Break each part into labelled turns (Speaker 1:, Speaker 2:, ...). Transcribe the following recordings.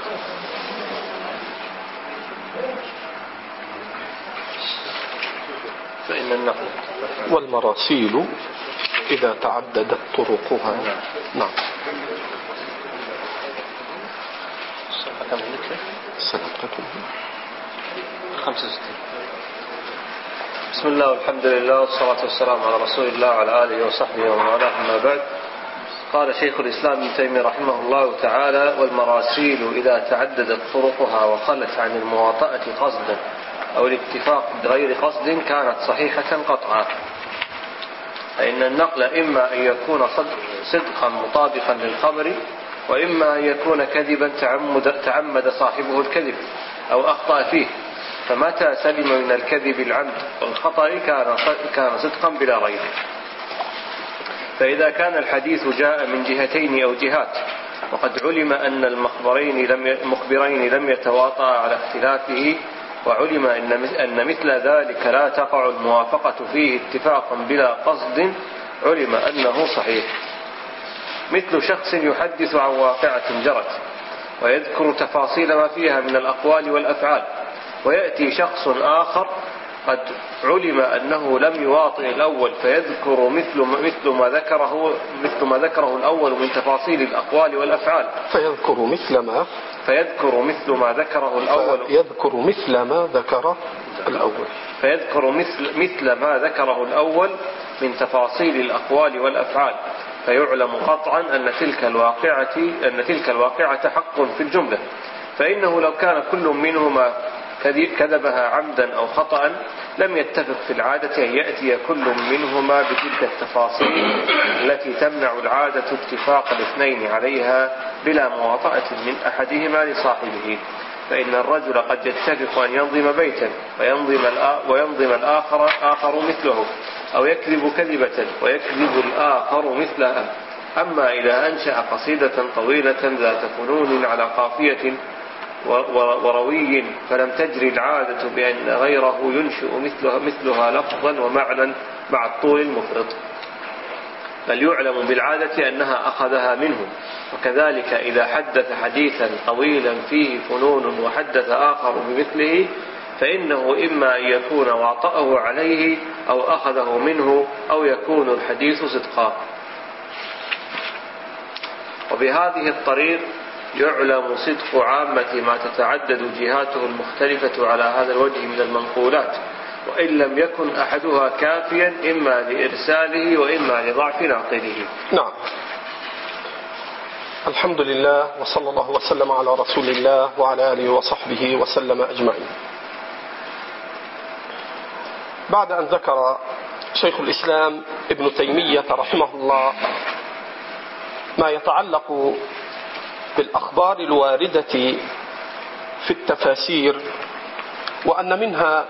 Speaker 1: فإن النقل
Speaker 2: والمراسيل إذا تعددت طرقها. نعم.
Speaker 1: بسم الله والحمد لله والصلاة والسلام على رسول الله وعلى آله وصحبه ومن والاه، أما بعد. قال شيخ الإسلام ابن تيمية رحمه الله تعالى: والمراسيل إذا تعددت طرقها وخلت عن المواطأة قصدا أو الاتفاق بغير قصد كانت صحيحة قطعا. فإن النقل إما أن يكون صدقا مطابقا للخبر، وإما أن يكون كذبا تعمد صاحبه الكذب أو أخطأ فيه، فمتى سلم من الكذب العمد والخطأ كان صدقا بلا ريب. فإذا كان الحديث جاء من جهتين أو جهات، وقد علم أن المخبرين لم يتواطأ على اختلافه، وعلم أن مثل ذلك لا تقع الموافقة فيه اتفاقا بلا قصد، علم أنه صحيح. مثل شخص يحدث عن واقعة جرت ويذكر تفاصيل ما فيها من الأقوال والأفعال، ويأتي شخص آخر قد علم أنه لم يواطئ الأول فيذكر مثل ما ذكره الأول من تفاصيل الأقوال والأفعال،
Speaker 2: فيذكر مثل ما ذكره الأول
Speaker 1: من تفاصيل الأقوال والأفعال، فيعلم قطعا أن تلك الواقعة حق في الجملة. فإنه لو كان كل منهما كذبها عمدا أو خطأ لم يتفق في العادة أن يأتي كل منهما بتلك التفاصيل التي تمنع العادة اتفاق الاثنين عليها بلا مواطأة من أحدهما لصاحبه. فإن الرجل قد يتفق أن ينظم بيتا وينظم الآخر مثله، أو يكذب كذبة ويكذب الآخر مثلها. أما إذا أنشأ قصيدة طويلة ذات فنون على قافية وروي فلم تجري العادة بأن غيره ينشئ مثلها لفظا ومعنى مع الطول المفرط، بل يعلم بالعادة أنها أخذها منه. وكذلك إذا حدث حديثا طويلا فيه فنون وحدث آخر بمثله، فإنه إما أن يكون واطأه عليه أو أخذه منه، أو يكون الحديث صدقا. وبهذه الطريق يعلم صدق عامة ما تتعدد جهاته المختلفة على هذا الوجه من المنقولات، وإن لم يكن أحدها كافيا إما لإرساله وإما لضعف ناقله.
Speaker 2: نعم. الحمد لله، وصلى الله وسلم على رسول الله وعلى آله وصحبه وسلم أجمعين. بعد أن ذكر شيخ الإسلام ابن تيمية رحمه الله ما يتعلق بالأخبار الواردة في التفاسير، وأن منها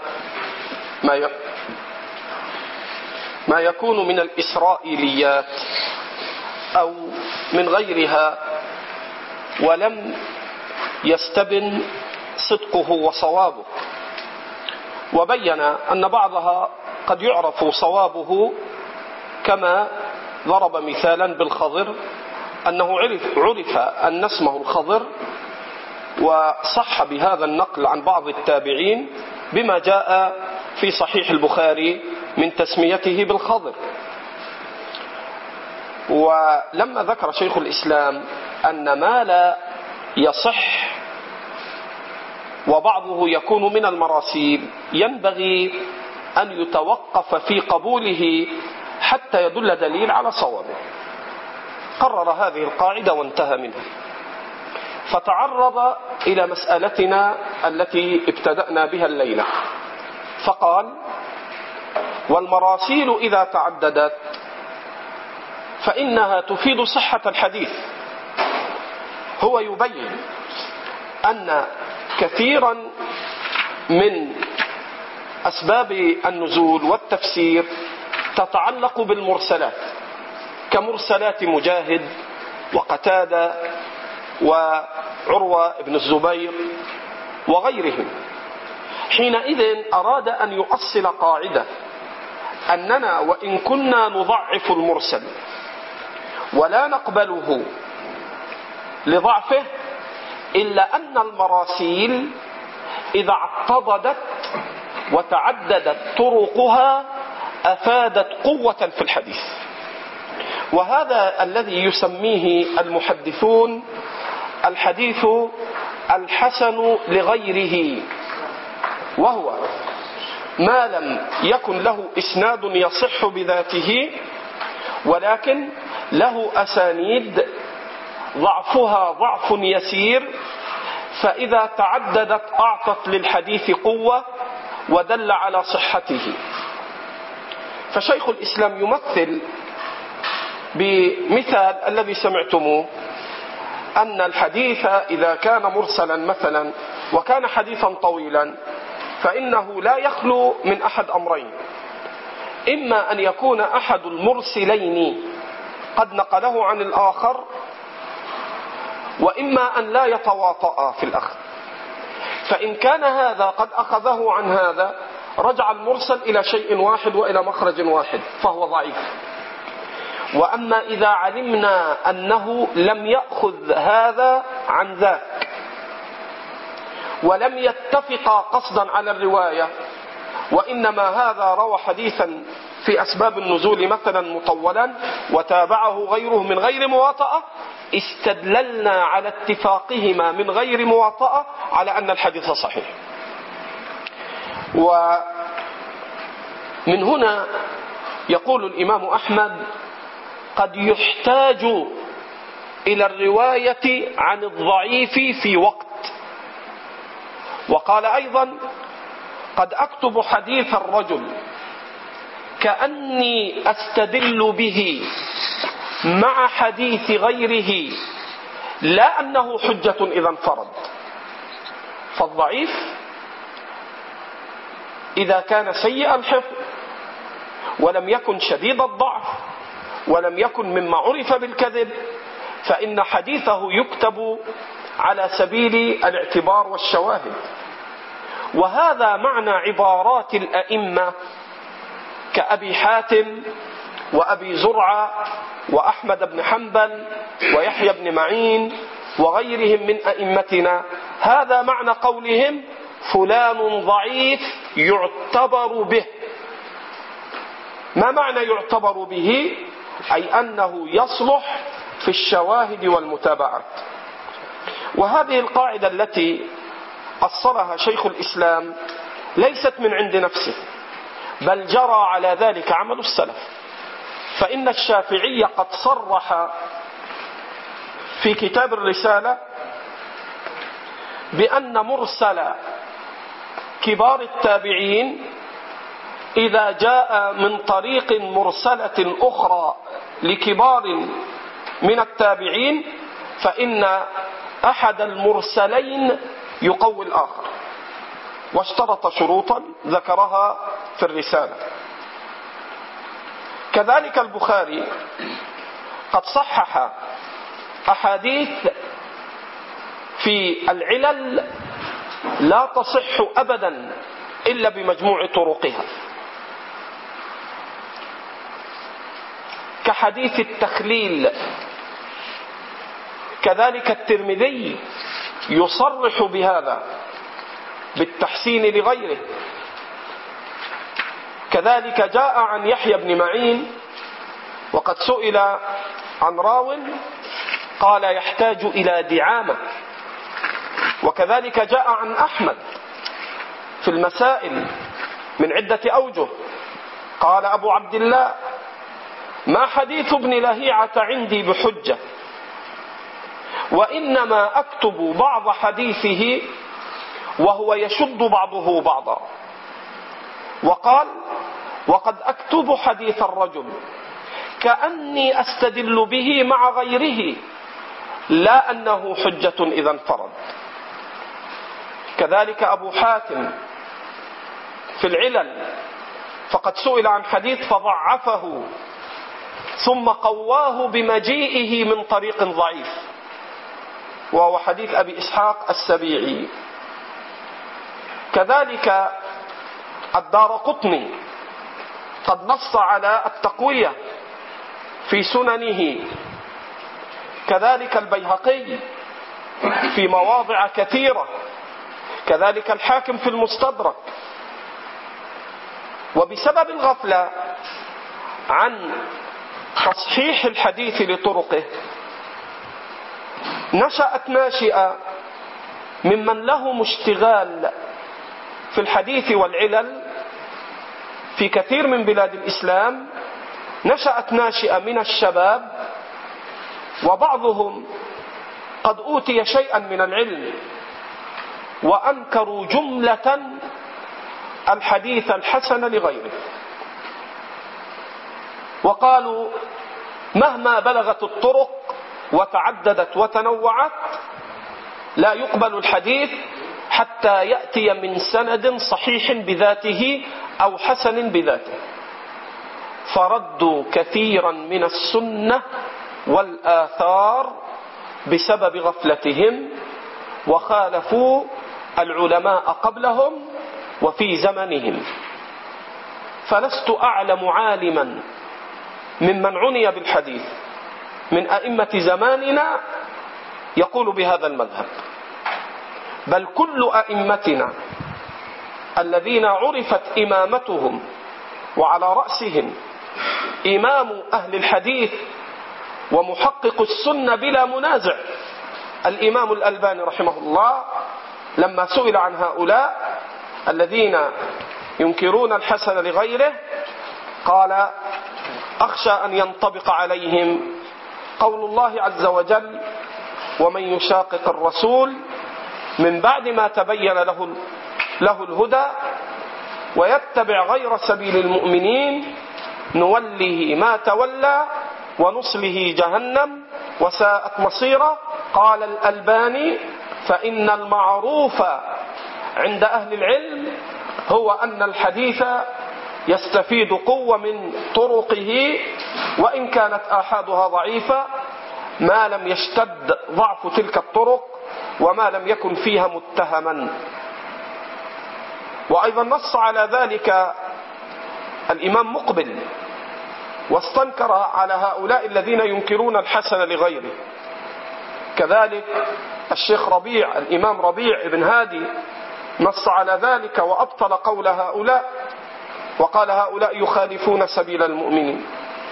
Speaker 2: ما يكون من الإسرائيليات أو من غيرها ولم يستبن صدقه وصوابه، وبين أن بعضها قد يعرف صوابه، كما ضرب مثالا بالخضر، أنه عرف أن اسمه الخضر، وصح بهذا النقل عن بعض التابعين بما جاء في صحيح البخاري من تسميته بالخضر. ولما ذكر شيخ الإسلام أن ما لا يصح وبعضه يكون من المراسيل ينبغي أن يتوقف في قبوله حتى يدل دليل على صوابه، قرر هذه القاعدة وانتهى منها، فتعرض إلى مسألتنا التي ابتدأنا بها الليلة، فقال: والمراسيل إذا تعددت فإنها تفيد صحة الحديث. هو يبين أن كثيرا من أسباب النزول والتفسير تتعلق بالمرسلات، كمرسلات مجاهد وقتادة وعروة بن الزبير وغيرهم. حينئذ أراد أن يؤصل قاعدة أننا وإن كنا نضعف المرسل ولا نقبله لضعفه، إلا أن المراسيل إذا اعتضدت وتعددت طرقها أفادت قوة في الحديث، وهذا الذي يسميه المحدثون الحديث الحسن لغيره، وهو ما لم يكن له إسناد يصح بذاته ولكن له أسانيد ضعفها ضعف يسير، فإذا تعددت أعطت للحديث قوة ودل على صحته. فشيخ الإسلام يمثل بمثال الذي سمعتموه، أن الحديث إذا كان مرسلا مثلا وكان حديثا طويلا فإنه لا يخلو من أحد أمرين: إما أن يكون أحد المرسلين قد نقله عن الآخر، وإما أن لا يتواطأ في الأخذ. فإن كان هذا قد أخذه عن هذا رجع المرسل إلى شيء واحد وإلى مخرج واحد فهو ضعيف. وأما إذا علمنا أنه لم يأخذ هذا عن ذاك ولم يتفق قصدا على الرواية، وإنما هذا روى حديثا في أسباب النزول مثلا مطولا وتابعه غيره من غير مواطأة، استدللنا على اتفاقهما من غير مواطأة على أن الحديث صحيح. ومن هنا يقول الإمام أحمد: قد يحتاج إلى الرواية عن الضعيف في وقت. وقال أيضا: قد أكتب حديث الرجل كأني أستدل به مع حديث غيره، لا أنه حجة إذا انفرد. فالضعيف إذا كان سيء الحفظ ولم يكن شديد الضعف ولم يكن مما عرف بالكذب فإن حديثه يكتب على سبيل الاعتبار والشواهد. وهذا معنى عبارات الأئمة كأبي حاتم وأبي زرعة وأحمد بن حنبل ويحيى بن معين وغيرهم من أئمتنا. هذا معنى قولهم: فلان ضعيف يعتبر به. ما معنى يعتبر به؟ أي أنه يصلح في الشواهد والمتابعات. وهذه القاعدة التي أصلها شيخ الإسلام ليست من عند نفسه، بل جرى على ذلك عمل السلف. فإن الشافعي قد صرح في كتاب الرسالة بأن مرسل كبار التابعين إذا جاء من طريق مرسلة أخرى لكبار من التابعين فإن أحد المرسلين يقوي الآخر، واشترط شروطا ذكرها في الرسالة. كذلك البخاري قد صحح أحاديث في العلل لا تصح أبدا إلا بمجموع طرقها، كحديث التخليل. كذلك الترمذي يصرح بهذا بالتحسين لغيره. كذلك جاء عن يحيى بن معين وقد سئل عن راو قال يحتاج إلى دعامة. وكذلك جاء عن أحمد في المسائل من عدة أوجه، قال أبو عبد الله: ما حديث ابن لهيعة عندي بحجة، وإنما أكتب بعض حديثه وهو يشد بعضه بعضا. وقال: وقد أكتب حديث الرجل كأني أستدل به مع غيره، لا أنه حجة إذا انفرد. كذلك أبو حاتم في العلل فقد سئل عن حديث فضعفه ثم قواه بمجيئه من طريق ضعيف، وهو حديث أبي إسحاق السبيعي. كذلك الدارقطني قد نص على التقوية في سننه. كذلك البيهقي في مواضع كثيرة، كذلك الحاكم في المستدرك. وبسبب الغفلة عن تصحيح الحديث لطرقه نشأت ناشئة ممن لهم اشتغال في الحديث والعلل في كثير من بلاد الإسلام، نشأت ناشئة من الشباب، وبعضهم قد أوتي شيئا من العلم وأنكروا جملة الحديث الحسن لغيره، وقالوا مهما بلغت الطرق وتعددت وتنوعت لا يقبل الحديث حتى يأتي من سند صحيح بذاته أو حسن بذاته، فردوا كثيرا من السنة والآثار بسبب غفلتهم، وخالفوا العلماء قبلهم وفي زمنهم. فلست أعلم عالما ممن عني بالحديث من أئمة زماننا يقول بهذا المذهب، بل كل أئمتنا الذين عرفت إمامتهم وعلى رأسهم إمام أهل الحديث ومحقق السنة بلا منازع الإمام الألباني رحمه الله، لما سئل عن هؤلاء الذين ينكرون الحسن لغيره قال أخشى أن ينطبق عليهم قول الله عز وجل ومن يشاقق الرسول من بعد ما تبين له الهدى ويتبع غير سبيل المؤمنين نوله ما تولى ونصله جهنم وساءت مصيرا. قال الألباني فإن المعروف عند أهل العلم هو أن الحديث يستفيد قوة من طرقه وإن كانت آحادها ضعيفة ما لم يشتد ضعف تلك الطرق وما لم يكن فيها متهما. وأيضا نص على ذلك الإمام مقبل واستنكر على هؤلاء الذين ينكرون الحسن لغيره. كذلك الشيخ ربيع الإمام ربيع بن هادي نص على ذلك وأبطل قول هؤلاء وقال هؤلاء يخالفون سبيل المؤمنين.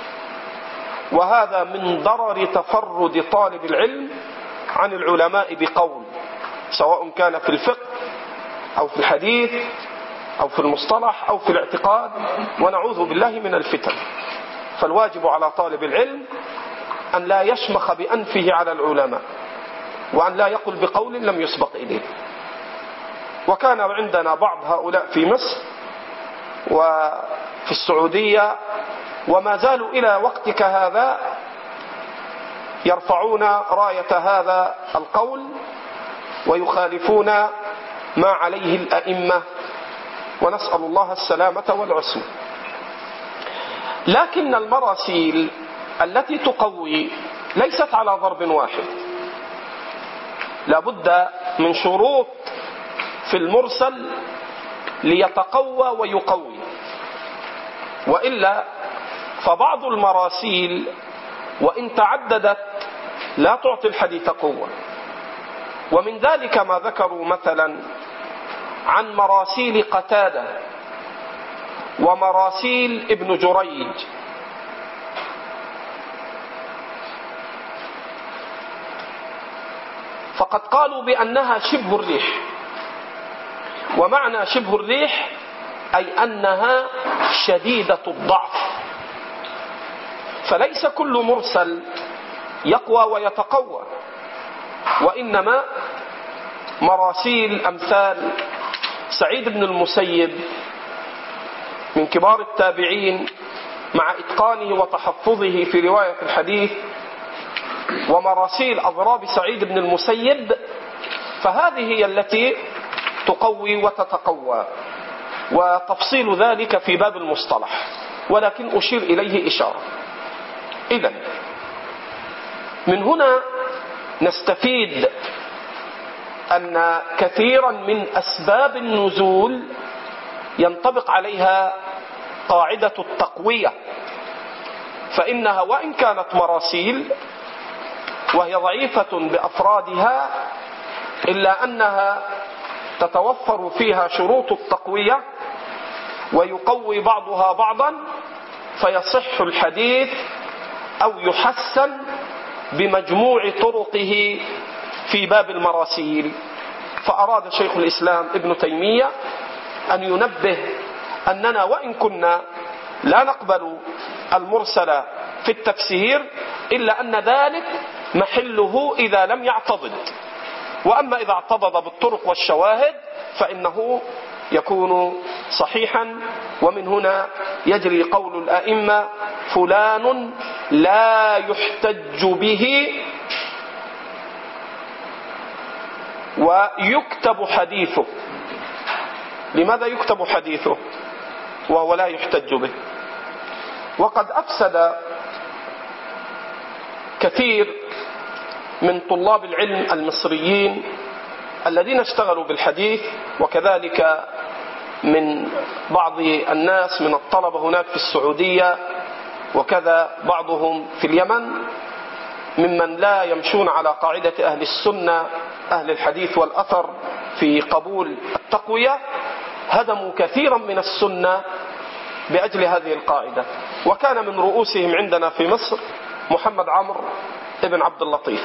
Speaker 2: وهذا من ضرر تفرد طالب العلم عن العلماء بقول، سواء كان في الفقه أو في الحديث أو في المصطلح أو في الاعتقاد، ونعوذ بالله من الفتن. فالواجب على طالب العلم أن لا يشمخ بأنفه على العلماء وأن لا يقل بقول لم يسبق إليه. وكان عندنا بعض هؤلاء في مصر وفي السعودية وما زالوا إلى وقتك هذا يرفعون راية هذا القول ويخالفون ما عليه الأئمة، ونسأل الله السلامة والعصمة. لكن المراسيل التي تقوي ليست على ضرب واحد، لابد من شروط في المرسل ليتقوى ويقوي، وإلا فبعض المراسيل وإن تعددت لا تعطي الحديث قوة. ومن ذلك ما ذكروا مثلا عن مراسيل قتادة ومراسيل ابن جريج، فقد قالوا بأنها شبه الريح. ومعنى شبه الريح أي أنها شديدة الضعف، فليس كل مرسل يقوى ويتقوى، وإنما مراسيل أمثال سعيد بن المسيب من كبار التابعين مع إتقانه وتحفظه في رواية الحديث، ومراسيل أضراب سعيد بن المسيب، فهذه هي التي تقوي وتتقوى، وتفصيل ذلك في باب المصطلح، ولكن أشير إليه إشارة. إذن من هنا نستفيد أن كثيرا من أسباب النزول ينطبق عليها قاعدة التقوية، فإنها وإن كانت مراسيل وهي ضعيفة بأفرادها إلا أنها تتوفر فيها شروط التقوية ويقوي بعضها بعضا فيصح الحديث أو يحسن بمجموع طرقه في باب المراسيل. فأراد شيخ الإسلام ابن تيمية أن ينبه أننا وإن كنا لا نقبل المرسل في التفسير إلا أن ذلك محله إذا لم يعتضد، وأما إذا اعتضد بالطرق والشواهد فإنه يكون صحيحا. ومن هنا يجري قول الأئمة: فلان لا يحتج به ويكتب حديثه. لماذا يكتب حديثه وهو لا يحتج به؟ وقد أفسد كثير من طلاب العلم المصريين الذين اشتغلوا بالحديث، وكذلك من بعض الناس من الطلبة هناك في السعودية، وكذا بعضهم في اليمن، ممن لا يمشون على قاعدة أهل السنة أهل الحديث والأثر في قبول التقوية، هدموا كثيرا من السنة بأجل هذه القاعدة. وكان من رؤوسهم عندنا في مصر محمد عمرو ابن عبد اللطيف،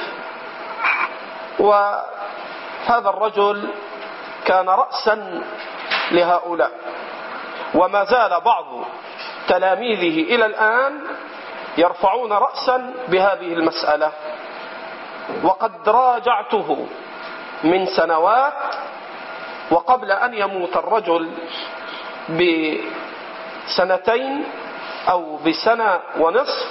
Speaker 2: وهذا الرجل كان رأسا لهؤلاء، وما زال بعض تلاميذه إلى الآن يرفعون رأسا بهذه المسألة. وقد راجعته من سنوات، وقبل أن يموت الرجل بسنتين أو بسنة ونصف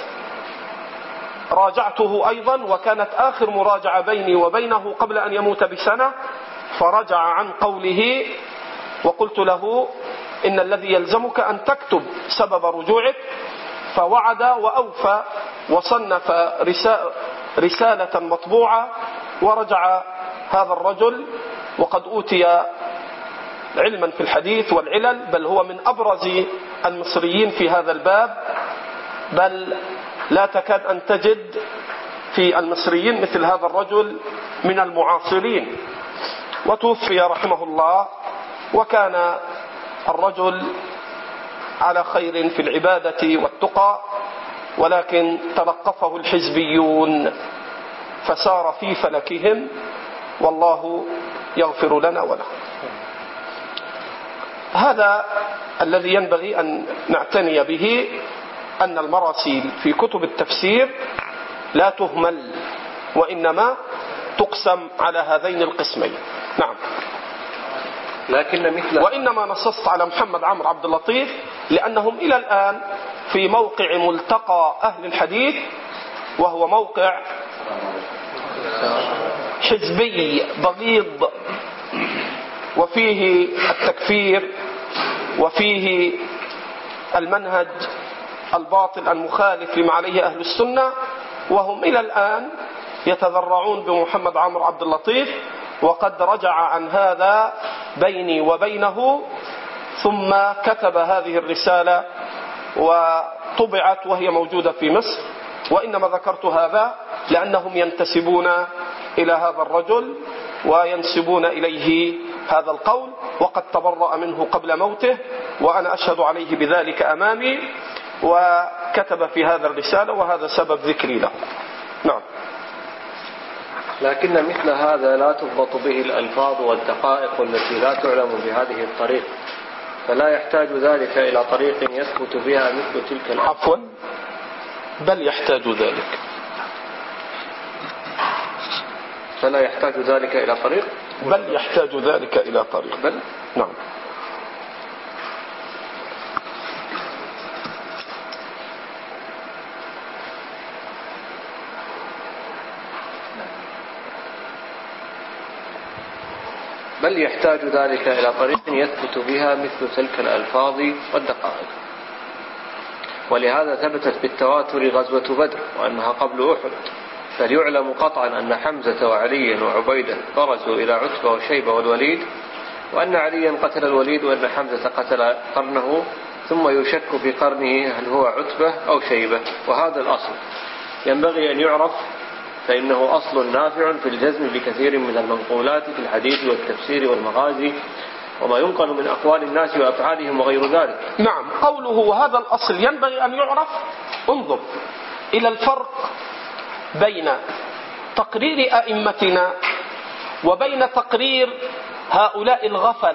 Speaker 2: راجعته أيضا، وكانت آخر مراجعة بيني وبينه قبل أن يموت بسنة، فرجع عن قوله وقلت له: إن الذي يلزمك أن تكتب سبب رجوعك. فوعد وأوفى وصنف رسالة مطبوعة، ورجع هذا الرجل وقد أوتي علما في الحديث والعلل، بل هو من أبرز المصريين في هذا الباب، بل لا تكاد أن تجد في المصريين مثل هذا الرجل من المعاصرين. وتوفي رحمه الله، وكان الرجل على خير في العبادة والتقى، ولكن تلقفه الحزبيون فسار في فلكهم، والله يغفر لنا وله. هذا الذي ينبغي أن نعتني به، أن المراسيل في كتب التفسير لا تهمل، وإنما تقسم على هذين القسمين. نعم. وإنما نصصت على محمد عمرو عبد اللطيف لأنهم إلى الآن في موقع ملتقى أهل الحديث، وهو موقع حزبي بغيض، وفيه التكفير، وفيه المنهج الباطل المخالف لما عليه أهل السنة، وهم إلى الآن يتذرعون بمحمد عمرو عبد اللطيف. وقد رجع عن هذا بيني وبينه، ثم كتب هذه الرسالة وطبعت وهي موجودة في مصر. وإنما ذكرت هذا لأنهم ينتسبون إلى هذا الرجل وينسبون إليه هذا القول، وقد تبرأ منه قبل موته، وأنا أشهد عليه بذلك أمامي، وكتب في هذا الرسالة، وهذا سبب ذكري له. نعم.
Speaker 1: لكن مثل هذا لا تضبط به الألفاظ والدقائق التي لا تعلم بهذه الطريق، فلا يحتاج ذلك إلى طريق يثبت بها مثل تلك
Speaker 2: عفوا، بل يحتاج ذلك.
Speaker 1: فلا يحتاج ذلك إلى طريق،
Speaker 2: بل يحتاج ذلك إلى طريق.
Speaker 1: بل
Speaker 2: نعم.
Speaker 1: بل يحتاج ذلك إلى طريق يثبت بها مثل تلك الألفاظ والدقائق. ولهذا ثبتت بالتواتر غزوة بدر وأنها قبل أحد، فليعلم قطعا أن حمزة وعليا وعبيدة برزوا إلى عتبة وشيبة والوليد، وأن عليا قتل الوليد، وأن حمزة قتل قرنه، ثم يشك في قرنه هل هو عتبة أو شيبة. وهذا الأصل ينبغي أن يعرف فإنه أصل نافع في الجزم بكثير من المنقولات في الحديث والتفسير والمغازي وما ينقل من أقوال الناس وأفعالهم وغير ذلك.
Speaker 2: نعم، قوله هذا الأصل ينبغي أن يعرف. انظر إلى الفرق بين تقرير أئمتنا وبين تقرير هؤلاء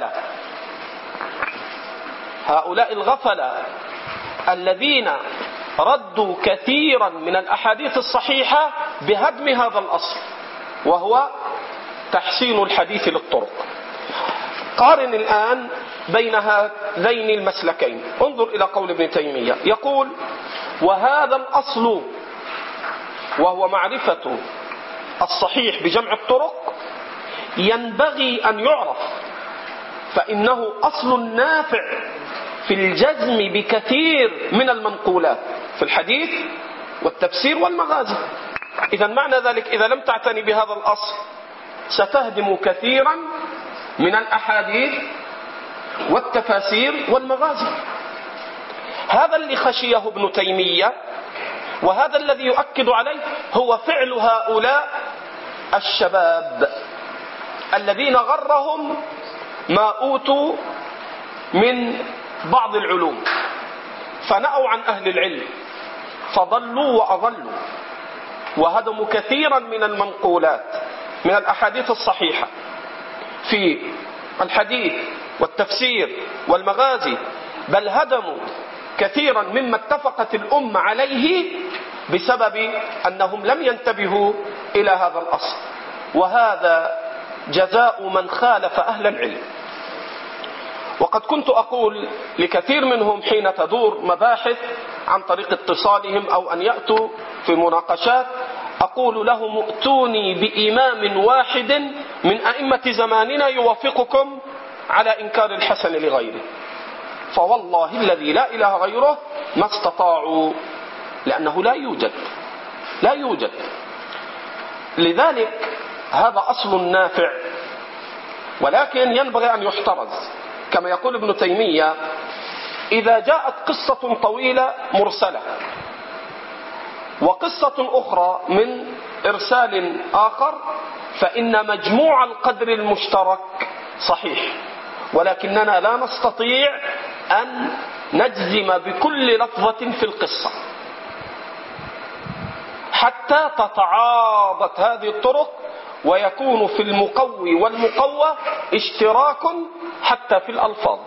Speaker 2: الغفلة الذين ردوا كثيرا من الأحاديث الصحيحة بهدم هذا الأصل، وهو تحسين الحديث للطرق. قارن الآن بين هذين المسلكين. انظر إلى قول ابن تيمية، يقول: وهذا الأصل وهو معرفة الصحيح بجمع الطرق ينبغي أن يعرف، فإنه أصل نافع في الجزم بكثير من المنقولات في الحديث والتفسير والمغازي. إذا معنى ذلك إذا لم تعتني بهذا الأصل ستهدم كثيرا من الأحاديث والتفاسير والمغازي. هذا اللي خشيه ابن تيمية، وهذا الذي يؤكد عليه هو فعل هؤلاء الشباب الذين غرهم ما أوتوا من بعض العلوم، فنأوا عن أهل العلم فضلوا وأضلوا، وهدموا كثيرا من المنقولات من الأحاديث الصحيحة في الحديث والتفسير والمغازي، بل هدموا كثيرا مما اتفقت الأمة عليه بسبب أنهم لم ينتبهوا إلى هذا الأصل. وهذا جزاء من خالف أهل العلم. وقد كنت أقول لكثير منهم حين تدور مباحث عن طريق اتصالهم أو أن يأتوا في مناقشات، أقول لهم: ائتوني بإمام واحد من أئمة زماننا يوافقكم على إنكار الحسن لغيره، فوالله الذي لا إله غيره ما استطاعوا، لأنه لا يوجد. لذلك هذا أصل نافع، ولكن ينبغي أن يحترز. كما يقول ابن تيمية: إذا جاءت قصة طويلة مرسلة وقصة أخرى من إرسال آخر فإن مجموع القدر المشترك صحيح، ولكننا لا نستطيع أن نجزم بكل لفظة في القصة حتى تتعاضد هذه الطرق ويكون في المقوي والمقوى اشتراك حتى في الألفاظ.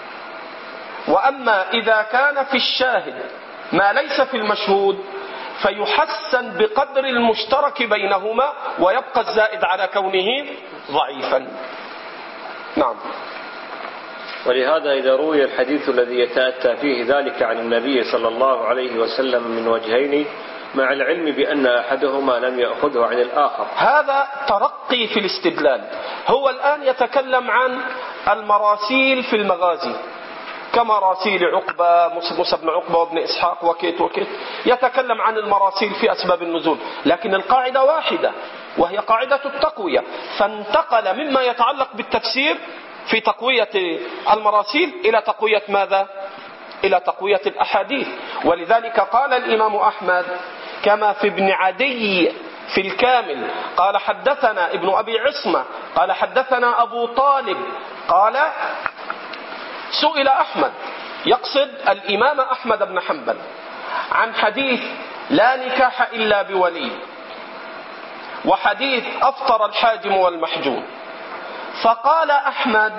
Speaker 2: وأما إذا كان في الشاهد ما ليس في المشهود فيحسن بقدر المشترك بينهما ويبقى الزائد على كونه ضعيفا. نعم.
Speaker 1: ولهذا إذا روي الحديث الذي يتأتى فيه ذلك عن النبي صلى الله عليه وسلم من وجهين مع العلم بأن أحدهما لم يأخذه عن الآخر،
Speaker 2: هذا ترقي في الاستدلال. هو الآن يتكلم عن المراسيل في المغازي كمراسيل عقبة، موسى بن عقبة وابن إسحاق وكيت، يتكلم عن المراسيل في أسباب النزول، لكن القاعدة واحدة وهي قاعدة التقوية، فانتقل مما يتعلق بالتفسير في تقوية المراسيل إلى تقوية ماذا؟ إلى تقوية الأحاديث. ولذلك قال الإمام أحمد كما في ابن عدي في الكامل قال: حدثنا ابن أبي عصمة قال: حدثنا أبو طالب قال: سئل أحمد، يقصد الإمام أحمد بن حنبل، عن حديث لا نكاح إلا بولي، وحديث أفطر الحاجم والمحجوم، فقال أحمد: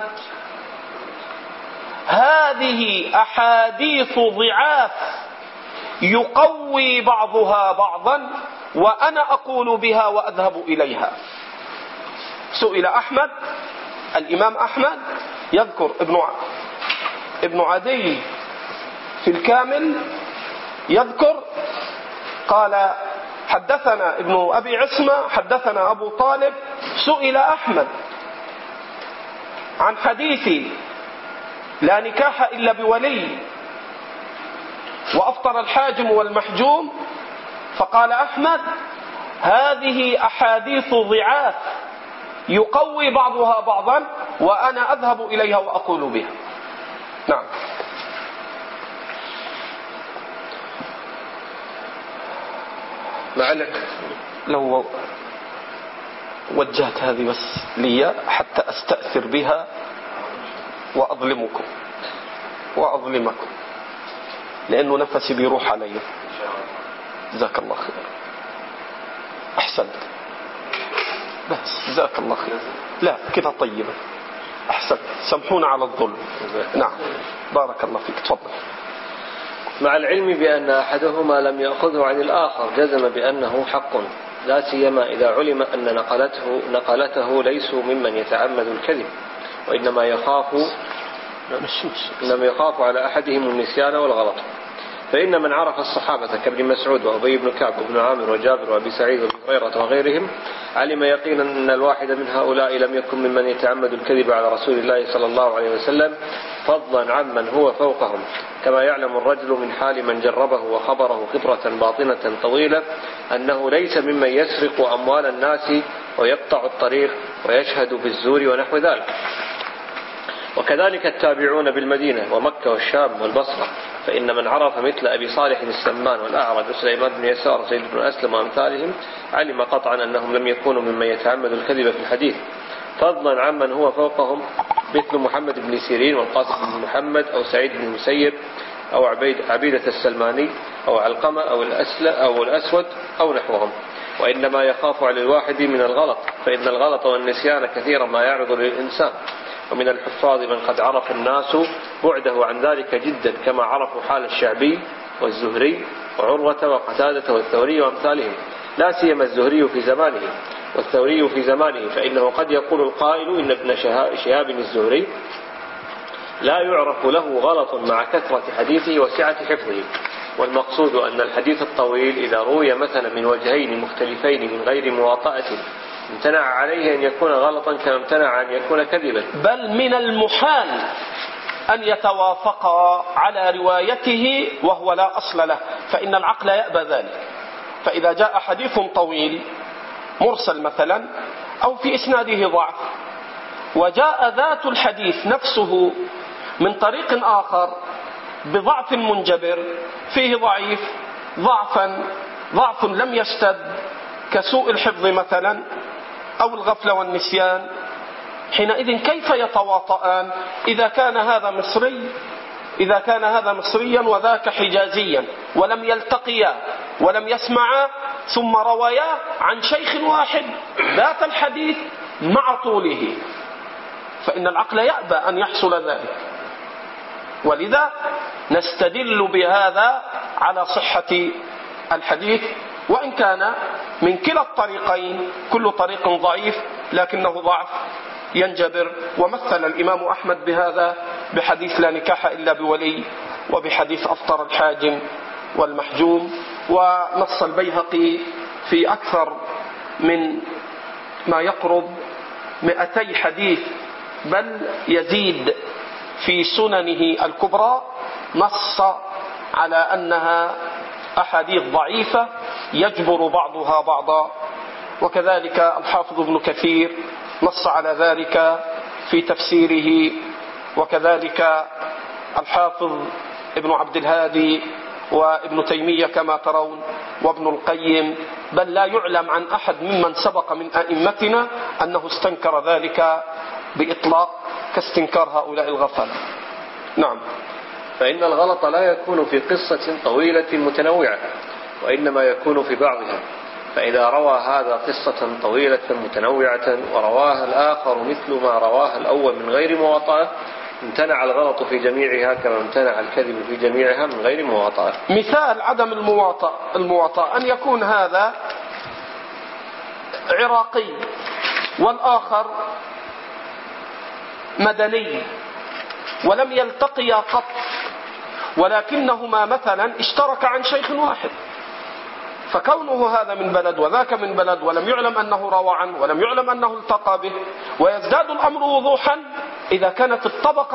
Speaker 2: هذه أحاديث ضعاف يقوي بعضها بعضا وأنا أقول بها وأذهب إليها. سئل أحمد، الإمام أحمد يذكر ابن عدي في الكامل يذكر قال: حدثنا ابن أبي عصمة حدثنا أبو طالب، سئل أحمد عن حديث لا نكاح إلا بولي وأفطر الحاجم والمحجوم، فقال أحمد: هذه أحاديث ضعاف يقوي بعضها بعضا وأنا أذهب إليها وأقول بها. نعم. لو وجهت هذه بس لي حتى أستأثر بها وأظلمكم لأنه نفسي بيروح علي. جزاك الله خير. أحسنت. بس جزاك الله خير. لا كده طيبة. أحسنت. سامحونا على الظلم. نعم بارك الله فيك. تفضل.
Speaker 1: مع العلم بأن أحدهما لم يأخذه عن الآخر جزم بأنه حق، لا سيما إذا علم أن نقلته ليسوا ممن يتعمد الكذب، وإنما يخاف على أحدهم النسيان والغلط. فإن من عرف الصحابة كابن مسعود وأبي بن كعب وابن عامر وجابر وأبي سعيد وابن هريرة وغيرهم علم يقينا أن الواحد من هؤلاء لم يكن ممن يتعمد الكذب على رسول الله صلى الله عليه وسلم، فضلا عمن هو فوقهم، كما يعلم الرجل من حال من جربه وخبره خبرة باطنة طويلة أنه ليس ممن يسرق أموال الناس ويقطع الطريق ويشهد بالزور ونحو ذلك. وكذلك التابعون بالمدينة ومكة والشام والبصرة، فإن من عرف مثل أبي صالح السمان والأعرج وسليمان بن يسار وزيد بن أسلم وأمثالهم علم قطعا أنهم لم يكونوا ممن يتعمد الكذب في الحديث، فضلا عمن هو فوقهم مثل محمد بن سيرين والقاسم بن محمد أو سعيد بن المسيب أو عبيدة السلماني أو علقمة أو الأسود أو نحوهم. وإنما يخاف على الواحد من الغلط، فإن الغلط والنسيان كثيرا ما يعرض للإنسان، ومن الحفاظ من قد عرف الناس بعده عن ذلك جدا، كما عرفوا حال الشعبي والزهري وعروة وقتادة والثوري وأمثالهم، لا سيما الزهري في زمانه والثوري في زمانه، فإنه قد يقول القائل إن ابن شهاب الزهري لا يعرف له غلط مع كثرة حديثه وسعة حفظه. والمقصود أن الحديث الطويل إذا روي مثلا من وجهين مختلفين من غير مواطأة امتنع عليه أن يكون غلطا كما امتنع أن يكون كذبا،
Speaker 2: بل من المحال أن يتوافقا على روايته وهو لا أصل له، فإن العقل يأبى ذلك. فإذا جاء حديث طويل مرسل مثلا أو في إسناده ضعف، وجاء ذات الحديث نفسه من طريق آخر بضعف منجبر فيه ضعف لم يشتد كسوء الحفظ مثلا أو الغفلة والنسيان، حينئذ كيف يتواطئان إذا كان هذا مصريا وذاك حجازيا ولم يلتقيا ولم يسمعا ثم رويا عن شيخ واحد ذات الحديث مع طوله، فإن العقل يأبى أن يحصل ذلك. ولذا نستدل بهذا على صحة الحديث، وإن كان من كلا الطريقين كل طريق ضعيف لكنه ضعف ينجبر. ومثل الإمام أحمد بهذا بحديث لا نكاح إلا بولي، وبحديث أفطر الحاجم والمحجوم. ونص البيهقي في أكثر من ما يقرب 200 حديث، بل يزيد في سننه الكبرى، نص على أنها أحاديث ضعيفة يجبر بعضها بعضا. وكذلك الحافظ ابن كثير نص على ذلك في تفسيره، وكذلك الحافظ ابن عبد الهادي وابن تيمية كما ترون وابن القيم، بل لا يعلم عن أحد ممن سبق من أئمتنا أنه استنكر ذلك بإطلاق كاستنكار هؤلاء الغفلة. نعم.
Speaker 1: فإن الغلط لا يكون في قصة طويلة متنوعة، وإنما يكون في بعضها. فإذا روى هذا قصة طويلة متنوعة ورواها الآخر مثل ما رواها الأول من غير مواطأة، امتنع الغلط في جميعها كما امتنع الكذب في جميعها من غير مواطأة.
Speaker 2: مثال عدم المواطأة أن يكون هذا عراقي والآخر مدني ولم يلتقيا قط، ولكنهما مثلا اشترك عن شيخ واحد، فكونه هذا من بلد وذاك من بلد ولم يعلم أنه روى عنه ولم يعلم أنه التقى به، ويزداد الأمر وضوحا إذا كانت الطبقة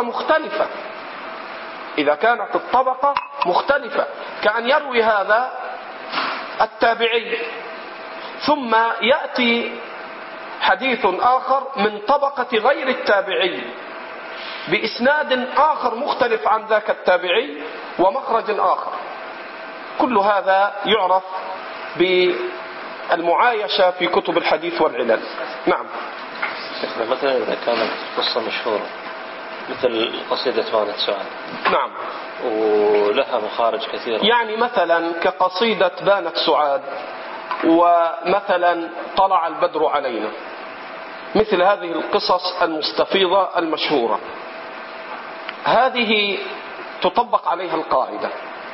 Speaker 2: مختلفة، كأن يروي هذا التابعي ثم يأتي حديث آخر من طبقة غير التابعي بإسناد آخر مختلف عن ذاك التابعي ومخرج آخر. كل هذا يعرف المعايشة في كتب الحديث والعلل. نعم.
Speaker 1: شيخنا مثلا إذا كانت قصة مشهورة مثل قصيدة بانت سعاد.
Speaker 2: نعم.
Speaker 1: ولها مخارج كثيرة،
Speaker 2: يعني مثلا كقصيدة بانت سعاد، ومثلا طلع البدر علينا، مثل هذه القصص المستفيضة المشهورة، هذه تطبق عليها القاعدة،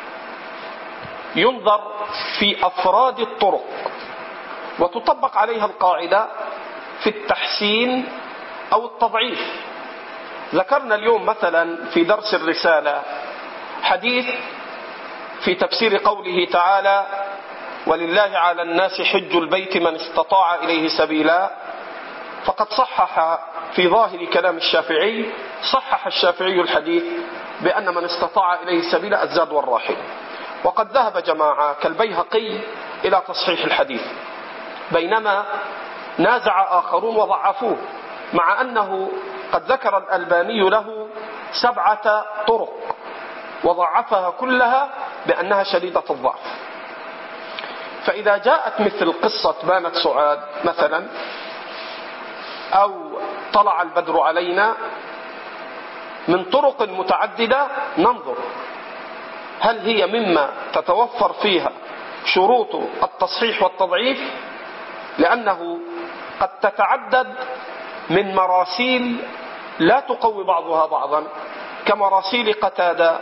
Speaker 2: ينظر في أفراد الطرق، وتطبق عليها القاعدة في التحسين أو التضعيف. ذكرنا اليوم مثلا في درس الرسالة حديث في تفسير قوله تعالى: ولله على الناس حج البيت من استطاع إليه سبيلا، فقد صحح في ظاهر كلام الشافعي، صحح الشافعي الحديث بأن من استطاع إليه سبيلا الزاد والراحل، وقد ذهب جماعة كالبيهقي إلى تصحيح الحديث، بينما نازع آخرون وضعفوه، مع أنه قد ذكر الألباني له 7 طرق وضعفها كلها بأنها شديدة الضعف. فإذا جاءت مثل قصة بانت سعاد مثلا، أو طلع البدر علينا، من طرق متعددة ننظر هل هي مما تتوفر فيها شروط التصحيح والتضعيف، لأنه قد تتعدد من مراسيل لا تقوي بعضها بعضا، كمراسيل قتادة،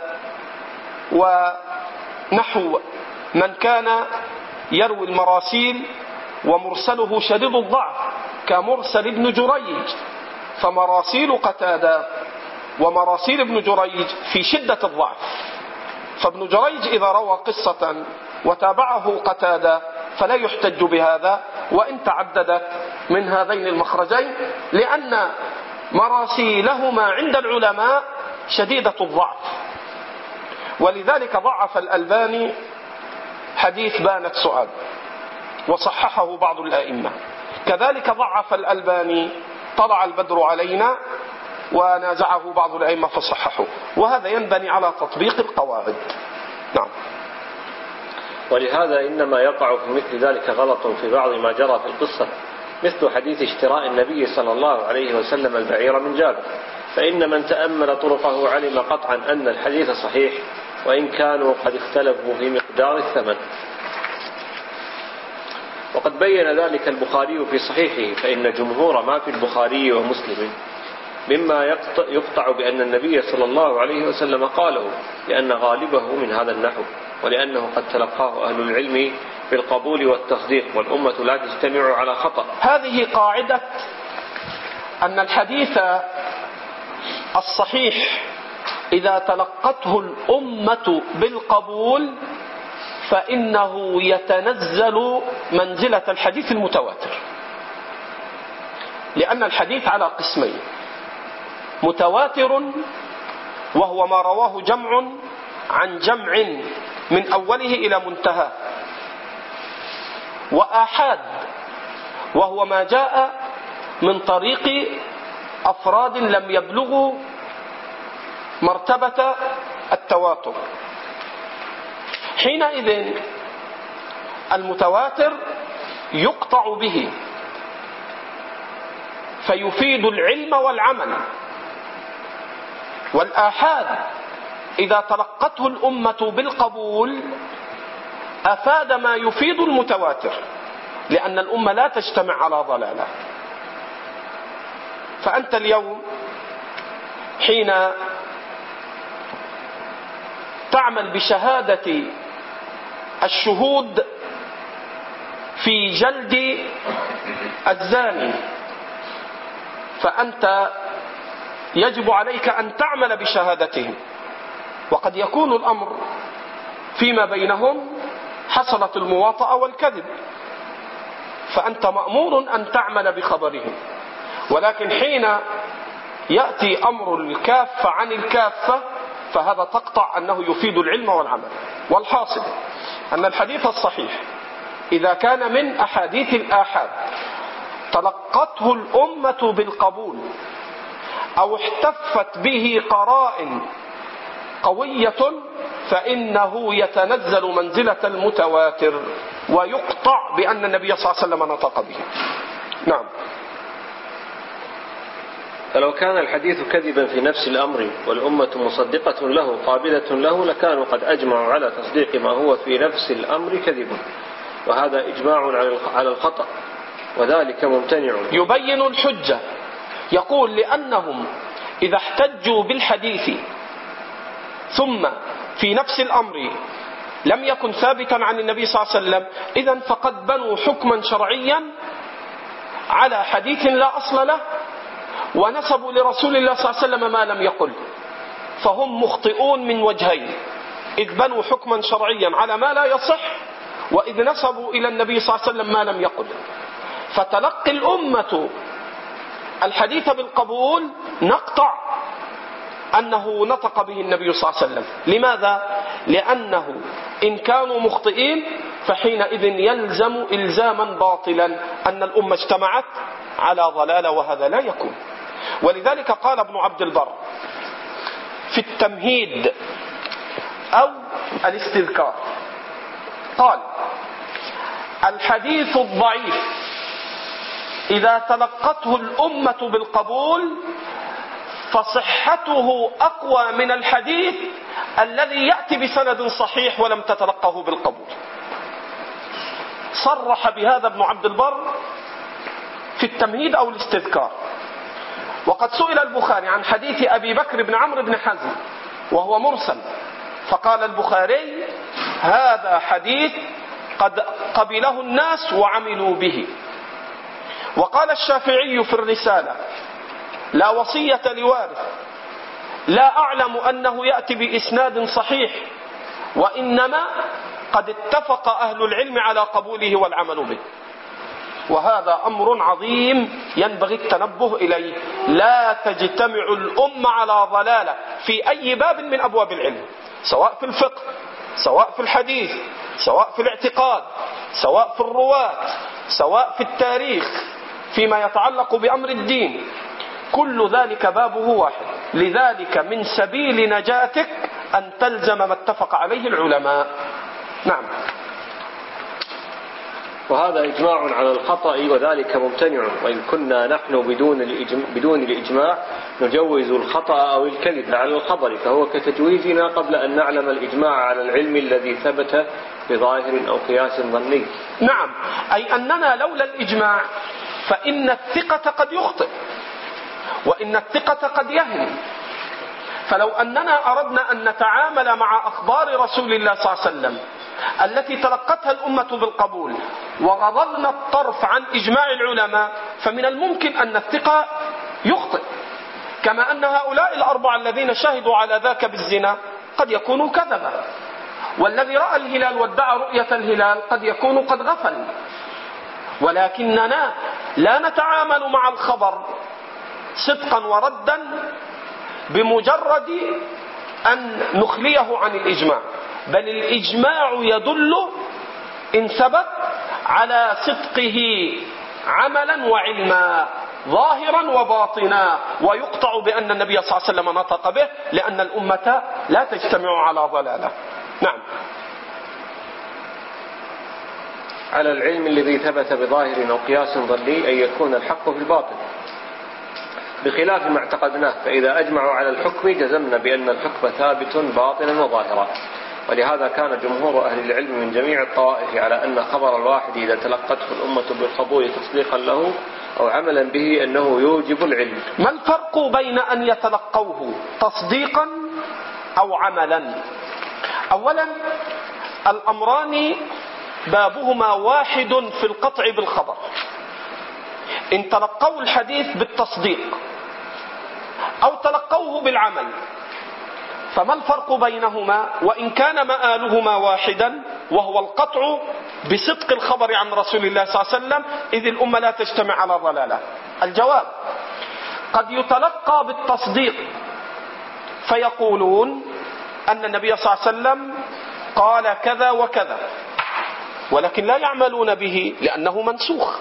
Speaker 2: ونحو من كان يروي المراسيل ومرسله شديد الضعف كمرسل ابن جريج، فمراسيل قتادة ومراسيل ابن جريج في شدة الضعف، فابن جريج إذا روى قصة وتابعه قتادة فلا يحتج بهذا وإن تعددت من هذين المخرجين، لأن مراسيلهما عند العلماء شديدة الضعف. ولذلك ضعف الألباني حديث بانت سعاد وصححه بعض الأئمة، كذلك ضعف الألباني طلع البدر علينا ونازعه بعض الأئمة فصححه، وهذا ينبني على تطبيق القواعد. نعم.
Speaker 1: ولهذا إنما يقع في مثل ذلك غلط في بعض ما جرى في القصة، مثل حديث اشتراء النبي صلى الله عليه وسلم البعير من جابر، فإن من تأمل طرقه علم قطعا أن الحديث صحيح، وإن كانوا قد اختلفوا في مقدار الثمن. وقد بين ذلك البخاري في صحيحه، فإن جمهور ما في البخاري ومسلم مما يقطع بأن النبي صلى الله عليه وسلم قاله، لأن غالبه من هذا النحو، ولأنه قد تلقاه أهل العلم بالقبول والتصديق، والأمة لا تجتمع على خطأ.
Speaker 2: هذه قاعدة أن الحديث الصحيح إذا تلقته الأمة بالقبول فإنه يتنزل منزلة الحديث المتواتر، لأن الحديث على قسمين: متواتر وهو ما رواه جمع عن جمع من أوله إلى منتهى، وآحاد وهو ما جاء من طريق أفراد لم يبلغوا مرتبة التواتر. حينئذ المتواتر يقطع به فيفيد العلم والعمل، والآحاد إذا تلقته الأمة بالقبول أفاد ما يفيد المتواتر، لأن الأمة لا تجتمع على ضلالة. فأنت اليوم حين تعمل بشهادة الشهود في جلد الزاني، فأنت يجب عليك أن تعمل بشهادتهم، وقد يكون الأمر فيما بينهم حصلت المواطأة والكذب، فأنت مأمور أن تعمل بخبرهم. ولكن حين يأتي أمر الكافة عن الكافة فهذا تقطع أنه يفيد العلم والعمل. والحاصل أن الحديث الصحيح إذا كان من أحاديث الآحاد تلقته الأمة بالقبول أو احتفت به قرائن قوية فإنه يتنزل منزلة المتواتر ويقطع بأن النبي صلى الله عليه وسلم نطق به. نعم.
Speaker 1: فلو كان الحديث كذبا في نفس الأمر والأمة مصدقة له قابلة له لكانوا قد أجمعوا على تصديق ما هو في نفس الأمر كذب، وهذا إجماع على الخطأ وذلك ممتنع.
Speaker 2: يبين الحجة، يقول لأنهم إذا احتجوا بالحديث ثم في نفس الأمر لم يكن ثابتا عن النبي صلى الله عليه وسلم، إذن فقد بنوا حكما شرعيا على حديث لا أصل له ونسبوا لرسول الله صلى الله عليه وسلم ما لم يقل، فهم مخطئون من وجهين: إذ بنوا حكما شرعيا على ما لا يصح، وإذ نسبوا إلى النبي صلى الله عليه وسلم ما لم يقل. فتلقي الأمة الحديث بالقبول نقطع أنه نطق به النبي صلى الله عليه وسلم. لماذا؟ لأنه إن كانوا مخطئين فحينئذ يلزم إلزاما باطلا أن الأمة اجتمعت على ضلالة، وهذا لا يكون. ولذلك قال ابن عبد البر في التمهيد أو الاستذكار، قال: الحديث الضعيف إذا تلقته الأمة بالقبول فصحته أقوى من الحديث الذي يأتي بسند صحيح ولم تتلقه بالقبول. صرح بهذا ابن عبد البر في التمهيد أو الاستذكار. وقد سئل البخاري عن حديث أبي بكر بن عمرو بن حزم وهو مرسل، فقال البخاري: هذا حديث قد قبله الناس وعملوا به. وقال الشافعي في الرسالة: لا وصية لوارث، لا أعلم أنه يأتي بإسناد صحيح، وإنما قد اتفق أهل العلم على قبوله والعمل به. وهذا أمر عظيم ينبغي التنبه إليه. لا تجتمع الأمة على ضلالة في أي باب من أبواب العلم، سواء في الفقه، سواء في الحديث، سواء في الاعتقاد، سواء في الرواة، سواء في التاريخ، فيما يتعلق بأمر الدين، كل ذلك بابه واحد. لذلك من سبيل نجاتك أن تلزم ما اتفق عليه العلماء. نعم.
Speaker 1: وهذا إجماع على الخطأ وذلك ممتنع، وإن كنا نحن بدون الإجماع نجوز الخطأ أو الكذب على الخبر، فهو كتجويزنا قبل أن نعلم الإجماع على العلم الذي ثبت بظاهر أو قياس ظني.
Speaker 2: نعم، أي أننا لولا الإجماع فإن الثقة قد يخطئ، وإن الثقة قد يهم. فلو أننا أردنا أن نتعامل مع أخبار رسول الله صلى الله عليه وسلم التي تلقتها الأمة بالقبول وغضضنا الطرف عن إجماع العلماء، فمن الممكن أن الثقة يخطئ، كما أن هؤلاء الأربعة الذين شهدوا على ذاك بالزنا قد يكونوا كذبا، والذي رأى الهلال وادعى رؤية الهلال قد يكون قد غفل. ولكننا لا نتعامل مع الخبر صدقا وردا بمجرد أن نخليه عن الإجماع، بل الإجماع يدل إن ثبت على صدقه عملا وعلما، ظاهرا وباطنا، ويقطع بأن النبي صلى الله عليه وسلم نطق به، لأن الأمة لا تجتمع على ضلالة. نعم.
Speaker 1: على العلم الذي ثبت بظاهر أو قياس ظني أن يكون الحق في الباطل بخلاف ما اعتقدناه، فإذا أجمعوا على الحكم جزمنا بأن الحكم ثابت باطنا وظاهرا. ولهذا كان جمهور أهل العلم من جميع الطوائف على أن خبر الواحد إذا تلقته الأمة بالقبول تصديقا له أو عملا به أنه يوجب العلم.
Speaker 2: ما الفرق بين أن يتلقوه تصديقا أو عملا؟ أولا، الأمران بابهما واحد في القطع بالخبر. إن تلقوا الحديث بالتصديق أو تلقوه بالعمل، فما الفرق بينهما وإن كان مآلهما واحدا، وهو القطع بصدق الخبر عن رسول الله صلى الله عليه وسلم، إذ الأمة لا تجتمع على ضلالة؟ الجواب: قد يتلقى بالتصديق فيقولون أن النبي صلى الله عليه وسلم قال كذا وكذا، ولكن لا يعملون به لأنه منسوخ.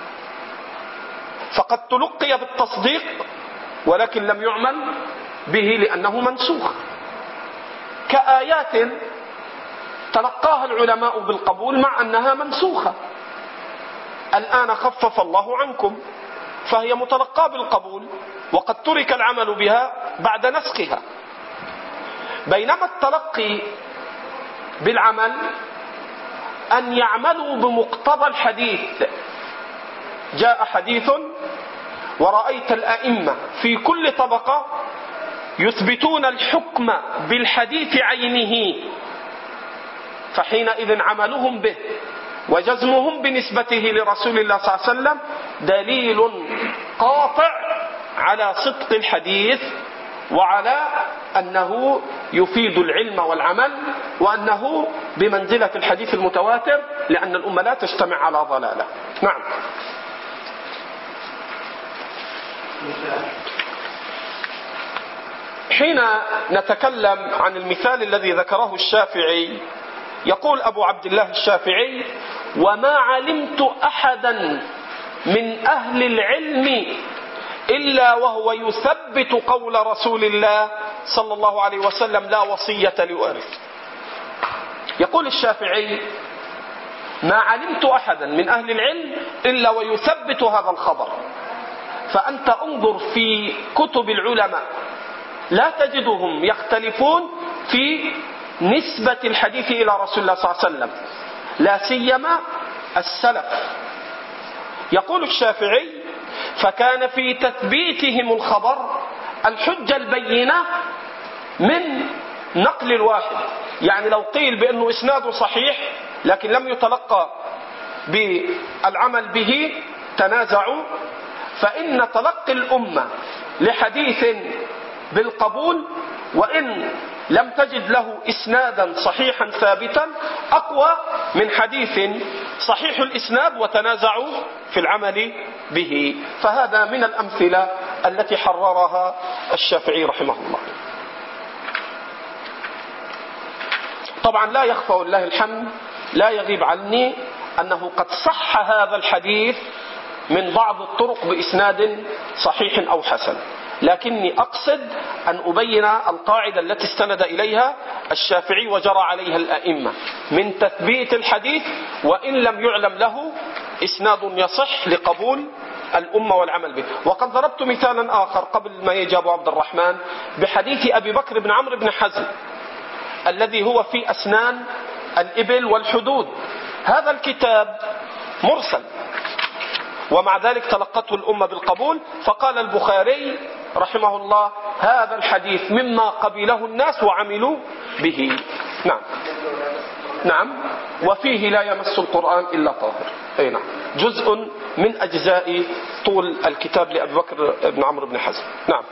Speaker 2: فقد تلقي بالتصديق ولكن لم يعمل به لأنه منسوخ. كآيات تلقاها العلماء بالقبول مع أنها منسوخة. الآن خفف الله عنكم، فهي متلقاة بالقبول وقد ترك العمل بها بعد نسخها. بينما التلقي بالعمل أن يعملوا بمقتضى الحديث. جاء حديث ورأيت الأئمة في كل طبقة يثبتون الحكم بالحديث عينه، فحينئذ عملهم به وجزمهم بنسبته لرسول الله صلى الله عليه وسلم دليل قاطع على صدق الحديث وعلى أنه يفيد العلم والعمل، وأنه بمنزلة الحديث المتواتر، لأن الأمة لا تجتمع على ضلالة. نعم. حين نتكلم عن المثال الذي ذكره الشافعي، يقول أبو عبد الله الشافعي: وما علمت أحدا من أهل العلم إلا وهو يثبت قول رسول الله صلى الله عليه وسلم: لا وصية لوارث. يقول الشافعي: ما علمت أحدا من أهل العلم إلا ويثبت هذا الخبر. فأنت انظر في كتب العلماء لا تجدهم يختلفون في نسبة الحديث إلى رسول الله صلى الله عليه وسلم، لا سيما السلف. يقول الشافعي: فكان في تثبيتهم الخبر الحجة البينة من نقل الواحد. يعني لو قيل بأنه إسناده صحيح لكن لم يتلقى بالعمل به تنازعوا، فإن تلقي الأمة لحديث بالقبول وإن لم تجد له إسنادا صحيحا ثابتا أقوى من حديث صحيح الإسناد وتنازعوا في العمل به. فهذا من الأمثلة التي حررها الشافعي رحمه الله. طبعا لا يخفى والله الحمد، لا يغيب عني أنه قد صح هذا الحديث من بعض الطرق بإسناد صحيح أو حسن، لكني أقصد أن أبين القاعدة التي استند إليها الشافعي وجرى عليها الأئمة من تثبيت الحديث وإن لم يعلم له إسناد يصح لقبول الأمة والعمل به. وقد ضربت مثالا آخر قبل ما يجي أبو عبد الرحمن بحديث أبي بكر بن عمرو بن حزم الذي هو في أسنان الإبل والحدود. هذا الكتاب مرسل ومع ذلك تلقته الأمة بالقبول، فقال البخاري رحمه الله: هذا الحديث مما قبله الناس وعملوا به. نعم. نعم. وفيه لا يمس القرآن إلا طاهر. أي نعم. جزء من أجزاء طول الكتاب لأبي بكر بن عمرو بن حزم. نعم.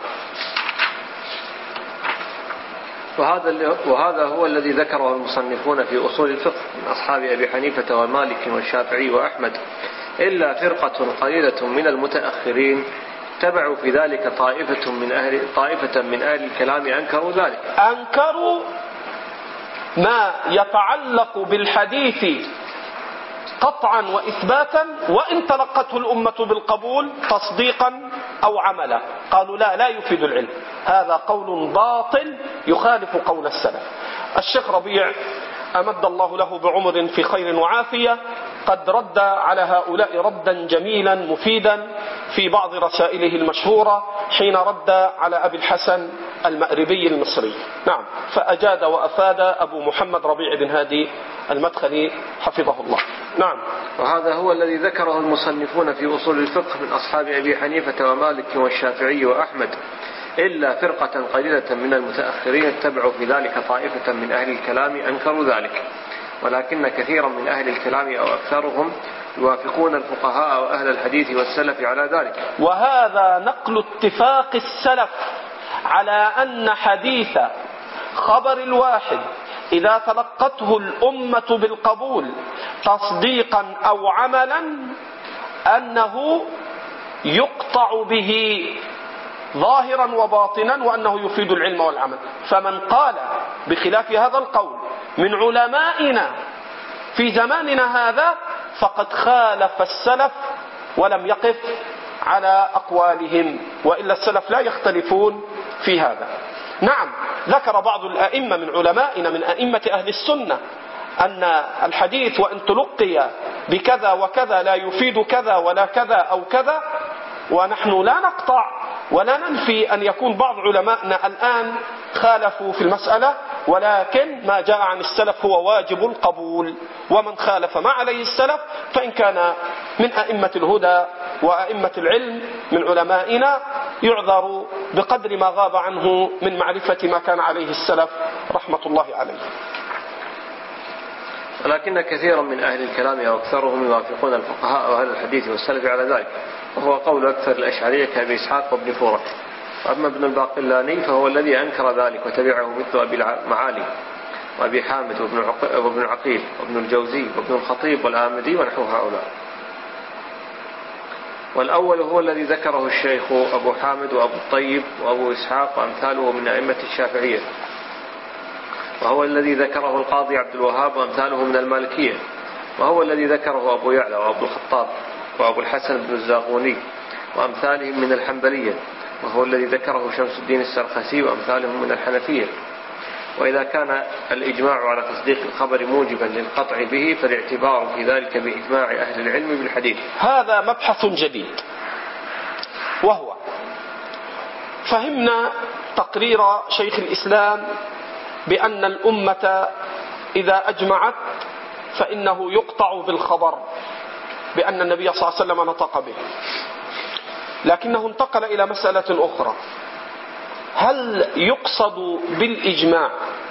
Speaker 1: وهذا هو الذي ذكره المصنفون في أصول الفقه من أصحاب أبي حنيفة ومالك والشافعي وأحمد، إلا فرقة قليلة من المتأخرين تبعوا في ذلك طائفة من أهل الكلام أنكروا ذلك.
Speaker 2: أنكروا ما يتعلق بالحديث قطعا وإثباتا وإن تلقته الأمة بالقبول تصديقا أو عملا. قالوا لا يفيد العلم. هذا قول باطل يخالف قول السلف. الشيخ ربيع أمد الله له بعمر في خير وعافية قد رد على هؤلاء ردا جميلا مفيدا في بعض رسائله المشهورة حين رد على أبي الحسن المأربي المصري. نعم. فأجاد وأفاد أبو محمد ربيع بن هادي المدخلي حفظه الله. نعم.
Speaker 1: وهذا هو الذي ذكره المصنفون في أصول الفقه من أصحاب أبي حنيفة ومالك والشافعي وأحمد، إلا فرقة قليلة من المتأخرين اتبعوا في ذلك طائفة من أهل الكلام أنكروا ذلك، ولكن كثيرا من أهل الكلام أو أكثرهم يوافقون الفقهاء وأهل الحديث والسلف على ذلك.
Speaker 2: وهذا نقل اتفاق السلف على أن حديث خبر الواحد إذا تلقته الأمة بالقبول تصديقا أو عملا أنه يقطع به ظاهرا وباطنا وأنه يفيد العلم والعمل. فمن قال بخلاف هذا القول من علمائنا في زماننا هذا فقد خالف السلف ولم يقف على أقوالهم، وإلا السلف لا يختلفون في هذا. نعم. ذكر بعض الأئمة من علمائنا من أئمة أهل السنة أن الحديث وإن تلقي بكذا وكذا لا يفيد كذا ولا كذا أو كذا، ونحن لا نقطع ولا ننفي أن يكون بعض علمائنا الآن خالفوا في المسألة، ولكن ما جاء عن السلف هو واجب القبول، ومن خالف ما عليه السلف فإن كان من أئمة الهدى وأئمة العلم من علمائنا يعذر بقدر ما غاب عنه من معرفة ما كان عليه السلف رحمة الله عليه.
Speaker 1: ولكن كثيرا من أهل الكلام أو أكثرهم يوافقون الفقهاء وأهل الحديث والسلف على ذلك، وهو قول أكثر الأشعرية كأبي إسحاق وابن فورك. وأما ابن الباقلاني فهو الذي أنكر ذلك وتبعه مثل أبي المعالي وأبي حامد وابن عقيل وابن الجوزي وابن الخطيب والآمدي ونحو هؤلاء. والأول هو الذي ذكره الشيخ أبو حامد وأبو الطيب وأبو إسحاق وأمثاله من أئمة الشافعية، وهو الذي ذكره القاضي عبد الوهاب وأمثاله من المالكية، وهو الذي ذكره أبو يعلى وأبو الخطاب وأبو الحسن بن الزاغوني وأمثالهم من الحنبلية، وهو الذي ذكره شمس الدين السرخسي وأمثالهم من الحنفية. وإذا كان الإجماع على تصديق الخبر موجبا للقطع به فالاعتبار في ذلك بإجماع أهل العلم بالحديث.
Speaker 2: هذا مبحث جديد، وهو فهمنا تقرير شيخ الإسلام بأن الأمة إذا أجمعت فإنه يقطع بالخبر بأن النبي صلى الله عليه وسلم نطق به، لكنه انتقل إلى مسألة أخرى: هل يقصد بالإجماع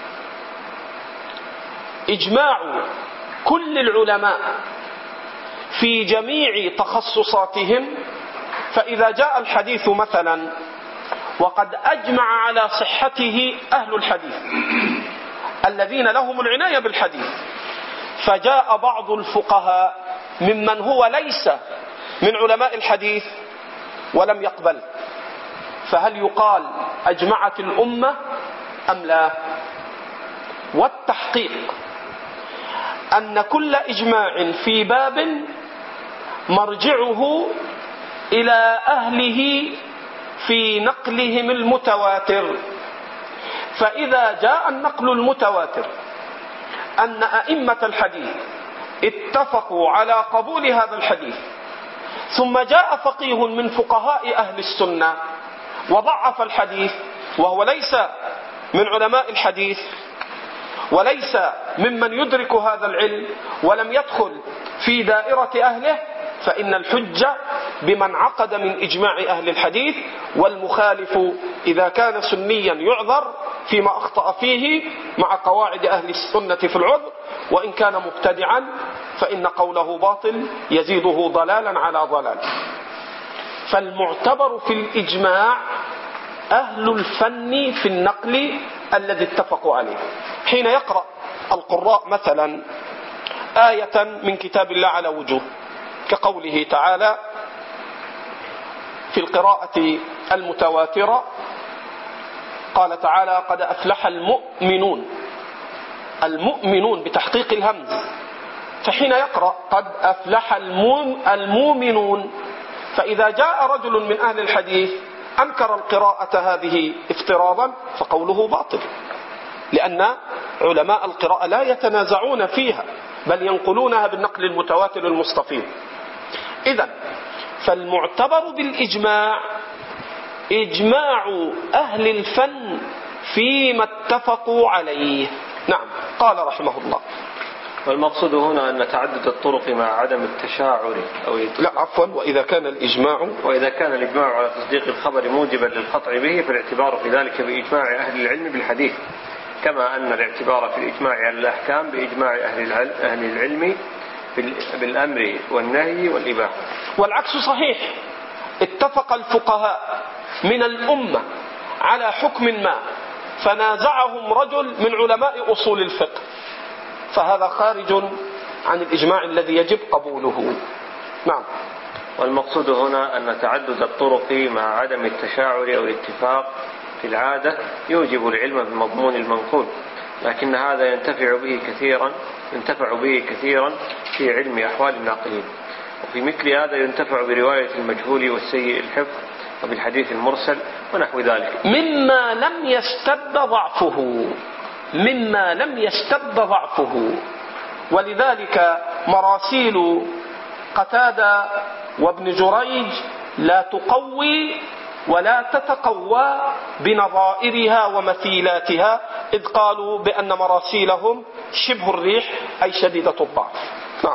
Speaker 2: إجماع كل العلماء في جميع تخصصاتهم؟ فإذا جاء الحديث مثلا وقد أجمع على صحته أهل الحديث الذين لهم العناية بالحديث، فجاء بعض الفقهاء ممن هو ليس من علماء الحديث ولم يقبل، فهل يقال أجمعت الأمة أم لا؟ والتحقيق أن كل إجماع في باب مرجعه إلى أهله في نقلهم المتواتر، فإذا جاء النقل المتواتر أن أئمة الحديث اتفقوا على قبول هذا الحديث، ثم جاء فقيه من فقهاء أهل السنة وضعف الحديث وهو ليس من علماء الحديث وليس ممن يدرك هذا العلم ولم يدخل في دائرة أهله، فإن الحجة بمن عقد من إجماع أهل الحديث، والمخالف إذا كان سنيا يعذر فيما أخطأ فيه مع قواعد أهل السنة في العذر، وإن كان مبتدعا فإن قوله باطل يزيده ضلالا على ضلال. فالمعتبر في الإجماع أهل الفن في النقل الذي اتفقوا عليه. حين يقرأ القراء مثلا آية من كتاب الله على وجوه كقوله تعالى في القراءة المتواترة، قال تعالى: قد أفلح المؤمنون، المؤمنون بتحقيق الهمز، فحين يقرأ قد أفلح المؤمنون، فإذا جاء رجل من أهل الحديث أنكر القراءة هذه افتراضا فقوله باطل، لأن علماء القراءة لا يتنازعون فيها بل ينقلونها بالنقل المتواتر المستفيض. إذن فالمعتبر بالإجماع إجماع أهل الفن فيما اتفقوا عليه. نعم. قال رحمه الله:
Speaker 1: والمقصود هنا أن تعدد الطرق مع عدم التشاعر
Speaker 2: وإذا كان
Speaker 1: الإجماع على تصديق الخبر موجبا للقطع به فالاعتبار في ذلك بإجماع أهل العلم بالحديث، كما أن الاعتبار في الإجماع على الأحكام بإجماع أهل العلم بالأمر والنهي والإباحة.
Speaker 2: والعكس صحيح، اتفق الفقهاء من الأمة على حكم ما فنازعهم رجل من علماء أصول الفقه، فهذا خارج عن الإجماع الذي يجب قبوله. نعم.
Speaker 1: والمقصود هنا أن تعدد الطرق مع عدم التشاعر أو الاتفاق في العادة يوجب العلم بمضمون المنقول، لكن هذا ينتفع به كثيرا في علم أحوال الناقلين، وفي مثل هذا ينتفع برواية المجهول والسيء الحفظ وبالحديث المرسل ونحو ذلك
Speaker 2: مما لم يشتد ضعفه. ولذلك مراسيل قتادة وابن جريج لا تقوي ولا تتقوى بنظائرها ومثيلاتها، إذ قالوا بأن مراسيلهم شبه الريح أي شديدة الضعف. نعم.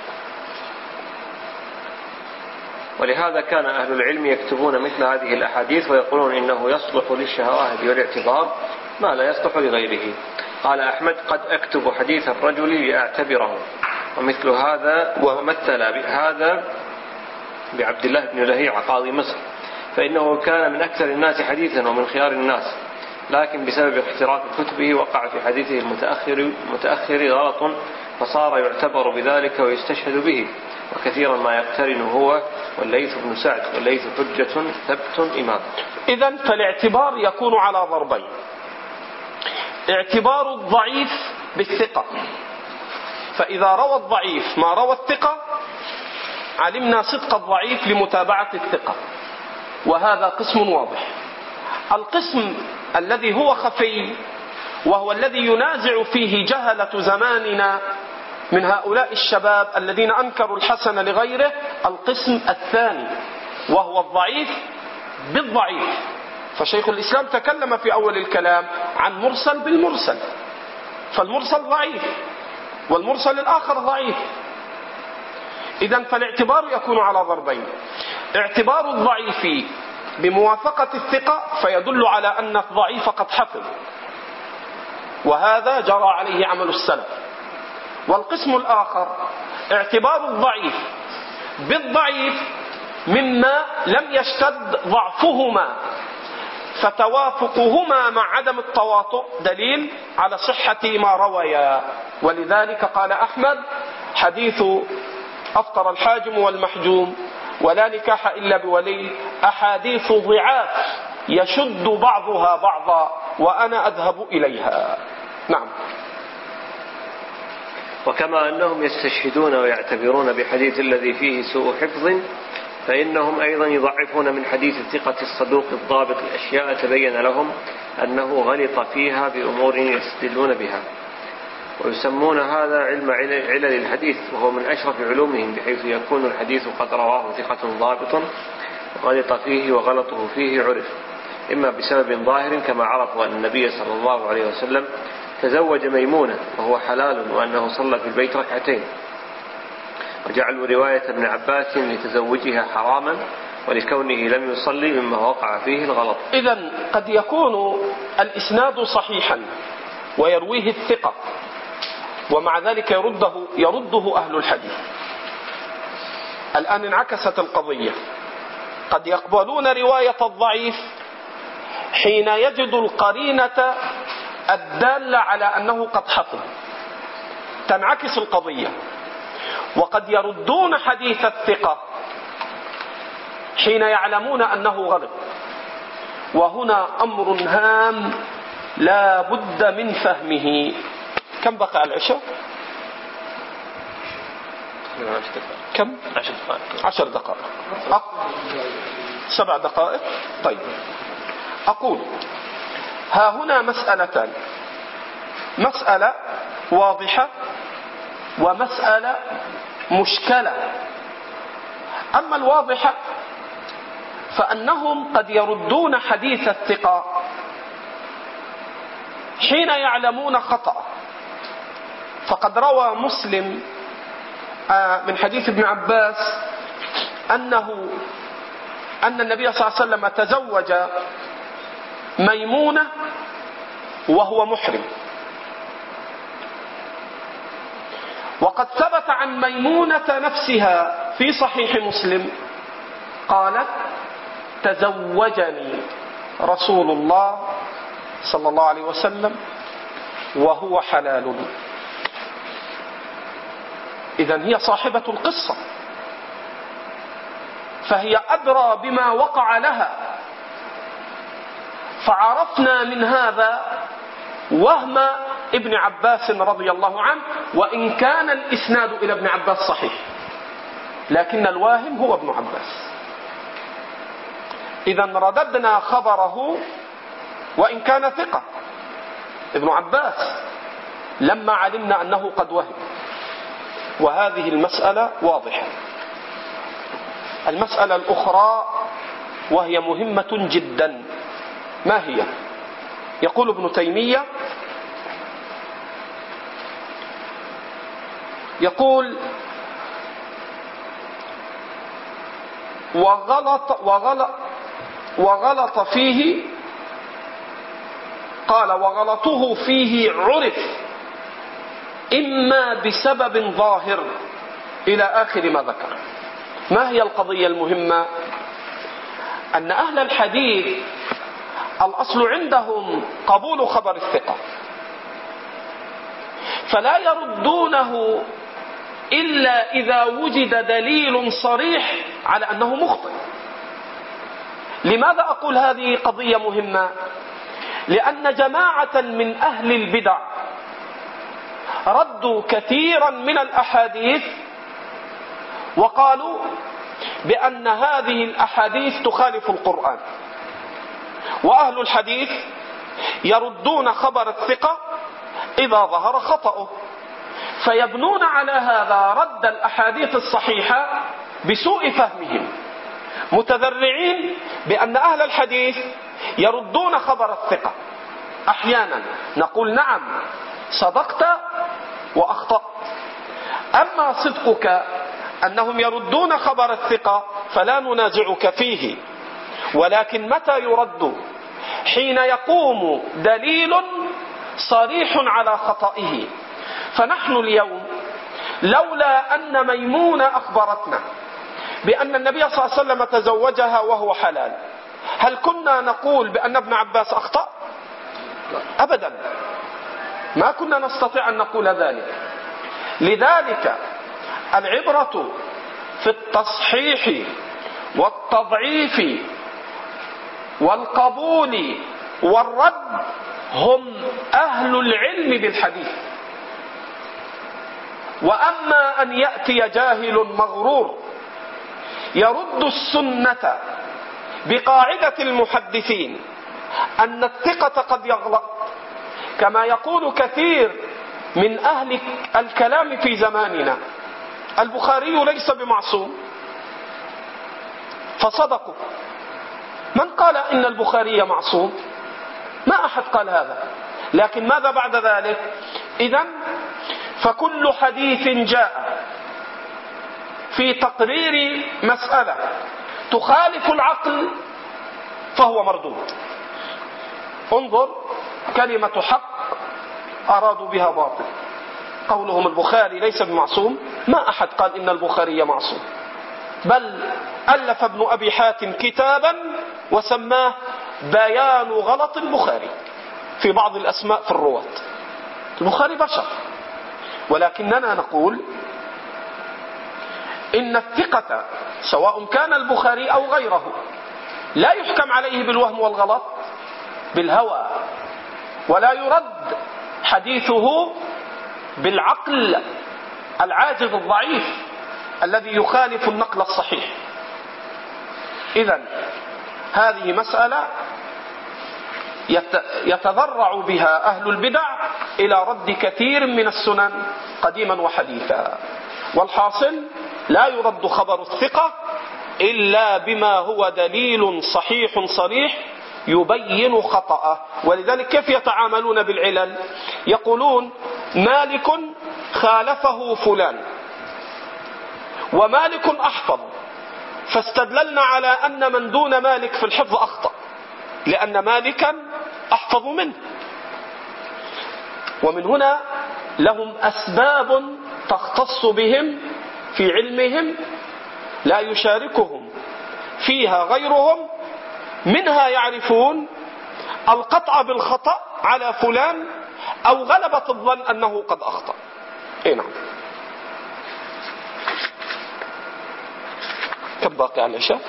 Speaker 1: ولهذا كان أهل العلم يكتبون مثل هذه الأحاديث ويقولون إنه يصلح للشواهد والاعتبار ما لا يصلح لغيره. قال أحمد: قد أكتب حديث الرجل لأعتبره. ومثل هذا ومثل بهذا بعبد الله بن لهيعة قاضي مصر، فإنه كان من أكثر الناس حديثا ومن خيار الناس، لكن بسبب اختراق كتبه وقع في حديثه المتأخر غلط، فصار يعتبر بذلك ويستشهد به، وكثيرا ما يقترن هو والليث بن سعد، والليث حجة ثبت إمام.
Speaker 2: إذن فالاعتبار يكون على ضربين: اعتبار الضعيف بالثقة، فإذا روى الضعيف ما روى الثقة علمنا صدق الضعيف لمتابعة الثقة، وهذا قسم واضح. القسم الذي هو خفي وهو الذي ينازع فيه جهلة زماننا من هؤلاء الشباب الذين أنكروا الحسن لغيره، القسم الثاني وهو الضعيف بالضعيف. فشيخ الإسلام تكلم في أول الكلام عن مرسل بالمرسل، فالمرسل ضعيف والمرسل الآخر ضعيف. إذن فالاعتبار يكون على ضربين: اعتبار الضعيف بموافقة الثقة فيدل على أن الضعيف قد حفظ، وهذا جرى عليه عمل السلف. والقسم الآخر اعتبار الضعيف بالضعيف مما لم يشتد ضعفهما، فتوافقهما مع عدم التواطؤ دليل على صحة ما رويا. ولذلك قال أحمد: حديث أفطر الحاجم والمحجوم ولا نكاح إلا بولي أحاديث ضعاف يشد بعضها بعضا وأنا أذهب إليها. نعم.
Speaker 1: وكما أنهم يستشهدون ويعتبرون بحديث الذي فيه سوء حفظ، فإنهم أيضا يضعفون من حديث الثقة الصدوق الضابط الأشياء تبين لهم أنه غلط فيها بأمور يستدلون بها، ويسمون هذا علم علل الحديث، وهو من أشرف علومهم، بحيث يكون الحديث قد رواه ثقة ضابط غلط فيه وغلطه فيه عرف، إما بسبب ظاهر كما عرفوا أن النبي صلى الله عليه وسلم تزوج ميمونة وهو حلال، وأنه صلى في البيت ركعتين، وجعلوا رواية ابن عباس لتزوجها حراما ولكونه لم يصلي مما وقع فيه الغلط.
Speaker 2: إذن قد يكون الإسناد صحيحا ويرويه الثقة، ومع ذلك يرده أهل الحديث. الآن انعكست القضية: قد يقبلون رواية الضعيف حين يجد القرينة الدالة على أنه قد حفظ، تنعكس القضية، وقد يردون حديث الثقة حين يعلمون أنه غلط. وهنا أمر هام لا بد من فهمه. كم بقى العشاء؟ كم؟ 10 دقائق. 7 دقائق. طيب، أقول ها هنا مسألتان: مسألة واضحة ومسألة مشكلة. أما الواضحة فأنهم قد يردون حديث الثقة حين يعلمون خطأ. فقد روى مسلم من حديث ابن عباس أن النبي صلى الله عليه وسلم تزوج ميمونة وهو محرم، وقد ثبت عن ميمونة نفسها في صحيح مسلم قالت: تزوجني رسول الله صلى الله عليه وسلم وهو حلال. إذن هي صاحبة القصة، فهي أدرى بما وقع لها. فعرفنا من هذا وهم ابن عباس رضي الله عنه، وإن كان الإسناد إلى ابن عباس صحيح، لكن الواهم هو ابن عباس. إذا رددنا خبره وإن كان ثقة ابن عباس لما علمنا أنه قد وهم. وهذه المسألة واضحة. المسألة الأخرى وهي مهمة جدا، ما هي؟ يقول ابن تيمية، يقول وغلط فيه، قال وغلطه فيه عرف إما بسبب ظاهر إلى آخر ما ذكر. ما هي القضية المهمة؟ أن أهل الحديث الأصل عندهم قبول خبر الثقة، فلا يردونه إلا إذا وجد دليل صريح على أنه مخطئ. لماذا أقول هذه قضية مهمة؟ لأن جماعة من أهل البدع ردوا كثيرا من الأحاديث وقالوا بأن هذه الأحاديث تخالف القرآن، وأهل الحديث يردون خبر الثقة إذا ظهر خطأه، فيبنون على هذا رد الأحاديث الصحيحة بسوء فهمهم، متذرعين بأن أهل الحديث يردون خبر الثقة. أحيانا نقول نعم صدقت وأخطأت، أما صدقك أنهم يردون خبر الثقة فلا ننازعك فيه، ولكن متى يرد؟ حين يقوم دليل صريح على خطئه. فنحن اليوم لولا أن ميمونة أخبرتنا بأن النبي صلى الله عليه وسلم تزوجها وهو حلال، هل كنا نقول بأن ابن عباس أخطأ؟ أبدا، ما كنا نستطيع أن نقول ذلك. لذلك العبرة في التصحيح والتضعيف والقبول والرد هم أهل العلم بالحديث. وأما أن يأتي جاهل مغرور يرد السنة بقاعدة المحدثين أن الثقة قد يغلط، كما يقول كثير من أهل الكلام في زماننا، البخاري ليس بمعصوم، فصدقوا. من قال إن البخاري معصوم؟ ما أحد قال هذا. لكن ماذا بعد ذلك؟ إذن فكل حديث جاء في تقرير مسألة تخالف العقل فهو مردود. انظر، كلمة حق أرادوا بها باطل. قولهم البخاري ليس بمعصوم، ما أحد قال إن البخاري معصوم، بل ألف ابن أبي حاتم كتابا وسماه بيان غلط البخاري في بعض الأسماء في الرواة. البخاري بشر، ولكننا نقول إن الثقة سواء كان البخاري أو غيره لا يحكم عليه بالوهم والغلط بالهوى، ولا يرد حديثه بالعقل العاجز الضعيف الذي يخالف النقل الصحيح. إذن هذه مسألة يتذرع بها أهل البدع إلى رد كثير من السنن قديما وحديثا. والحاصل لا يرد خبر الثقة إلا بما هو دليل صحيح صريح يبين خطأه. ولذلك كيف يتعاملون بالعلل؟ يقولون مالك خالفه فلان ومالك أحفظ، فاستدللنا على أن من دون مالك في الحفظ أخطأ لأن مالكا أحفظ منه. ومن هنا لهم أسباب تختص بهم في علمهم لا يشاركهم فيها غيرهم، منها يعرفون القطع بالخطأ على فلان أو غلبة الظن أنه قد أخطأ. نعم. كم باقي على العشاء؟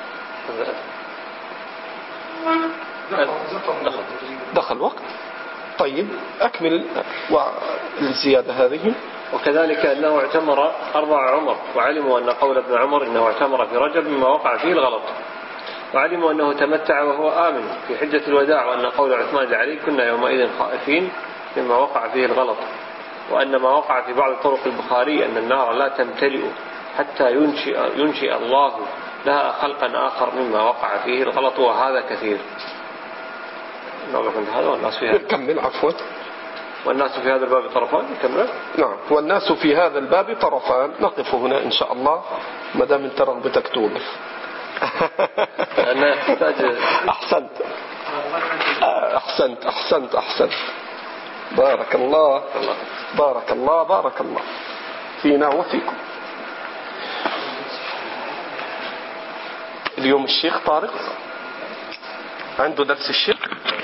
Speaker 2: دخل وقت. طيب أكمل والزيادة هذه.
Speaker 1: وكذلك أنه اعتمر 4 عمر، وعلموا أن قول ابن عمر إنه اعتمر في رجب مما وقع فيه الغلط، وعلموا أنه تمتع وهو آمن في حجة الوداع، وأن قول عثمان لعلي كنا يومئذ خائفين مما وقع فيه الغلط، وأن ما وقع في بعض طرق البخاري أن النار لا تمتلئ حتى ينشئ الله لها خلقا آخر مما وقع فيه الغلط، وهذا كثير. هذا والناس في هذا
Speaker 2: كمل عفوا.
Speaker 1: والناس في هذا الباب طرفان. كمل. نعم.
Speaker 2: والناس في هذا الباب طرفان. نقف هنا إن شاء الله ما دام انت رغبتك توقف.
Speaker 1: أنا يحتاج.
Speaker 2: أحسنت. بارك الله فينا وفيكم. اليوم الشيخ طارق عنده درس الشيخ.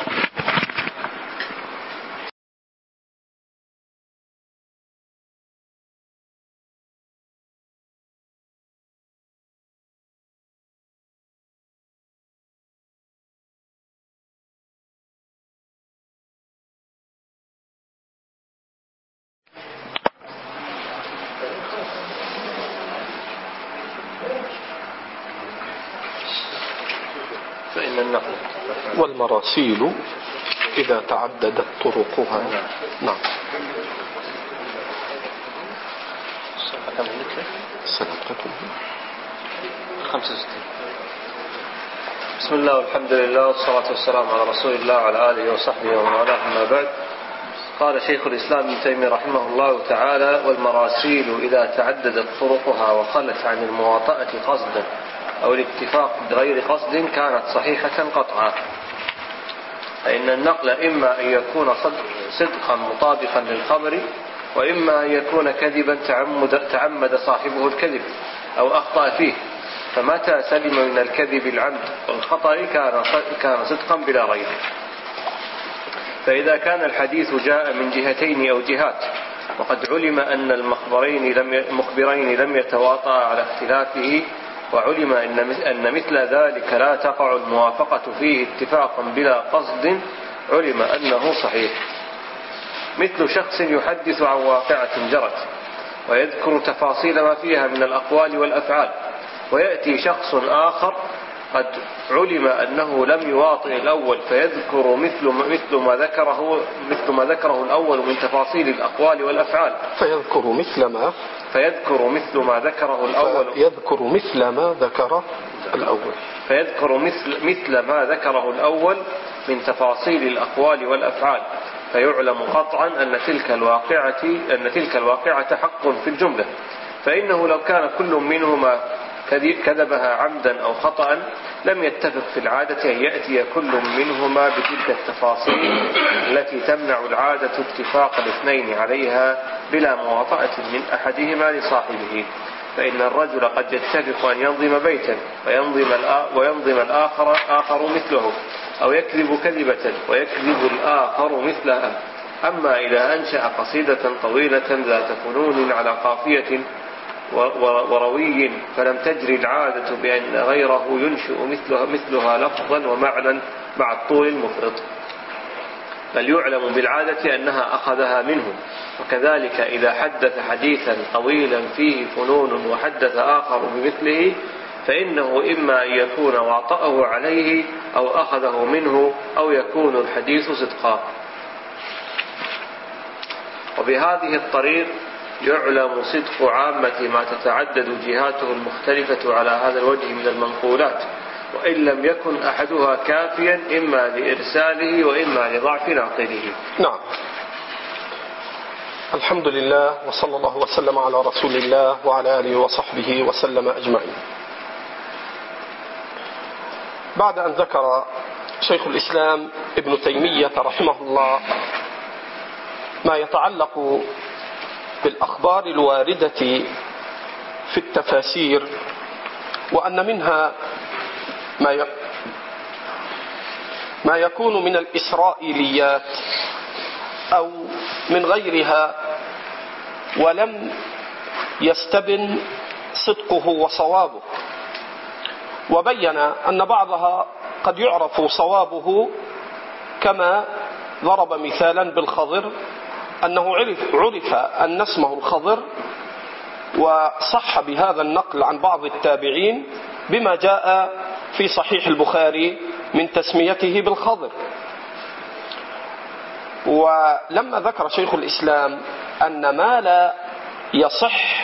Speaker 1: فإن النقل
Speaker 2: والمراسيل إذا تعددت طرقها. نعم. سنتكم
Speaker 1: 65. بسم الله والحمد لله والصلاة والسلام على رسول الله وعلى آله وصحبه ومن والاه، أما بعد. قال شيخ الإسلام ابن تيمية رحمه الله تعالى: والمراسيل إذا تعددت طرقها وخلت عن المواطأة قصدا أو الاتفاق بغير قصد كانت صحيحة قطعا. فإن النقل إما أن يكون صدقا مطابقا للخبر، وإما أن يكون كذبا تعمد صاحبه الكذب أو أخطأ فيه، فمتى سلم من الكذب العمد والخطأ كان صدقا بلا ريب. فإذا كان الحديث جاء من جهتين أو جهات، وقد علم أن المخبرين لم يتواطأ على اختلافه، وعلم أن مثل ذلك لا تقع الموافقة فيه اتفاقا بلا قصد، علم أنه صحيح. مثل شخص يحدث عن واقعة جرت ويذكر تفاصيل ما فيها من الأقوال والأفعال، ويأتي شخص آخر قد علم أنه لم يواطئ الأول فيذكر مثل ما ذكره الأول من تفاصيل الأقوال والأفعال.
Speaker 2: فيذكر مثل ما ذكره
Speaker 1: الأول من تفاصيل الأقوال والأفعال، فيعلم قطعا أن تلك الواقعة حق في الجملة، فإنه لو كان كل منهما كذبها عمدا أو خطأ لم يتفق في العادة أن يأتي كل منهما بتلك التفاصيل التي تمنع العادة اتفاق الاثنين عليها بلا مواطأة من أحدهما لصاحبه. فإن الرجل قد يتفق أن ينظم بيتا وينظم الآخر مثله، أو يكذب كذبة ويكذب الآخر مثلها. أما إذا أنشأ قصيدة طويلة ذات فنون على قافية وروي فلم تجري العادة بأن غيره ينشئ مثلها لفظا ومعنى مع الطول المفرط، بل يعلم بالعادة أنها أخذها منه. وكذلك إذا حدث حديثا طويلا فيه فنون وحدث آخر بمثله، فإنه إما أن يكون واطأه عليه أو أخذه منه، أو يكون الحديث صدقا. وبهذه الطريق يعلم صدق عامة ما تتعدد جهاته المختلفة على هذا الوجه من المنقولات، وإن لم يكن أحدها كافيا إما لإرساله وإما لضعف ناقله.
Speaker 2: نعم. الحمد لله، وصلى الله وسلم على رسول الله وعلى آله وصحبه وسلم أجمعين. بعد أن ذكر شيخ الإسلام ابن تيمية رحمه الله ما يتعلق بالأخبار الواردة في التفاسير، وأن منها ما يكون من الإسرائيليات أو من غيرها ولم يستبن صدقه وصوابه، وبين أن بعضها قد يعرف صوابه، كما ضرب مثالا بالخضر أنه عرف أن اسمه الخضر، وصح بهذا النقل عن بعض التابعين بما جاء في صحيح البخاري من تسميته بالخضر. ولما ذكر شيخ الإسلام أن ما لا يصح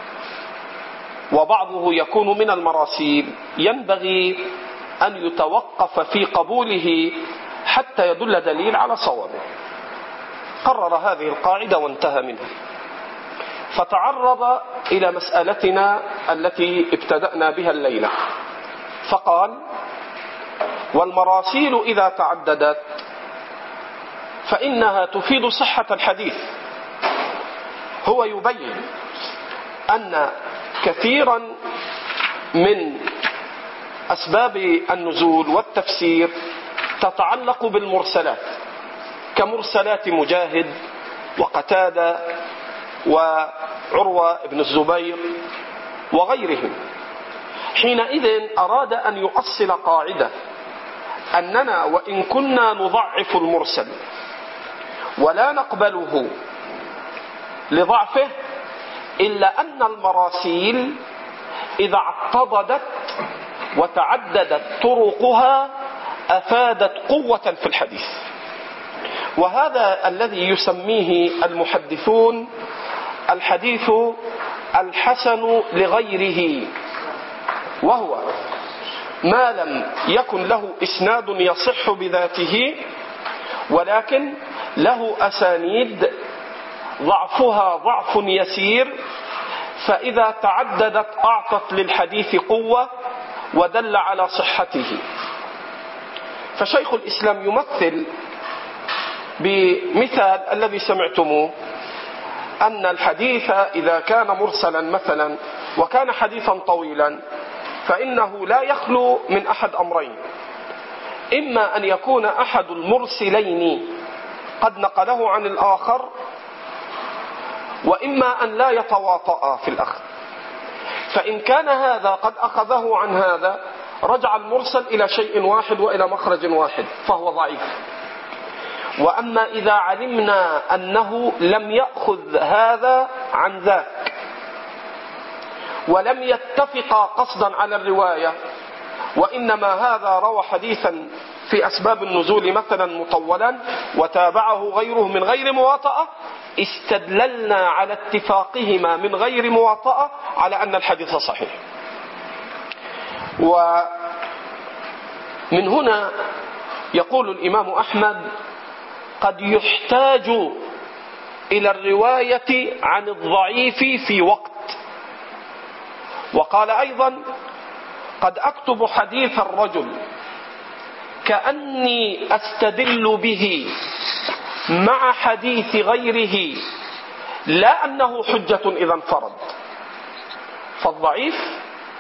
Speaker 2: وبعضه يكون من المراسيل ينبغي أن يتوقف في قبوله حتى يدل دليل على صوابه، قرر هذه القاعدة وانتهى منها، فتعرض إلى مسألتنا التي ابتدأنا بها الليلة، فقال: والمراسيل إذا تعددت فإنها تفيد صحة الحديث. هو يبين أن كثيرا من أسباب النزول والتفسير تتعلق بالمرسلات، كمرسلات مجاهد وقتادة وعروة بن الزبير وغيرهم. حينئذ أراد أن يؤصل قاعدة أننا وإن كنا نضعف المرسل ولا نقبله لضعفه، إلا أن المراسيل إذا اعتضدت وتعددت طرقها أفادت قوة في الحديث. وهذا الذي يسميه المحدثون الحديث الحسن لغيره، وهو ما لم يكن له إسناد يصح بذاته ولكن له أسانيد ضعفها ضعف يسير، فإذا تعددت أعطت للحديث قوة ودل على صحته. فشيخ الإسلام يمثل بمثال الذي سمعتموه، أن الحديث إذا كان مرسلا مثلا وكان حديثا طويلا فإنه لا يخلو من أحد أمرين: إما أن يكون أحد المرسلين قد نقله عن الآخر، وإما أن لا يتواطأ في الأخذ. فإن كان هذا قد أخذه عن هذا رجع المرسل إلى شيء واحد وإلى مخرج واحد فهو ضعيف. وأما إذا علمنا أنه لم يأخذ هذا عن ذاك ولم يتفق قصدا على الرواية، وإنما هذا روى حديثا في أسباب النزول مثلا مطولا وتابعه غيره من غير مواطأة، استدللنا على اتفاقهما من غير مواطأة على أن الحديث صحيح. ومن هنا يقول الإمام أحمد: قد يحتاج إلى الرواية عن الضعيف في وقت. وقال أيضا: قد أكتب حديث الرجل كأني أستدل به مع حديث غيره، لا أنه حجة إذا انفرد. فالضعيف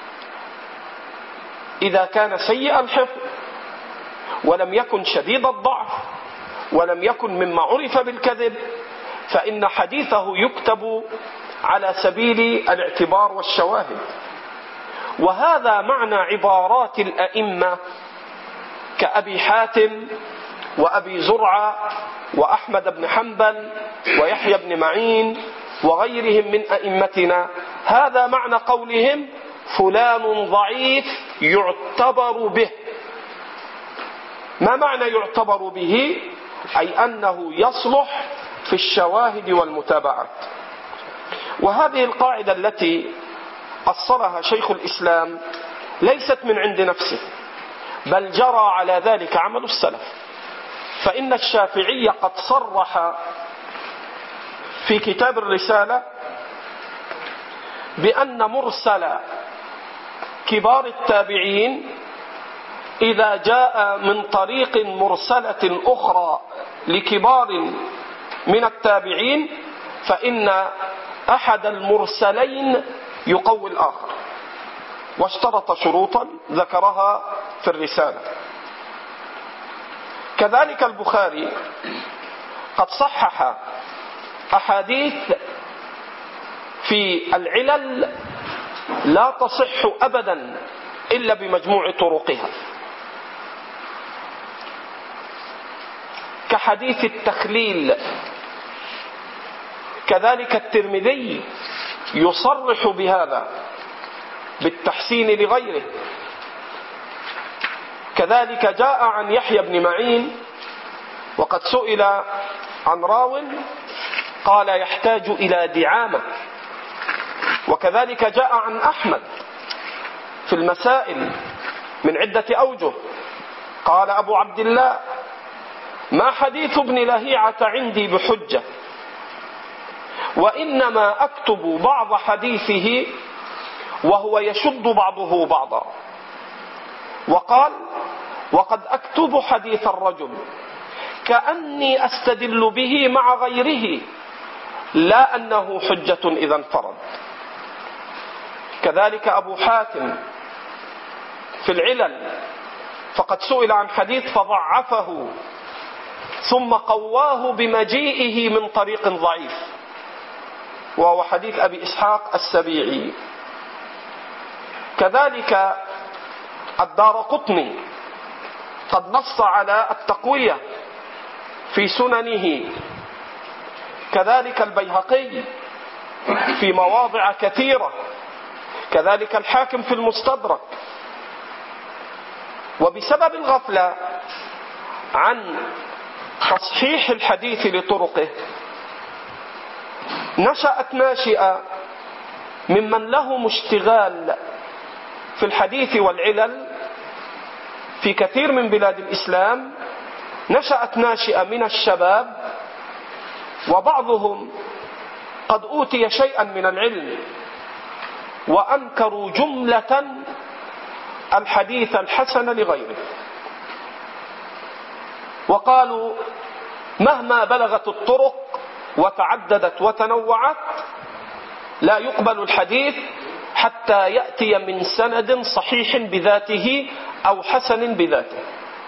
Speaker 2: إذا كان سيء الحفظ ولم يكن شديد الضعف ولم يكن مما عرف بالكذب فإن حديثه يكتب على سبيل الاعتبار والشواهد. وهذا معنى عبارات الأئمة كأبي حاتم وأبي زرعة وأحمد بن حنبل ويحيى بن معين وغيرهم من أئمتنا. هذا معنى قولهم: فلان ضعيف يعتبر به. ما معنى يعتبر به؟ أي أنه يصلح في الشواهد والمتابعات. وهذه القاعدة التي أصلها شيخ الإسلام ليست من عند نفسه، بل جرى على ذلك عمل السلف. فإن الشافعي قد صرح في كتاب الرسالة بأن مرسل كبار التابعين إذا جاء من طريق مرسلة أخرى لكبار من التابعين فإن أحد المرسلين يقوي الآخر، واشترط شروطا ذكرها في الرسالة. كذلك البخاري قد صحح أحاديث في العلل لا تصح أبدا إلا بمجموع طرقها، كحديث التخليل. كذلك الترمذي يصرح بهذا بالتحسين لغيره. كذلك جاء عن يحيى بن معين وقد سئل عن راو قال يحتاج إلى دعامة. وكذلك جاء عن أحمد في المسائل من عدة أوجه، قال أبو عبد الله: ما حديث ابن لهيعة عندي بحجة، وإنما أكتب بعض حديثه وهو يشد بعضه بعضا. وقال: وقد أكتب حديث الرجل كأني أستدل به مع غيره، لا أنه حجة إذا انفرد. كذلك أبو حاتم في العلل، فقد سئل عن حديث فضعفه ثم قواه بمجيئه من طريق ضعيف، وهو حديث أبي إسحاق السبيعي. كذلك الدارقطني قد نص على التقوية في سننه. كذلك البيهقي في مواضع كثيرة. كذلك الحاكم في المستدرك. وبسبب الغفلة عن تصحيح الحديث لطرقه نشأت ناشئة ممن لهم اشتغال في الحديث والعلل في كثير من بلاد الإسلام. نشأت ناشئة من الشباب، وبعضهم قد أوتي شيئا من العلم وأنكروا جملة الحديث الحسن لغيره، وقالوا مهما بلغت الطرق وتعددت وتنوعت لا يقبل الحديث حتى يأتي من سند صحيح بذاته أو حسن بذاته.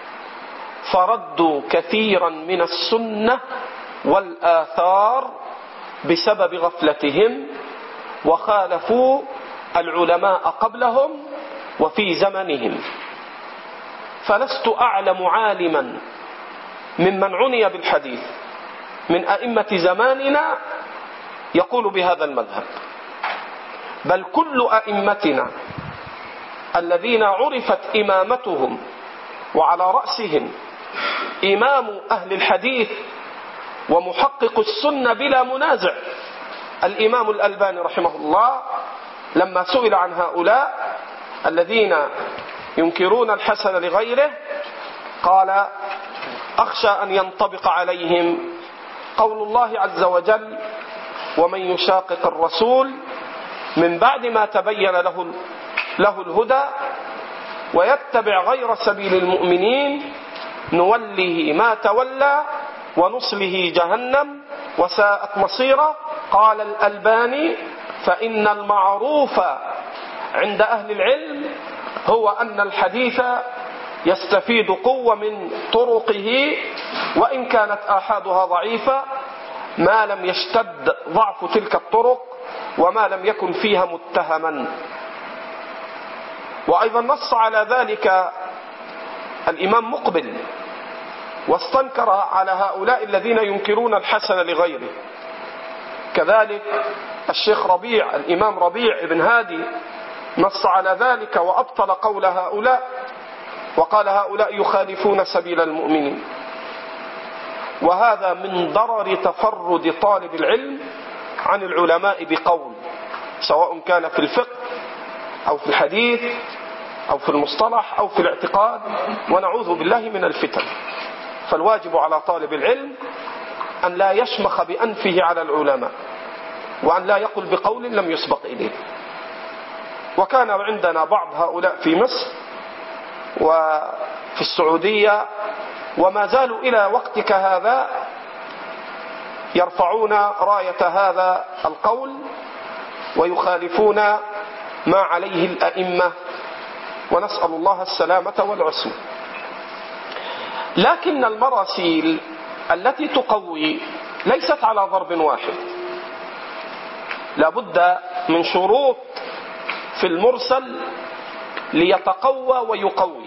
Speaker 2: فردوا كثيرا من السنة والآثار بسبب غفلتهم، وخالفوا العلماء قبلهم وفي زمنهم. فلست أعلم عالما ممن عني بالحديث من أئمة زماننا يقول بهذا المذهب، بل كل أئمتنا الذين عرفت إمامتهم وعلى رأسهم إمام أهل الحديث ومحقق السنة بلا منازع الإمام الألباني رحمه الله، لما سئل عن هؤلاء الذين ينكرون الحسن لغيره قال: أخشى أن ينطبق عليهم قول الله عز وجل: ومن يشاقق الرسول من بعد ما تبين له الهدى ويتبع غير سبيل المؤمنين نوله ما تولى ونصله جهنم وساءت مصيرا. قال الألباني: فإن المعروف عند أهل العلم هو أن الحديث يستفيد قوة من طرقه وإن كانت آحادها ضعيفة، ما لم يشتد ضعف تلك الطرق وما لم يكن فيها متهما. وأيضا نص على ذلك الإمام مقبل واستنكر على هؤلاء الذين ينكرون الحسن لغيره. كذلك الشيخ ربيع، الإمام ربيع بن هادي، نص على ذلك وأبطل قول هؤلاء وقال: هؤلاء يخالفون سبيل المؤمنين. وهذا من ضرر تفرد طالب العلم عن العلماء بقول، سواء كان في الفقه أو في الحديث أو في المصطلح أو في الاعتقاد، ونعوذ بالله من الفتن. فالواجب على طالب العلم أن لا يشمخ بأنفه على العلماء، وأن لا يقل بقول لم يسبق إليه. وكان عندنا بعض هؤلاء في مصر وفي السعودية وما زالوا إلى وقتك هذا يرفعون راية هذا القول ويخالفون ما عليه الأئمة، ونسأل الله السلامة والعصمة. لكن المراسيل التي تقوي ليست على ضرب واحد، لابد من شروط في المرسل ليتقوى ويقوي،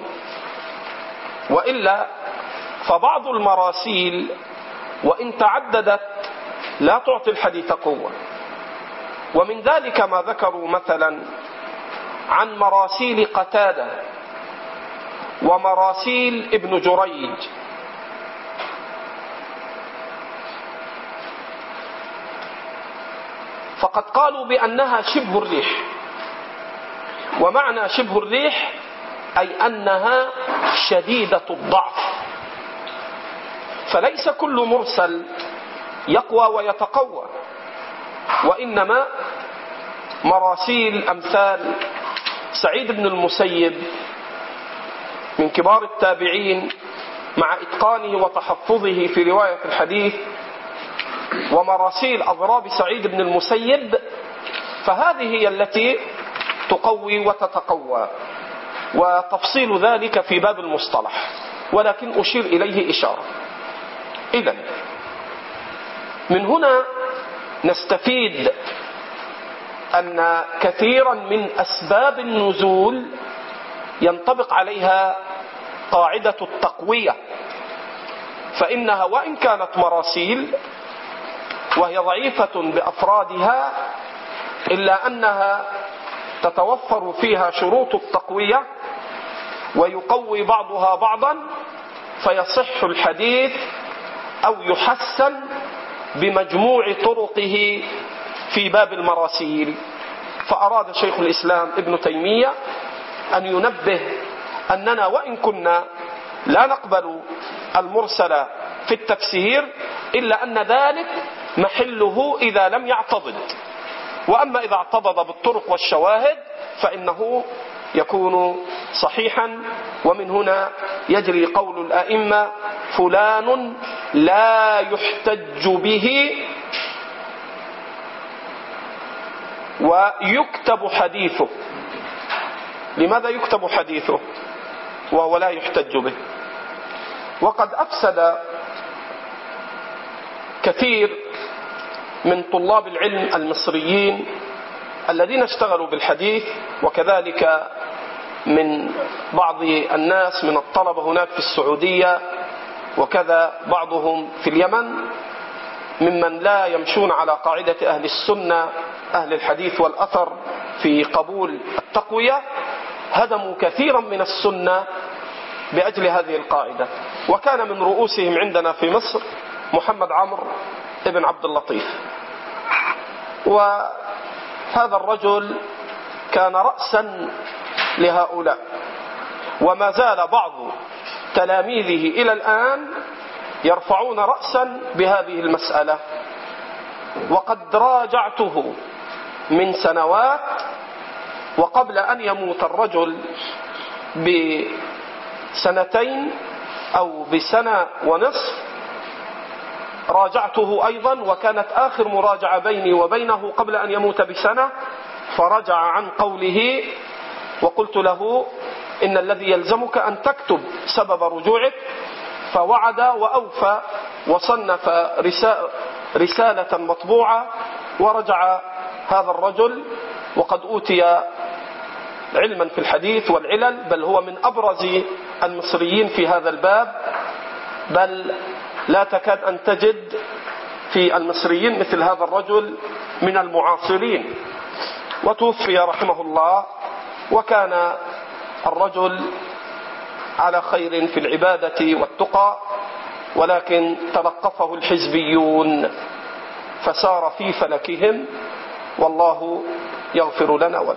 Speaker 2: وإلا فبعض المراسيل وإن تعددت لا تعطي الحديث قوة. ومن ذلك ما ذكروا مثلا عن مراسيل قتادة ومراسيل ابن جريج. فقد قالوا بأنها شبه الريح، ومعنى شبه الريح أي أنها شديدة الضعف، فليس كل مرسل يقوى ويتقوى، وإنما مراسيل أمثال سعيد بن المسيب من كبار التابعين مع إتقانه وتحفظه في رواية الحديث، ومراسيل أضراب سعيد بن المسيب، فهذه هي التي تقوي وتتقوى، وتفصيل ذلك في باب المصطلح، ولكن أشير إليه إشارة. إذن من هنا نستفيد أن كثيرا من أسباب النزول ينطبق عليها قاعدة التقوية، فإنها وإن كانت مراسيل وهي ضعيفة بأفرادها إلا أنها تتوفر فيها شروط التقوية ويقوي بعضها بعضا، فيصح الحديث أو يحسن بمجموع طرقه في باب المراسيل. فأراد شيخ الإسلام ابن تيمية أن ينبه أننا وإن كنا لا نقبل المرسل في التفسير إلا أن ذلك محله إذا لم يعتضد، وأما إذا اعتضد بالطرق والشواهد فإنه يكون صحيحا. ومن هنا يجري قول الأئمة: فلان لا يحتج به ويكتب حديثه. لماذا يكتب حديثه وهو لا يحتج به؟ وقد أفسد كثير من طلاب العلم المصريين الذين اشتغلوا بالحديث، وكذلك من بعض الناس من الطلبة هناك في السعودية، وكذا بعضهم في اليمن، ممن لا يمشون على قاعدة أهل السنة أهل الحديث والأثر في قبول التقوية، هدموا كثيرا من السنة بأجل هذه القاعدة. وكان من رؤوسهم عندنا في مصر محمد عمرو ابن عبد اللطيف، وهذا الرجل كان رأسا لهؤلاء، وما زال بعض تلاميذه إلى الآن يرفعون رأسا بهذه المسألة. وقد راجعته من سنوات، وقبل أن يموت الرجل بسنتين أو بسنة ونصف راجعته أيضا، وكانت آخر مراجعة بيني وبينه قبل أن يموت بسنة، فرجع عن قوله، وقلت له: إن الذي يلزمك أن تكتب سبب رجوعك. فوعد وأوفى وصنف رسالة مطبوعة، ورجع هذا الرجل وقد أوتي علما في الحديث والعلل، بل هو من أبرز المصريين في هذا الباب، بل لا تكاد أن تجد في المصريين مثل هذا الرجل من المعاصرين. وتوفي رحمه الله، وكان الرجل على خير في العبادة والتقى، ولكن تلقفه الحزبيون فسار في فلكهم، والله يغفر لنا وله.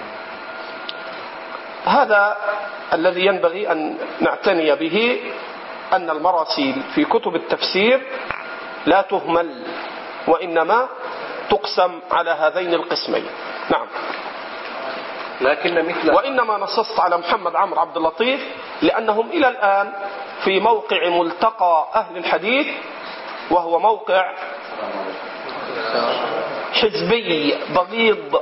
Speaker 2: هذا الذي ينبغي أن نعتني به، أن المراسيل في كتب التفسير لا تهمل، وإنما تقسم على هذين القسمين. نعم. وإنما نصصت على محمد عمرو عبد اللطيف لأنهم إلى الآن في موقع ملتقى أهل الحديث، وهو موقع حزبي بغيض،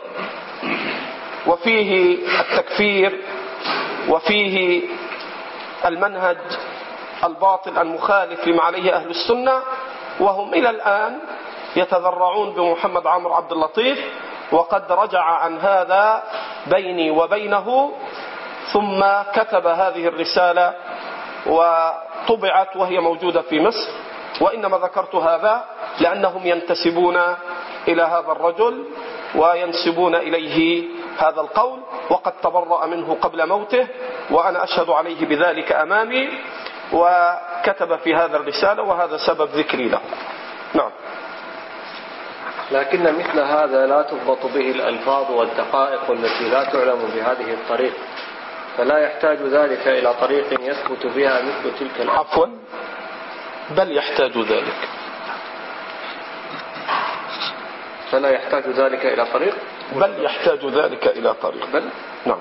Speaker 2: وفيه التكفير، وفيه المنهج الباطل المخالف لما عليه أهل السنة، وهم إلى الآن يتذرعون بمحمد عمرو عبد اللطيف، وقد رجع عن هذا بيني وبينه، ثم كتب هذه الرسالة وطبعت وهي موجودة في مصر. وإنما ذكرت هذا لأنهم ينتسبون إلى هذا الرجل وينسبون إليه هذا القول، وقد تبرأ منه قبل موته، وأنا أشهد عليه بذلك أمامي، وكتب في هذا الرسالة، وهذا سبب ذكري له. نعم.
Speaker 1: لكن مثل هذا لا تضبط به الألفاظ والدقائق التي لا تعلم بهذه الطريق، فلا يحتاج ذلك إلى طريق يثبت بها مثل تلك الألفاظ.
Speaker 2: عفوا، بل يحتاج ذلك.
Speaker 1: فلا يحتاج ذلك إلى طريق،
Speaker 2: بل يحتاج ذلك إلى طريق.
Speaker 1: بل
Speaker 2: نعم.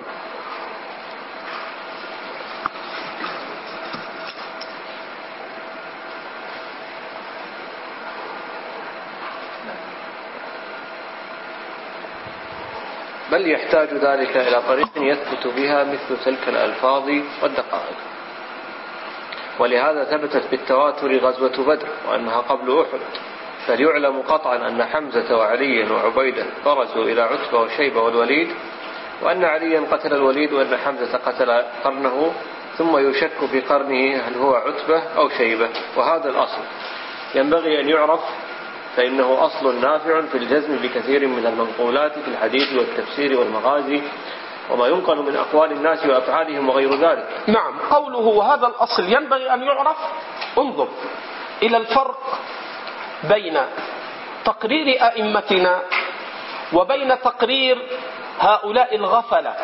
Speaker 1: بل يحتاج ذلك إلى طريق يثبت بها مثل تلك الألفاظ والدقائق. ولهذا ثبتت بالتواتر غزوة بدر وأنها قبل أحد، فليعلم قطعا أن حمزة وعليا وعبيدة برزوا إلى عتبة وشيبة والوليد، وأن عليا قتل الوليد وأن حمزة قتل قرنه، ثم يشك في قرنه هل هو عتبة أو شيبة. وهذا الأصل ينبغي أن يعرف، فإنه أصل نافع في الجزم بكثير من المنقولات في الحديث والتفسير والمغازي وما ينقل من أقوال الناس وأفعالهم وغير ذلك.
Speaker 2: نعم. قوله هذا الأصل ينبغي أن يعرف، انظر إلى الفرق بين تقرير أئمتنا وبين تقرير هؤلاء الغفلة.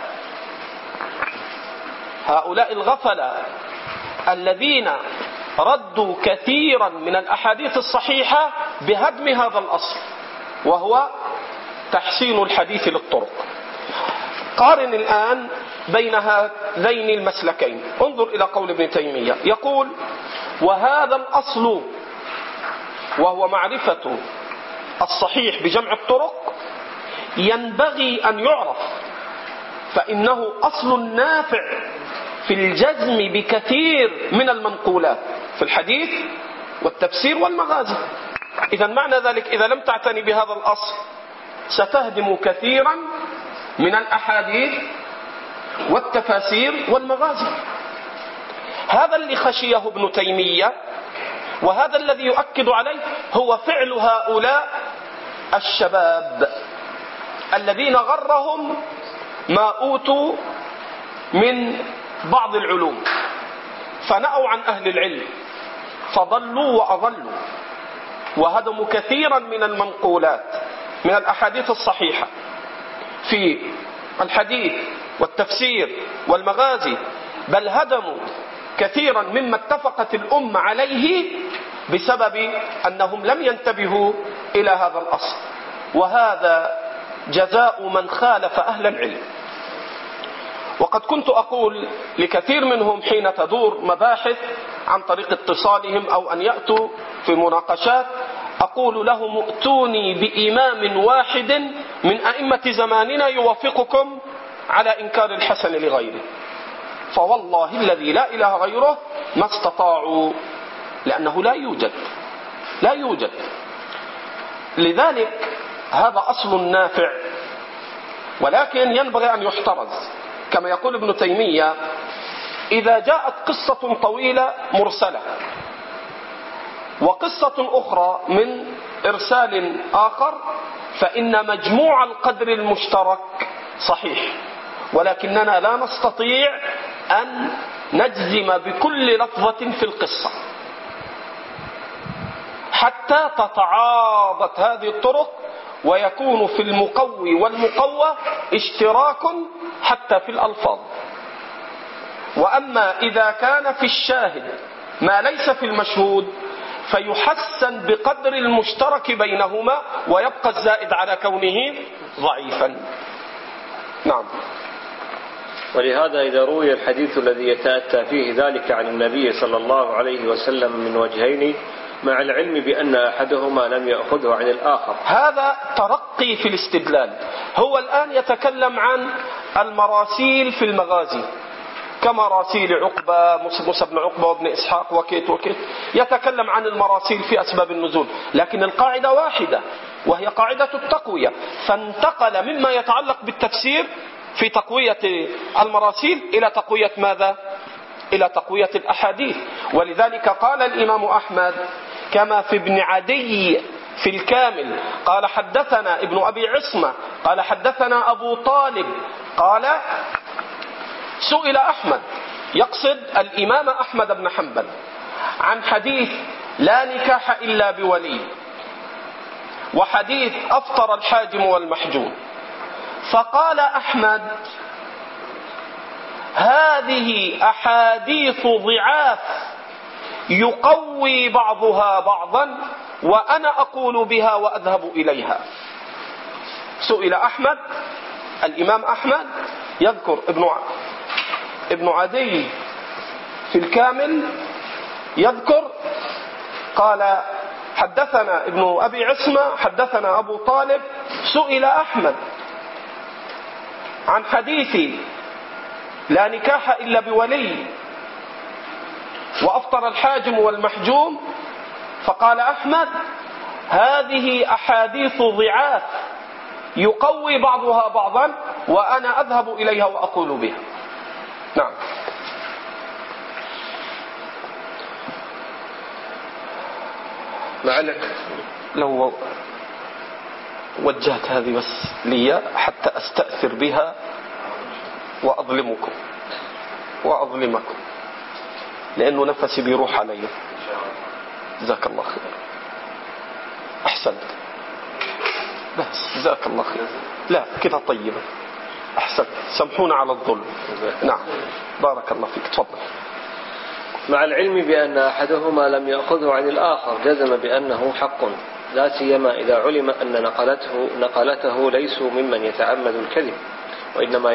Speaker 2: هؤلاء الغفلة الذين ردوا كثيرا من الأحاديث الصحيحة بهدم هذا الأصل، وهو تحسين الحديث للطرق. قارن الآن بين هذين المسلكين. انظر إلى قول ابن تيمية، يقول: وهذا الأصل، وهو معرفة الصحيح بجمع الطرق، ينبغي أن يعرف، فإنه أصل نافع في الجزم بكثير من المنقولات في الحديث والتفسير والمغازي. إذا معنى ذلك إذا لم تعتني بهذا الأصل ستهدم كثيرا من الأحاديث والتفاسير والمغازي. هذا اللي خشيه ابن تيمية، وهذا الذي يؤكد عليه هو فعل هؤلاء الشباب الذين غرهم ما أوتوا من بعض العلوم، فنأوا عن أهل العلم فضلوا وأضلوا، وهدموا كثيرا من المنقولات من الأحاديث الصحيحة في الحديث والتفسير والمغازي، بل هدموا كثيرا مما اتفقت الأمة عليه بسبب أنهم لم ينتبهوا إلى هذا الأصل. وهذا جزاء من خالف أهل العلم. وقد كنت أقول لكثير منهم حين تدور مباحث عن طريق اتصالهم أو أن يأتوا في مناقشات، أقول لهم: ائتوني بإمام واحد من أئمة زماننا يوافقكم على إنكار الحسن لغيره، فوالله الذي لا إله غيره ما استطاعوا، لأنه لا يوجد. لذلك هذا أصل نافع، ولكن ينبغي أن يحترز. كما يقول ابن تيمية: إذا جاءت قصة طويلة مرسلة وقصة أخرى من إرسال آخر، فإن مجموع القدر المشترك صحيح، ولكننا لا نستطيع أن نجزم بكل لفظة في القصة حتى تتعاضد هذه الطرق، ويكون في المقوي والمقوى اشتراك حتى في الألفاظ. وأما إذا كان في الشاهد ما ليس في المشهود فيحسن بقدر المشترك بينهما، ويبقى الزائد على كونه ضعيفا. نعم.
Speaker 1: ولهذا إذا روي الحديث الذي يتأتى فيه ذلك عن النبي صلى الله عليه وسلم من وجهين، مع العلم بأن أحدهما لم يأخذه عن الآخر،
Speaker 2: هذا ترقي في الاستدلال. هو الآن يتكلم عن المراسيل في المغازي، كمراسيل عقبة، موسى بن عقبة وابن إسحاق وكيت، يتكلم عن المراسيل في أسباب النزول، لكن القاعدة واحدة وهي قاعدة التقوية، فانتقل مما يتعلق بالتفسير في تقوية المراسيل إلى تقوية ماذا؟ إلى تقوية الأحاديث. ولذلك قال الإمام أحمد كما في ابن عدي في الكامل، قال: حدثنا ابن أبي عصمة قال: حدثنا أبو طالب قال: سئل أحمد، يقصد الإمام أحمد بن حنبل، عن حديث لا نكاح إلا بولي وحديث أفطر الحاجم والمحجوم، فقال أحمد: هذه أحاديث ضعاف يقوي بعضها بعضا وأنا أقول بها وأذهب إليها. سئل أحمد، الإمام أحمد يذكر ابن عدي في الكامل يذكر، قال: حدثنا ابن أبي عصمة حدثنا أبو طالب سئل أحمد عن حديث لا نكاح إلا بولي وأفطر الحاجم والمحجوم، فقال أحمد: هذه أحاديث ضعاف يقوي بعضها بعضا وأنا أذهب إليها وأقول بها. نعم.
Speaker 1: معلك
Speaker 2: لو وجهت هذه بس لي حتى أستأثر بها وأظلمكم لأنه نفسي بيروح علي. جزاك الله خير. أحسنت. بس جزاك الله خير. لا كده طيبة. أحسنت. سامحونا على الظلم. نعم بارك الله فيك. تفضل.
Speaker 1: مع العلم بأن أحدهما لم يأخذه عن الآخر جزم بأنه حق، لا سيما إذا علم أن نقلته ليسوا ممن يتعمد الكذب، وإنما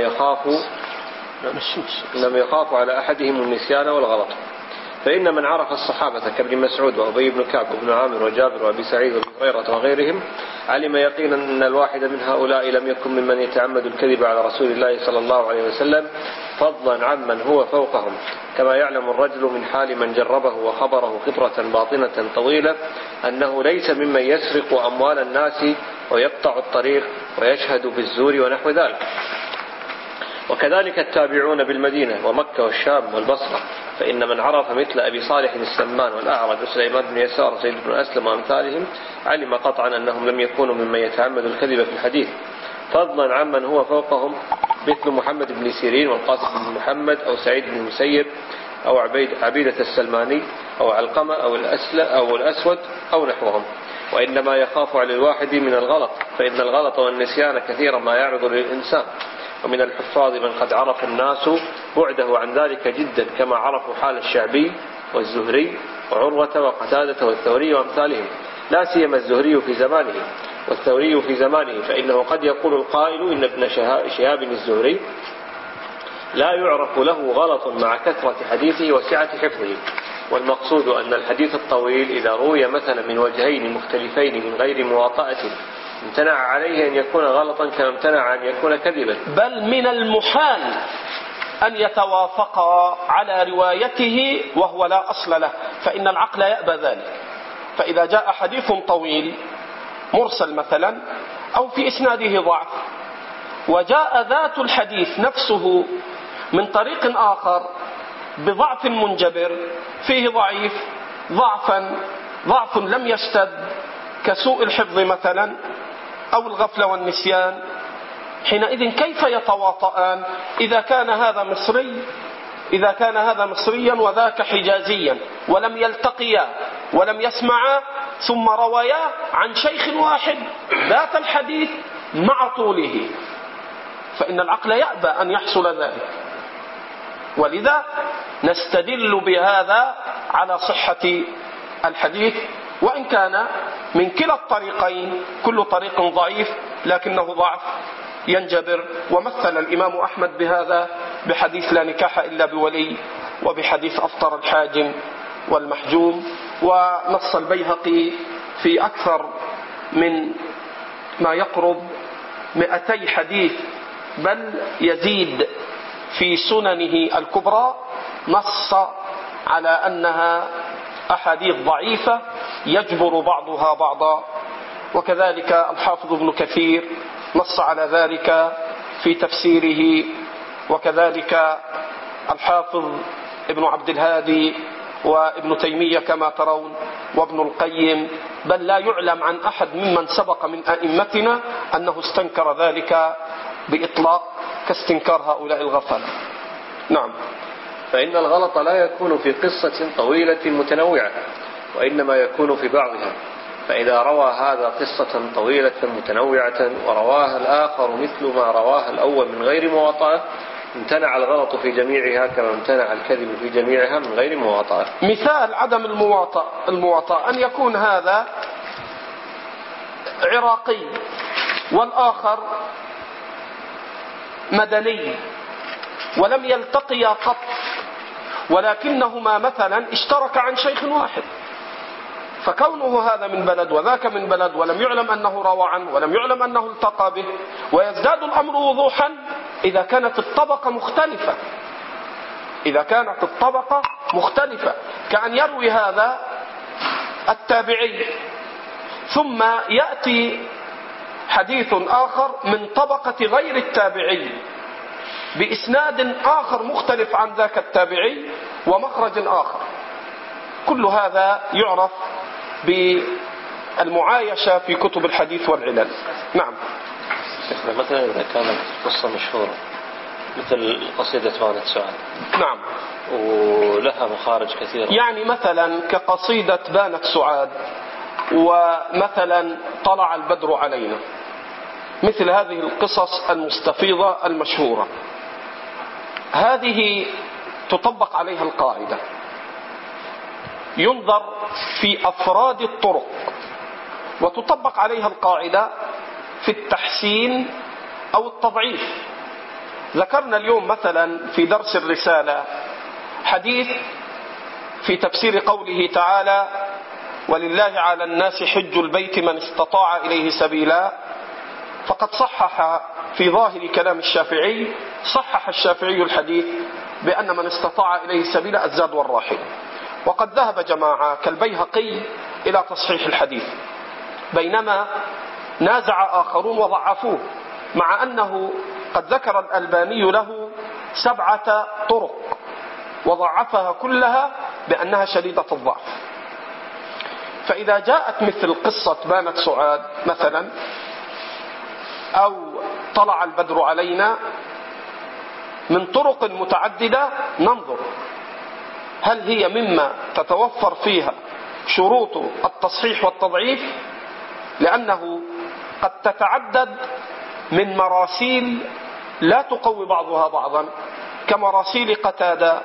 Speaker 1: يخاف على أحدهم النسيان والغلط. فإن من عرف الصحابة كابن مسعود وأبي بن كعب وابن عامر وجابر وأبي سعيد وابن هريرة وغيرهم علم يقينا أن الواحد من هؤلاء لم يكن ممن يتعمد الكذب على رسول الله صلى الله عليه وسلم، فضلا عمن هو فوقهم، كما يعلم الرجل من حال من جربه وخبره خبرة باطنة طويلة أنه ليس ممن يسرق أموال الناس ويقطع الطريق ويشهد بالزور ونحو ذلك. وكذلك التابعون بالمدينة ومكة والشام والبصرة، فإن من عرف مثل أبي صالح السمان والأعرج وسليمان بن يسار وسيد بن أسلم وأمثالهم علم قطعا أنهم لم يكونوا ممن يتعمد الكذب في الحديث، فضلا عمن هو فوقهم مثل محمد بن سيرين والقاسم بن محمد أو سعيد بن المسيب أو عبيدة السلماني أو علقمة أو الأسود أو نحوهم. وإنما يخاف على الواحد من الغلط، فإن الغلط والنسيان كثيرا ما يعرض للإنسان، ومن الحفاظ من قد عرف الناس بعده عن ذلك جدا، كما عرفوا حال الشعبي والزهري وعروة وقتادة والثوري وأمثالهم، لا سيما الزهري في زمانه والثوري في زمانه، فإنه قد يقول القائل إن ابن شهاب الزهري لا يعرف له غلط مع كثرة حديثه وسعة حفظه. والمقصود أن الحديث الطويل إذا روي مثلا من وجهين مختلفين من غير مواطأة امتنع عليه أن يكون غلطا كما امتنع أن يكون كذبا،
Speaker 2: بل من المحال أن يتوافقا على روايته وهو لا أصل له، فإن العقل يأبى ذلك. فإذا جاء حديث طويل مرسل مثلا أو في إسناده ضعف، وجاء ذات الحديث نفسه من طريق آخر بضعف منجبر فيه ضعف لم يشتد كسوء الحفظ مثلا أو الغفلة والنسيان، حينئذ كيف يتواطئان إذا كان هذا مصريا وذاك حجازيا ولم يلتقيا ولم يسمعا ثم روايا عن شيخ واحد ذات الحديث مع طوله، فإن العقل يأبى أن يحصل ذلك. ولذا نستدل بهذا على صحة الحديث، وإن كان من كلا الطريقين كل طريق ضعيف لكنه ضعف ينجبر. ومثل الإمام أحمد بهذا بحديث لا نكاح إلا بولي وبحديث أفطر الحاجم والمحجوم. ونص البيهقي في أكثر من ما يقرب 200 حديث، بل يزيد في سننه الكبرى، نص على أنها أحاديث ضعيفة يجبر بعضها بعضا. وكذلك الحافظ ابن كثير نص على ذلك في تفسيره، وكذلك الحافظ ابن عبد الهادي وابن تيمية كما ترون وابن القيم، بل لا يعلم عن أحد ممن سبق من أئمتنا أنه استنكر ذلك بإطلاق كاستنكار هؤلاء الغفلة. نعم.
Speaker 1: فإن الغلط لا يكون في قصة طويلة متنوعة، وإنما يكون في بعضها. فإذا روى هذا قصة طويلة متنوعة ورواها الآخر مثل ما رواها الأول من غير مواطأة، امتنع الغلط في جميعها كما امتنع الكذب في جميعها من غير مواطأة.
Speaker 2: مثال عدم المواطأة أن يكون هذا عراقي والآخر مدني ولم يلتقيا قط، ولكنهما مثلا اشترك عن شيخ واحد، فكونه هذا من بلد وذاك من بلد ولم يعلم أنه روى عنه ولم يعلم أنه التقى به، ويزداد الأمر وضوحا إذا كانت الطبقة مختلفة. إذا كانت الطبقة مختلفة كأن يروي هذا التابعي ثم يأتي حديث آخر من طبقة غير التابعي بإسناد آخر مختلف عن ذاك التابعي ومخرج آخر. كل هذا يعرف بالمعايشة في كتب الحديث والعلل. نعم.
Speaker 1: شيخنا مثلا إذا كانت قصة مشهورة مثل قصيدة بانت سعاد،
Speaker 2: نعم،
Speaker 1: ولها مخارج كثيرة،
Speaker 2: يعني مثلا كقصيدة بانت سعاد ومثلا طلع البدر علينا، مثل هذه القصص المستفيضة المشهورة، هذه تطبق عليها القاعدة، ينظر في أفراد الطرق، وتطبق عليها القاعدة في التحسين أو التضعيف. ذكرنا اليوم مثلا في درس الرسالة حديث في تفسير قوله تعالى: ولله على الناس حج البيت من استطاع إليه سبيلا، فقد صحح في ظاهر كلام الشافعي، صحح الشافعي الحديث بأن من استطاع إليه سبيلا الزاد والراحل، وقد ذهب جماعة كالبيهقي إلى تصحيح الحديث، بينما نازع آخرون وضعفوه، مع أنه قد ذكر الألباني له 7 طرق وضعفها كلها بأنها شديدة الضعف. فإذا جاءت مثل قصة بانت سعاد مثلا أو طلع البدر علينا من طرق متعددة، ننظر هل هي مما تتوفر فيها شروط التصحيح والتضعيف، لأنه قد تتعدد من مراسيل لا تقوي بعضها بعضا، كمراسيل قتادة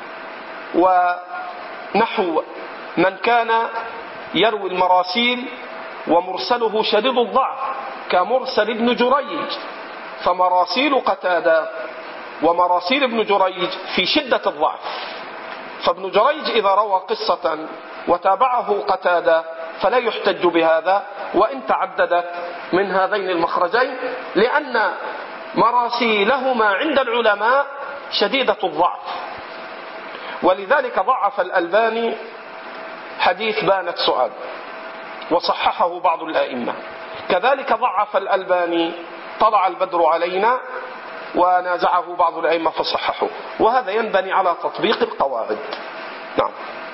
Speaker 2: ونحو من كان يروي المراسيل ومرسله شديد الضعف كمرسل ابن جريج، فمراسيل قتادة ومراسيل ابن جريج في شدة الضعف، فابن جريج إذا روى قصة وتابعه قتادة فلا يحتج بهذا وإن تعددت من هذين المخرجين، لأن مراسيلهما عند العلماء شديدة الضعف. ولذلك ضعف الألباني حديث بانت سعاد وصححه بعض الأئمة، كذلك ضعف الألباني طلع البدر علينا ونازعه بعض الأئمة فصححه، وهذا ينبني على تطبيق القواعد. نعم.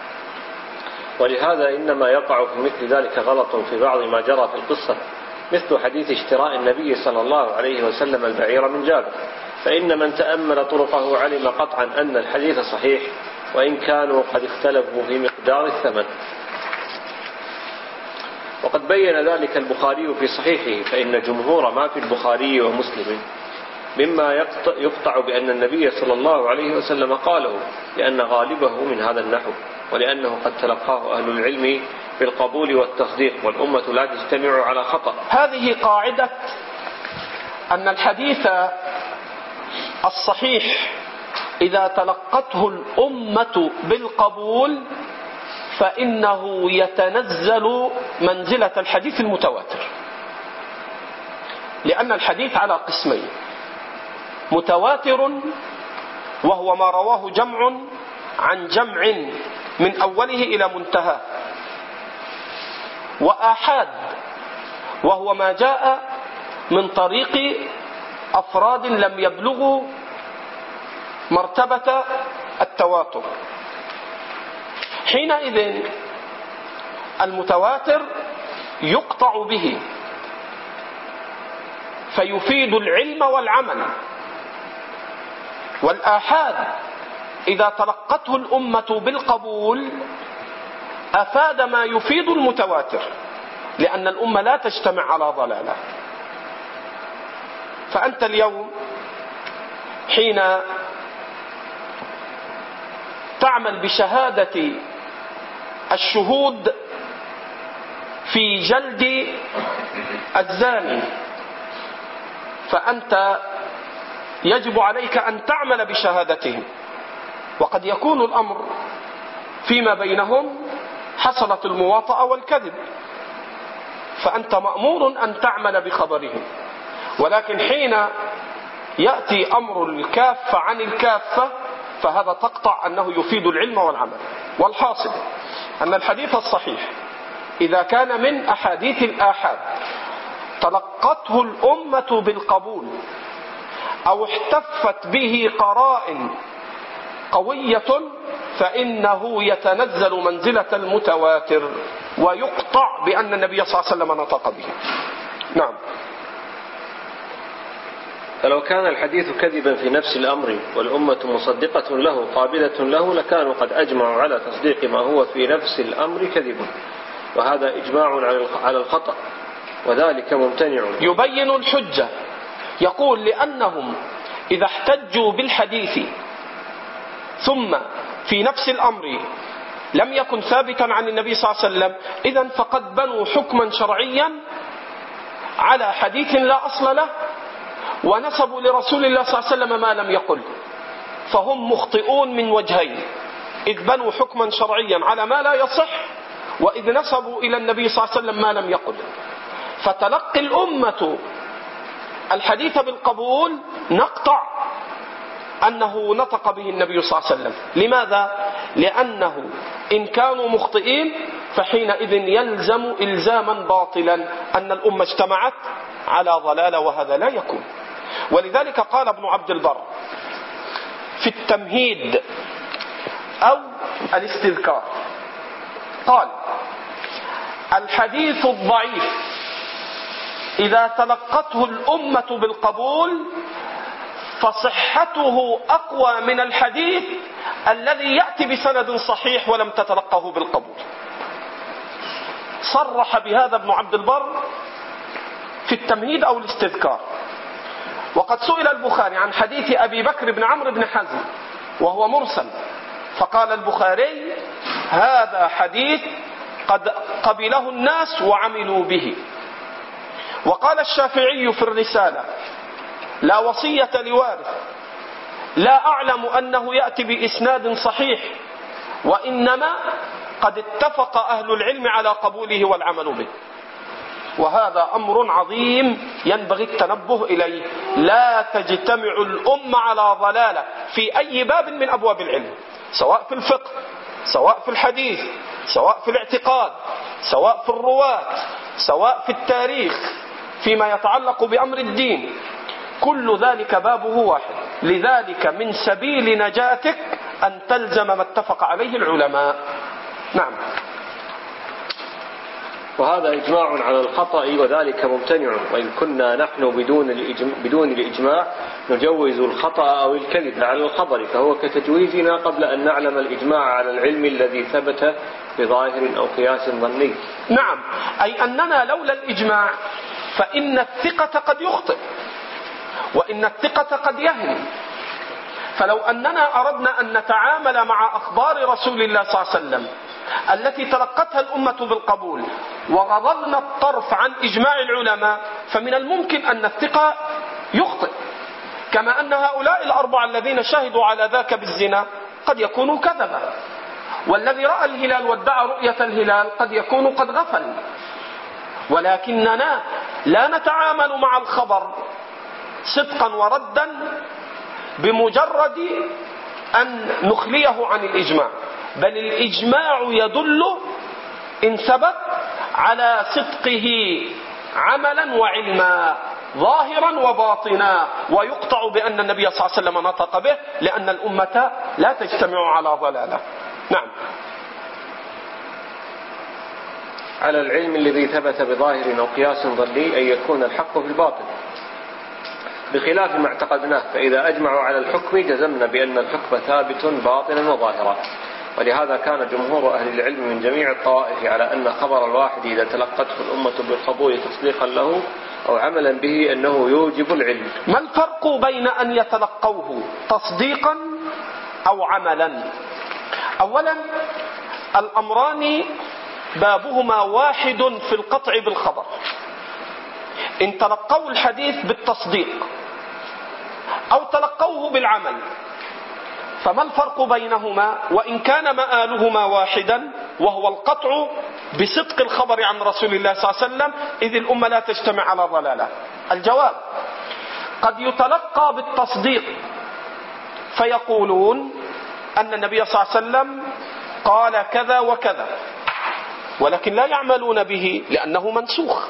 Speaker 1: ولهذا إنما يقع في مثل ذلك غلط في بعض ما جرى في القصة، مثل حديث اشتراء النبي صلى الله عليه وسلم البعير من جابر، فإن من تأمل طرقه علم قطعا أن الحديث صحيح وإن كانوا قد اختلفوا في مقدار الثمن. وقد بين ذلك البخاري في صحيحه، فإن جمهور ما في البخاري ومسلم مما يقطع بأن النبي صلى الله عليه وسلم قاله، لأن غالبه من هذا النحو، ولأنه قد تلقاه أهل العلم بالقبول والتصديق، والأمة لا تجتمع على خطأ.
Speaker 2: هذه قاعدة أن الحديث الصحيح إذا تلقته الأمة بالقبول فإنه يتنزل منزلة الحديث المتواتر، لأن الحديث على قسمين: متواتر وهو ما رواه جمع عن جمع من أوله إلى منتهى، وآحاد وهو ما جاء من طريق أفراد لم يبلغوا مرتبة التواتر. حينئذ المتواتر يقطع به فيفيد العلم والعمل، والآحاد إذا تلقته الأمة بالقبول أفاد ما يفيد المتواتر، لأن الأمة لا تجتمع على ضلالة. فأنت اليوم حين تعمل بشهادة الشهود في جلد الزاني، فأنت يجب عليك أن تعمل بشهادتهم، وقد يكون الأمر فيما بينهم حصلت المواطأة والكذب، فأنت مأمور أن تعمل بخبرهم. ولكن حين يأتي أمر الكافة عن الكافة فهذا تقطع أنه يفيد العلم والعمل. والحاصل أن الحديث الصحيح إذا كان من أحاديث الآحاد تلقته الأمة بالقبول أو احتفت به قرائن قوية فإنه يتنزل منزلة المتواتر ويقطع بأن النبي صلى الله عليه وسلم نطق به. نعم.
Speaker 1: فلو كان الحديث كذبا في نفس الأمر والأمة مصدقة له قابلة له لكانوا قد أجمعوا على تصديق ما هو في نفس الأمر كذب، وهذا إجماع على الخطأ وذلك ممتنع.
Speaker 2: يبين الحجة، يقول لأنهم إذا احتجوا بالحديث ثم في نفس الأمر لم يكن ثابتا عن النبي صلى الله عليه وسلم إذن فقد بنوا حكما شرعيا على حديث لا أصل له ونسبوا لرسول الله صلى الله عليه وسلم ما لم يقل، فهم مخطئون من وجهين: إذ بنوا حكما شرعيا على ما لا يصح، وإذ نسبوا إلى النبي صلى الله عليه وسلم ما لم يقل. فتلقي الأمة الحديث بالقبول نقطع أنه نطق به النبي صلى الله عليه وسلم. لماذا؟ لأنه إن كانوا مخطئين فحينئذ يلزم إلزاما باطلا أن الأمة اجتمعت على ضلالة، وهذا لا يكون. ولذلك قال ابن عبد البر في التمهيد أو الاستذكار، قال: الحديث الضعيف إذا تلقته الأمة بالقبول فصحته أقوى من الحديث الذي يأتي بسند صحيح ولم تتلقه بالقبول. صرح بهذا ابن عبد البر في التمهيد أو الاستذكار. وقد سئل البخاري عن حديث أبي بكر بن عمرو بن حزم وهو مرسل، فقال البخاري: هذا حديث قد قبله الناس وعملوا به. وقال الشافعي في الرسالة: لا وصية لوارث، لا أعلم أنه يأتي بإسناد صحيح، وإنما قد اتفق أهل العلم على قبوله والعمل به. وهذا أمر عظيم ينبغي التنبه إليه. لا تجتمع الأمة على ضلالة في أي باب من أبواب العلم، سواء في الفقه، سواء في الحديث، سواء في الاعتقاد، سواء في الرواة، سواء في التاريخ، فيما يتعلق بأمر الدين، كل ذلك بابه واحد. لذلك من سبيل نجاتك أن تلزم ما اتفق عليه العلماء. نعم.
Speaker 1: وهذا إجماع على الخطأ وذلك ممتنع، وإن كنا نحن بدون الإجماع نجوز الخطأ أو الكذب على الخبر، فهو كتجويزنا قبل أن نعلم الإجماع على العلم الذي ثبت بظاهر أو قياس ظني.
Speaker 2: نعم، أي أننا لولا الإجماع فإن الثقة قد يخطئ، وإن الثقة قد يهم. فلو أننا أردنا أن نتعامل مع أخبار رسول الله صلى الله عليه وسلم التي تلقتها الأمة بالقبول وغضضنا الطرف عن إجماع العلماء، فمن الممكن أن الثقة يخطئ، كما أن هؤلاء الأربعة الذين شهدوا على ذاك بالزنا قد يكونوا كذبا، والذي رأى الهلال وادعى رؤية الهلال قد يكون قد غفل. ولكننا لا نتعامل مع الخبر صدقا وردا بمجرد أن نخليه عن الإجماع، بل الإجماع يدل إن ثبت على صدقه عملا وعلما، ظاهرا وباطنا، ويقطع بأن النبي صلى الله عليه وسلم نطق به، لأن الأمة لا تجتمع على ضلالة. نعم.
Speaker 1: على العلم الذي ثبت بظاهر أو قياس ظني أن يكون الحق في الباطل، بخلاف ما اعتقدناه، فإذا أجمعوا على الحكم جزمنا بأن الحكم ثابت باطنا وظاهرا. ولهذا كان جمهور أهل العلم من جميع الطوائف على أن خبر الواحد إذا تلقته الأمة بالقبول تصديقا له أو عملا به أنه يوجب العلم.
Speaker 2: ما الفرق بين أن يتلقوه تصديقا أو عملا؟ أولا، الأمران بابهما واحد في القطع بالخبر. إن تلقوا الحديث بالتصديق أو تلقوه بالعمل، فما الفرق بينهما وإن كان مآلهما واحدا، وهو القطع بصدق الخبر عن رسول الله صلى الله عليه وسلم، إذ الأمة لا تجتمع على ضلالة؟ الجواب: قد يتلقى بالتصديق فيقولون أن النبي صلى الله عليه وسلم قال كذا وكذا، ولكن لا يعملون به لأنه منسوخ.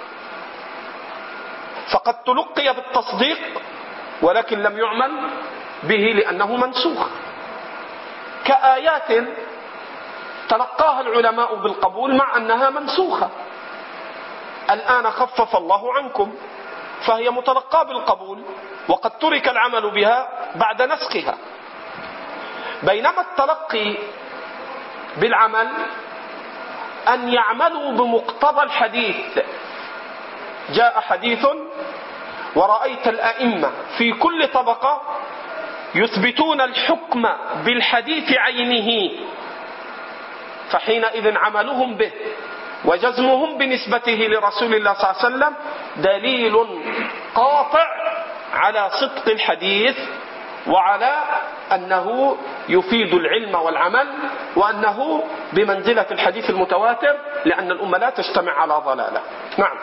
Speaker 2: فقد تلقي بالتصديق ولكن لم يعمل به لأنه منسوخ، كآيات تلقاها العلماء بالقبول مع أنها منسوخة. الآن خفف الله عنكم، فهي متلقاة بالقبول وقد ترك العمل بها بعد نسخها. بينما التلقي بالعمل أن يعملوا بمقتضى الحديث. جاء حديث ورأيت الأئمة في كل طبقة يثبتون الحكم بالحديث عينه، فحينئذ عملهم به وجزمهم بنسبته لرسول الله صلى الله عليه وسلم دليل قاطع على صدق الحديث وعلى أنه يفيد العلم والعمل، وأنه بمنزلة الحديث المتواتر، لأن الأمة لا تجتمع على ضلالة. نعم.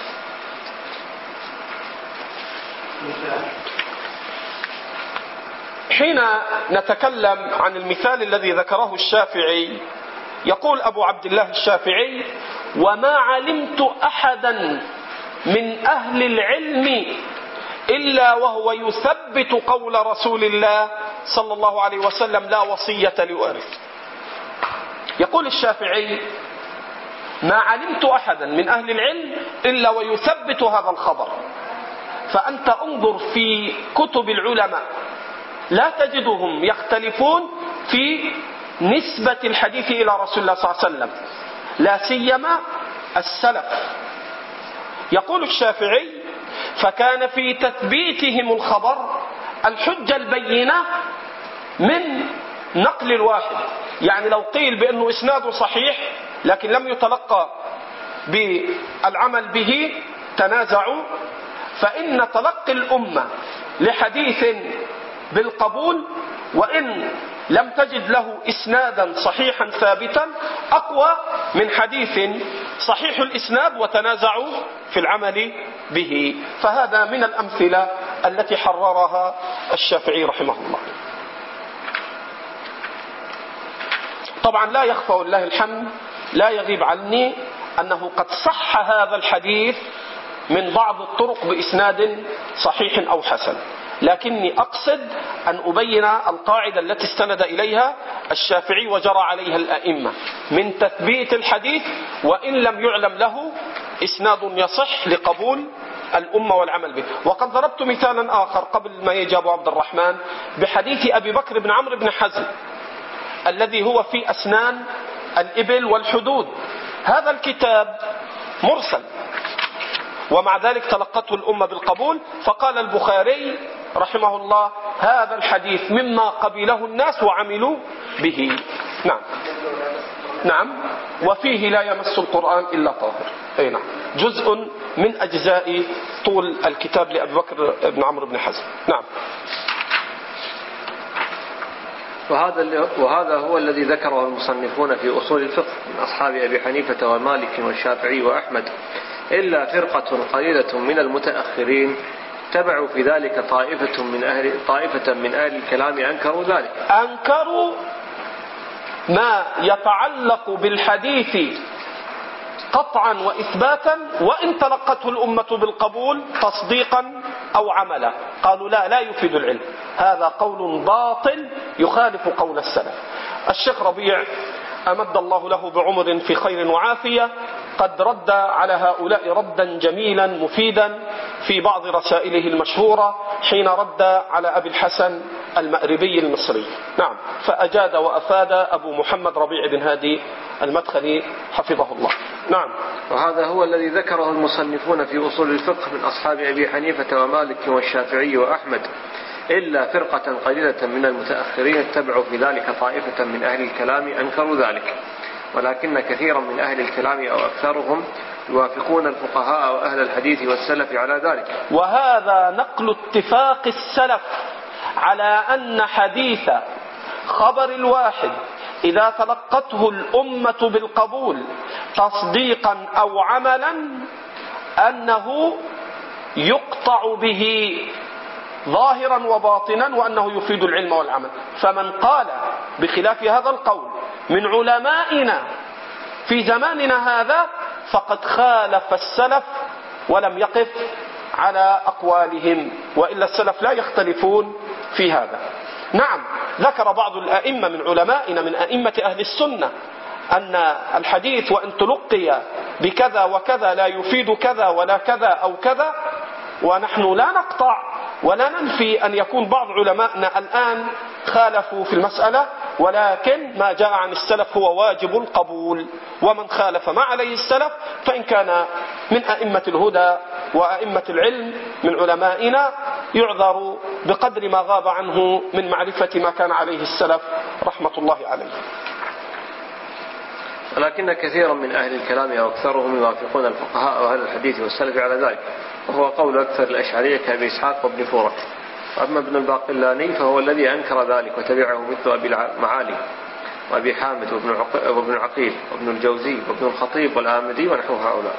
Speaker 2: حين نتكلم عن المثال الذي ذكره الشافعي، يقول أبو عبد الله الشافعي: وما علمت أحدا من أهل العلم إلا وهو يثبت قول رسول الله صلى الله عليه وسلم لا وصية لوارث. يقول الشافعي: ما علمت أحدا من أهل العلم إلا ويثبت هذا الخبر. فأنت انظر في كتب العلماء لا تجدهم يختلفون في نسبة الحديث إلى رسول الله صلى الله عليه وسلم، لا سيما السلف. يقول الشافعي: فكان في تثبيتهم الخبر الحجة البينة من نقل الواحد. يعني لو قيل بأنه إسناده صحيح لكن لم يتلقى بالعمل به تنازعوا، فإن تلقي الأمة لحديث بالقبول وإن لم تجد له إسنادا صحيحا ثابتا أقوى من حديث صحيح الإسناد وتنازعوا في العمل به. فهذا من الأمثلة التي حررها الشافعي رحمه الله. طبعا لا يخفى والله الحمد، لا يغيب عني أنه قد صح هذا الحديث من بعض الطرق بإسناد صحيح أو حسن، لكني أقصد أن أبين القاعدة التي استند إليها الشافعي وجرى عليها الأئمة من تثبيت الحديث وإن لم يعلم له إسناد يصح لقبول الأمة والعمل به. وقد ضربت مثالا آخر قبل ما يجي أبو عبد الرحمن بحديث أبي بكر بن عمرو بن حزم الذي هو في أسنان الإبل والحدود. هذا الكتاب مرسل ومع ذلك تلقته الأمة بالقبول، فقال البخاري رحمه الله: هذا الحديث مما قبله الناس وعملوا به. نعم. نعم. وفيه لا يمس القرآن إلا طاهر. أي نعم. جزء من أجزاء طول الكتاب لأبي بكر بن عمرو بن حزم. نعم.
Speaker 1: وهذا هو الذي ذكره المصنفون في أصول الفقه من أصحاب أبي حنيفة ومالك والشافعي وأحمد، إلا فرقة قليلة من المتأخرين تبعوا في ذلك طائفة من أهل الكلام أنكروا ذلك.
Speaker 2: أنكروا ما يتعلق بالحديث قطعا وإثباتا وإن تلقته الأمة بالقبول تصديقا أو عملا. قالوا لا يفيد العلم. هذا قول باطل يخالف قول السلف. الشيخ ربيع أمد الله له بعمر في خير وعافية قد رد على هؤلاء ردا جميلا مفيدا في بعض رسائله المشهورة حين رد على أبي الحسن المأربي المصري. نعم، فأجاد وأفاد أبو محمد ربيع بن هادي المدخلي حفظه الله. نعم.
Speaker 1: وهذا هو الذي ذكره المصنفون في أصول الفقه من أصحاب أبي حنيفة ومالك والشافعي وأحمد، إلا فرقة قليلة من المتأخرين اتبعوا في ذلك طائفة من أهل الكلام أنكروا ذلك، ولكن كثيرا من أهل الكلام أو أكثرهم يوافقون الفقهاء وأهل الحديث والسلف على ذلك.
Speaker 2: وهذا نقل اتفاق السلف على أن حديث خبر الواحد إذا تلقته الأمة بالقبول تصديقا أو عملا أنه يقطع به ظاهرا وباطنا، وأنه يفيد العلم والعمل. فمن قال بخلاف هذا القول من علمائنا في زماننا هذا فقد خالف السلف ولم يقف على أقوالهم، وإلا السلف لا يختلفون في هذا. نعم، ذكر بعض الأئمة من علمائنا من أئمة أهل السنة أن الحديث وإن تلقي بكذا وكذا لا يفيد كذا ولا كذا أو كذا، ونحن لا نقطع ولا ننفي أن يكون بعض علمائنا الآن خالفوا في المسألة، ولكن ما جاء عن السلف هو واجب القبول، ومن خالف ما عليه السلف فإن كان من أئمة الهدى وأئمة العلم من علمائنا يعذر بقدر ما غاب عنه من معرفة ما كان عليه السلف رحمة الله عليه.
Speaker 1: ولكن كثيرا من أهل الكلام أو أكثرهم يوافقون الفقهاء وأهل الحديث والسلف على ذلك، وهو قول أكثر الأشعرية كأبي إسحاق وابن فورة. وأما ابن الباقلاني فهو الذي أنكر ذلك وتبعه مثل أبي المعالي وأبي حامد وابن عقيل وابن الجوزي وابن الخطيب والآمدي ونحو هؤلاء.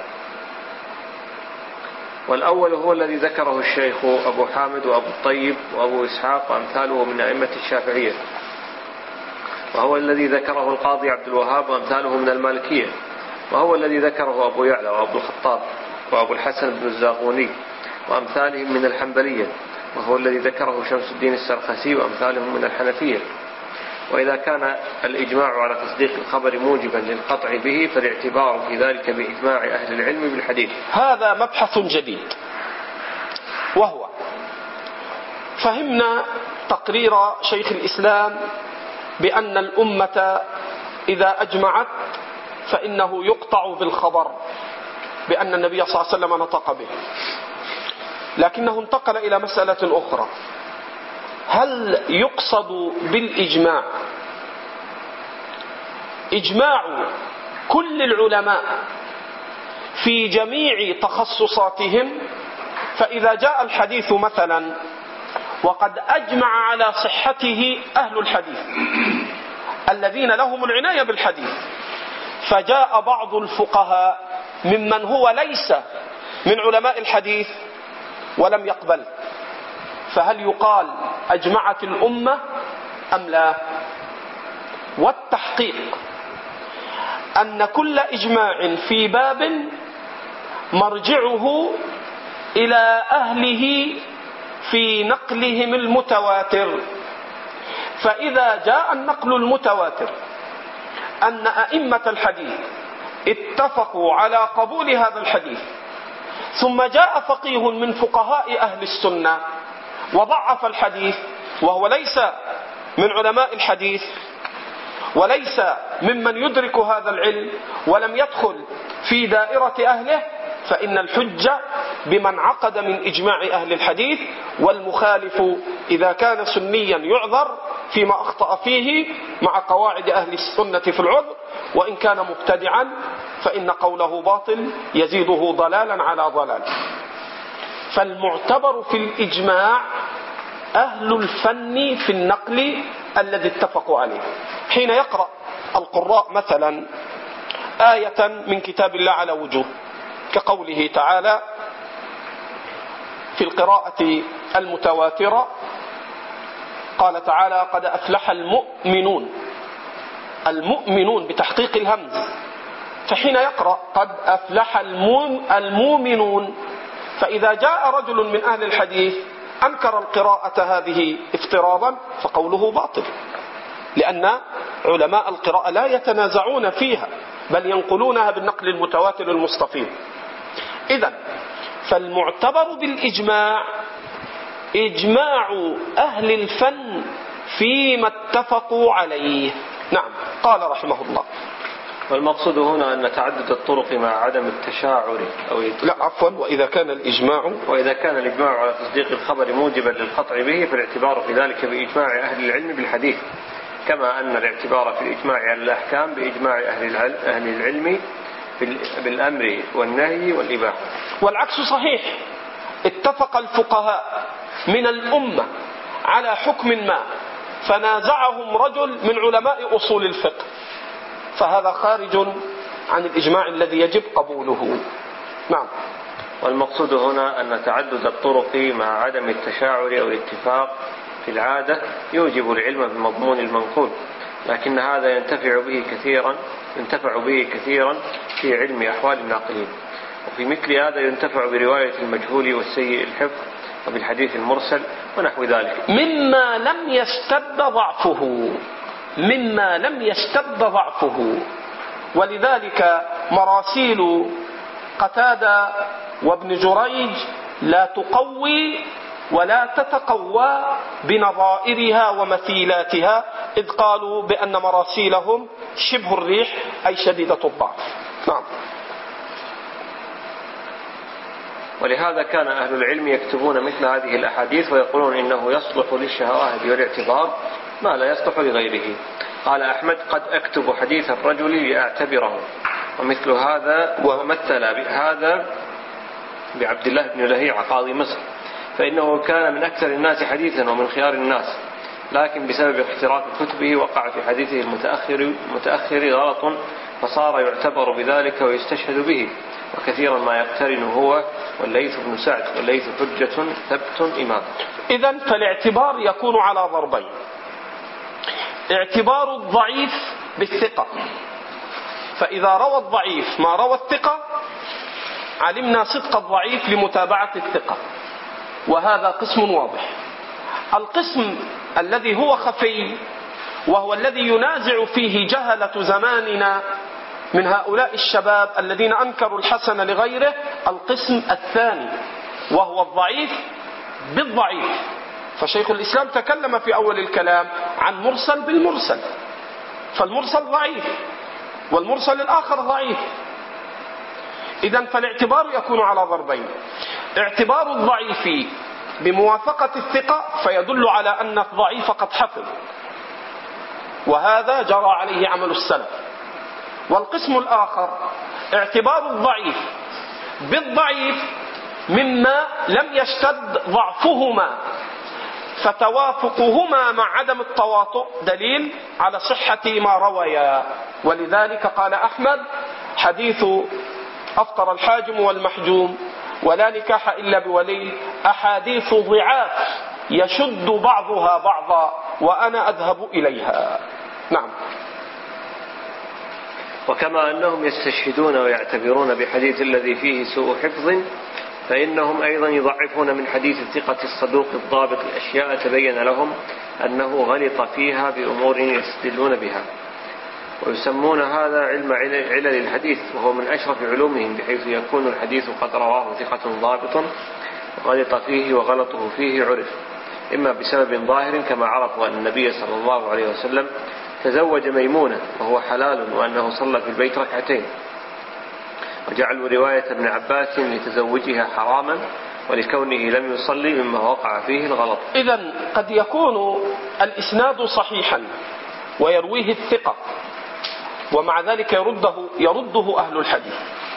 Speaker 1: والأول هو الذي ذكره الشيخ أبو حامد وأبو الطيب وأبو إسحاق وأمثاله من أئمة الشافعية، وهو الذي ذكره القاضي عبد الوهاب وأمثاله من المالكية، وهو الذي ذكره أبو يعلى وأبو الخطاب وأبو الحسن بن الزاغوني وأمثالهم من الحنبلية، وهو الذي ذكره شمس الدين السرخسي وأمثالهم من الحنفية. وإذا كان الإجماع على تصديق الخبر موجبا للقطع به فالاعتبار في ذلك بإجماع أهل العلم بالحديث.
Speaker 2: هذا مبحث جديد، وهو فهمنا تقرير شيخ الإسلام بأن الأمة إذا أجمعت فإنه يقطع بالخبر بأن النبي صلى الله عليه وسلم نطق به، لكنه انتقل إلى مسألة أخرى: هل يقصد بالإجماع إجماع كل العلماء في جميع تخصصاتهم؟ فإذا جاء الحديث مثلا وقد أجمع على صحته أهل الحديث الذين لهم العناية بالحديث، فجاء بعض الفقهاء ممن هو ليس من علماء الحديث ولم يقبل، فهل يقال أجمعت الأمة أم لا؟ والتحقيق أن كل إجماع في باب مرجعه إلى أهله في نقلهم المتواتر. فإذا جاء النقل المتواتر أن أئمة الحديث اتفقوا على قبول هذا الحديث، ثم جاء فقيه من فقهاء أهل السنة وضعف الحديث وهو ليس من علماء الحديث وليس ممن يدرك هذا العلم ولم يدخل في دائرة أهله، فإن الحجة بمن عقد من إجماع أهل الحديث، والمخالف إذا كان سنيا يعذر فيما أخطأ فيه مع قواعد أهل السنة في العذر، وإن كان مبتدعا فإن قوله باطل يزيده ضلالا على ضلال. فالمعتبر في الإجماع أهل الفن في النقل الذي اتفقوا عليه. حين يقرأ القراء مثلا آية من كتاب الله على وجوه كقوله تعالى في القراءة المتواترة، قال تعالى: قد أفلح المؤمنون، المؤمنون بتحقيق الهمز، فحين يقرأ قد أفلح المؤمنون، فإذا جاء رجل من أهل الحديث أنكر القراءة هذه افتراضا فقوله باطل، لأن علماء القراءة لا يتنازعون فيها بل ينقلونها بالنقل المتواتر المستفيض. إذن فالمعتبر بالإجماع إجماع أهل الفن فيما اتفقوا عليه. نعم. قال رحمه الله:
Speaker 1: والمقصود هنا أن تعدد الطرق مع عدم التشاعر
Speaker 2: وإذا كان الإجماع
Speaker 1: على تصديق الخبر موجبا للقطع به فالاعتبار في ذلك بإجماع أهل العلم بالحديث، كما أن الاعتبار في الإجماع على الأحكام بإجماع أهل العلم بالأمر والنهي والإباحة.
Speaker 2: والعكس صحيح، اتفق الفقهاء من الأمة على حكم ما فنازعهم رجل من علماء أصول الفقه، فهذا خارج عن الإجماع الذي يجب قبوله. نعم.
Speaker 1: والمقصود هنا أن تعدد الطرق مع عدم التشاعر أو الاتفاق في العادة يوجب العلم بمضمون المنقول، لكن هذا ينتفع به كثيرا في علم أحوال الناقلين، وفي مثل هذا ينتفع برواية المجهول والسيء الحفظ وبالحديث المرسل ونحو ذلك
Speaker 2: مما لم يشتد ضعفه. ولذلك مراسيل قتادة وابن جريج لا تقوي ولا تتقوى بنظائرها ومثيلاتها، إذ قالوا بأن مراسيلهم شبه الريح أي شديدة الضعف. نعم.
Speaker 1: ولهذا كان أهل العلم يكتبون مثل هذه الأحاديث ويقولون إنه يصلح للشواهد والاعتبار ما لا يصلح لغيره. قال أحمد: قد أكتب حديث الرجل لأعتبره. ومثل هذا ومثل هذا بعبد الله بن لهيعة قاضي مصر، فإنه كان من أكثر الناس حديثا ومن خيار الناس، لكن بسبب اختراق كتبه وقع في حديثه المتأخر غلط، فصار يعتبر بذلك ويستشهد به، وكثيرا ما يقترن هو والليث بن سعد، والليث حجة ثبت إمام.
Speaker 2: إذن فالاعتبار يكون على ضربين: اعتبار الضعيف بالثقة، فإذا روى الضعيف ما روى الثقة علمنا صدق الضعيف لمتابعة الثقة، وهذا قسم واضح. القسم الذي هو خفي وهو الذي ينازع فيه جهلة زماننا من هؤلاء الشباب الذين أنكروا الحسن لغيره، القسم الثاني وهو الضعيف بالضعيف. فشيخ الإسلام تكلم في أول الكلام عن مرسل بالمرسل، فالمرسل ضعيف والمرسل الآخر ضعيف. إذن فالاعتبار يكون على ضربين: اعتبار الضعيف بموافقة الثقة فيدل على أن الضعيف قد حفظ، وهذا جرى عليه عمل السلف. والقسم الآخر اعتبار الضعيف بالضعيف مما لم يشتد ضعفهما، فتوافقهما مع عدم التواطؤ دليل على صحة ما رويا. ولذلك قال أحمد: حديث أفطر الحاجم والمحجوم ولا نكاح إلا بولي أحاديث ضعاف يشد بعضها بعضا وأنا أذهب إليها. نعم.
Speaker 1: وكما أنهم يستشهدون ويعتبرون بحديث الذي فيه سوء حفظ، فإنهم أيضا يضعفون من حديث الثقة الصدوق الضابط الأشياء تبين لهم أنه غلط فيها بأمور يستدلون بها، ويسمون هذا علم علل الحديث، وهو من أشرف علومهم، بحيث يكون الحديث قد رواه ثقة ضابط غلط فيه وغلطه فيه عرف، إما بسبب ظاهر كما عرفوا أن النبي صلى الله عليه وسلم تزوج ميمونة وهو حلال، وأنه صلى في البيت ركعتين، وجعلوا رواية ابن عباس لتزوجها حراما ولكونه لم يصلي مما وقع فيه الغلط.
Speaker 2: إذن قد يكون الإسناد صحيحا ويرويه الثقة، ومع ذلك يرده أهل الحديث.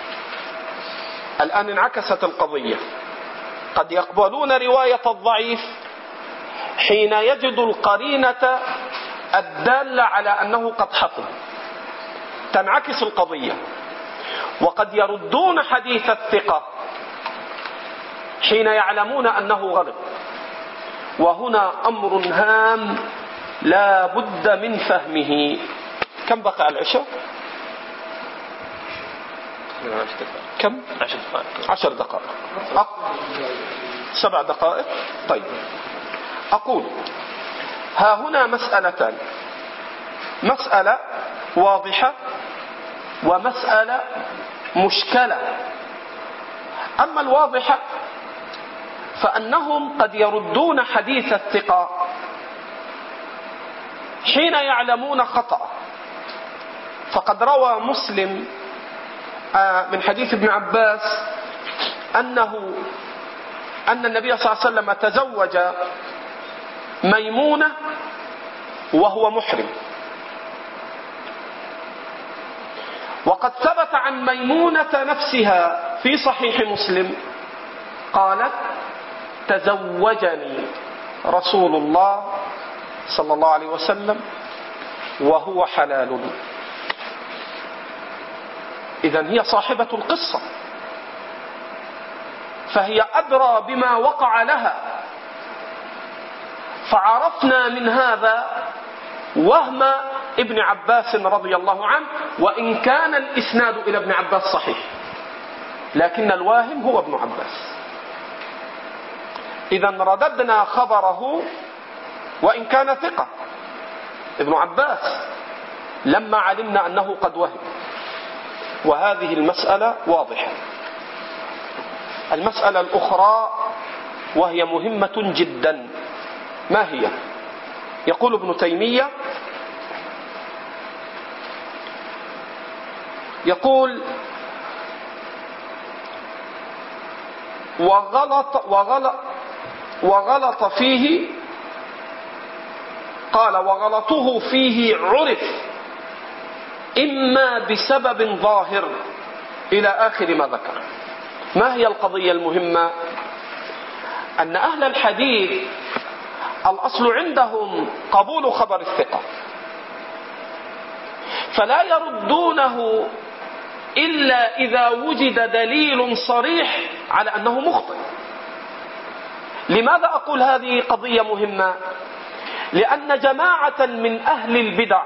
Speaker 2: الآن انعكست القضية، قد يقبلون رواية الضعيف حين يجد القرينة الدالة على أنه قد حفظ، تنعكس القضية، وقد يردون حديث الثقة حين يعلمون أنه غلط. وهنا أمر هام لا بد من فهمه. كم بقى العشاء؟ كم؟ 10 دقائق. 7 دقائق. طيب، أقول ها هنا مسألتان: مسألة واضحة ومسألة مشكلة. أما الواضح فأنهم قد يردون حديث الثقة حين يعلمون خطأ. فقد روى مسلم من حديث ابن عباس أن النبي صلى الله عليه وسلم تزوج ميمونة وهو محرم. وقد ثبت عن ميمونة نفسها في صحيح مسلم قالت: تزوجني رسول الله صلى الله عليه وسلم وهو حلال. إذن هي صاحبة القصة، فهي أدرى بما وقع لها. فعرفنا من هذا وهم ابن عباس رضي الله عنه، وإن كان الإسناد إلى ابن عباس صحيح، لكن الواهم هو ابن عباس. إذن رددنا خبره وإن كان ثقة ابن عباس لما علمنا أنه قد وهم. وهذه المسألة واضحة. المسألة الأخرى وهي مهمة جدا، ما هي؟ يقول ابن تيمية، يقول: وغلط فيه، قال: وغلطه فيه عرف إما بسبب ظاهر، إلى آخر ما ذكر. ما هي القضية المهمة؟ أن أهل الحديث الأصل عندهم قبول خبر الثقة، فلا يردونه إلا إذا وجد دليل صريح على أنه مخطئ. لماذا أقول هذه قضية مهمة؟ لأن جماعة من أهل البدع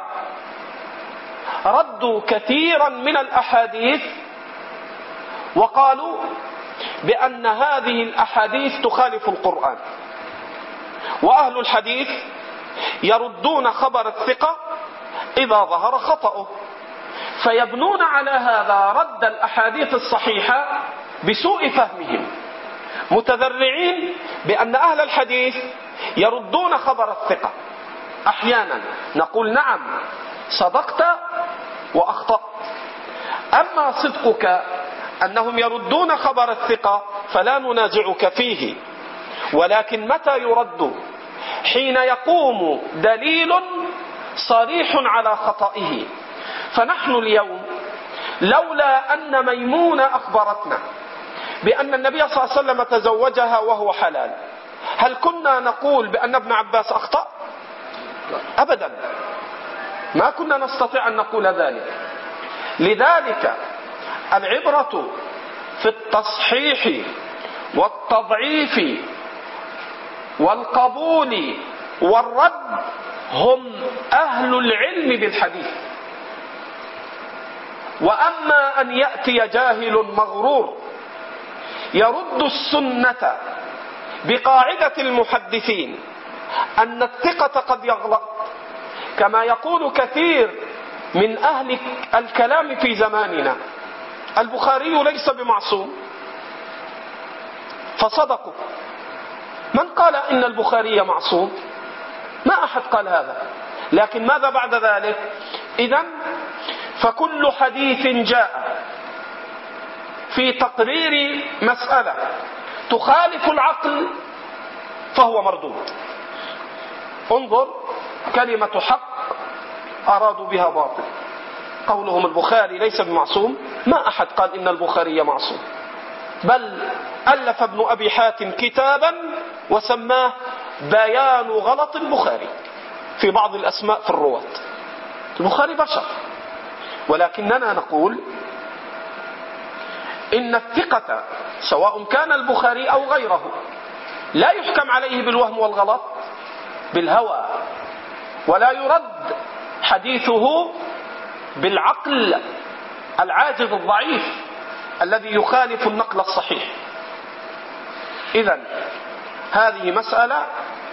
Speaker 2: ردوا كثيرا من الأحاديث وقالوا بأن هذه الأحاديث تخالف القرآن. وأهل الحديث يردون خبر الثقة إذا ظهر خطأه، فيبنون على هذا رد الأحاديث الصحيحة بسوء فهمهم، متذرعين بأن أهل الحديث يردون خبر الثقة. أحيانا نقول: نعم صدقت وأخطأت. أما صدقك أنهم يردون خبر الثقة فلا ننازعك فيه، ولكن متى يرد؟ حين يقوم دليل صريح على خطئه. فنحن اليوم لولا أن ميمونة أخبرتنا بأن النبي صلى الله عليه وسلم تزوجها وهو حلال، هل كنا نقول بأن ابن عباس أخطأ؟ أبدا، ما كنا نستطيع أن نقول ذلك. لذلك العبرة في التصحيح والتضعيف والقبول والرد هم أهل العلم بالحديث. وأما أن يأتي جاهل مغرور يرد السنة بقاعدة المحدثين أن الثقة قد يغلط، كما يقول كثير من أهل الكلام في زماننا: البخاري ليس بمعصوم، فصدقوا. من قال إن البخاري معصوم؟ ما أحد قال هذا. لكن ماذا بعد ذلك؟ إذن فكل حديث جاء في تقرير مسألة تخالف العقل فهو مردود. انظر، كلمة حق أرادوا بها باطل. قولهم البخاري ليس بمعصوم، ما أحد قال إن البخاري معصوم، بل ألف ابن أبي حاتم كتابا وسماه بيان غلط البخاري في بعض الأسماء في الرواة. البخاري بشر، ولكننا نقول إن الثقة سواء كان البخاري أو غيره لا يحكم عليه بالوهم والغلط بالهوى، ولا يرد حديثه بالعقل العاجز الضعيف الذي يخالف النقل الصحيح. إذن هذه مسألة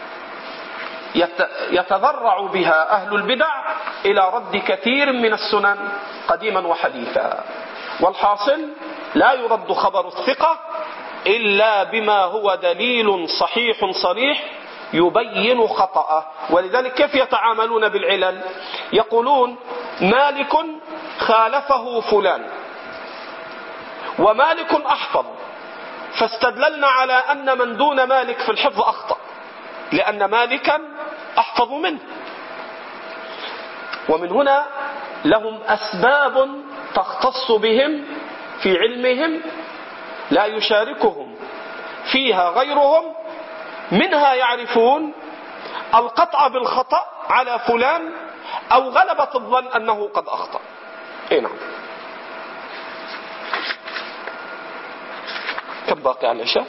Speaker 2: يتذرع بها أهل البدع إلى رد كثير من السنن قديما وحديثا. والحاصل لا يرد خبر الثقة إلا بما هو دليل صحيح صريح يبين خطأه. ولذلك كيف يتعاملون بالعلل؟ يقولون مالك خالفه فلان ومالك أحفظ، فاستدللنا على أن من دون مالك في الحفظ أخطأ لأن مالكا أحفظ منه. ومن هنا لهم أسباب تختص بهم في علمهم لا يشاركهم فيها غيرهم، منها يعرفون القطع بالخطأ على فلان أو غلبة الظن أنه قد أخطأ. نعم. كم باقي على العشاء؟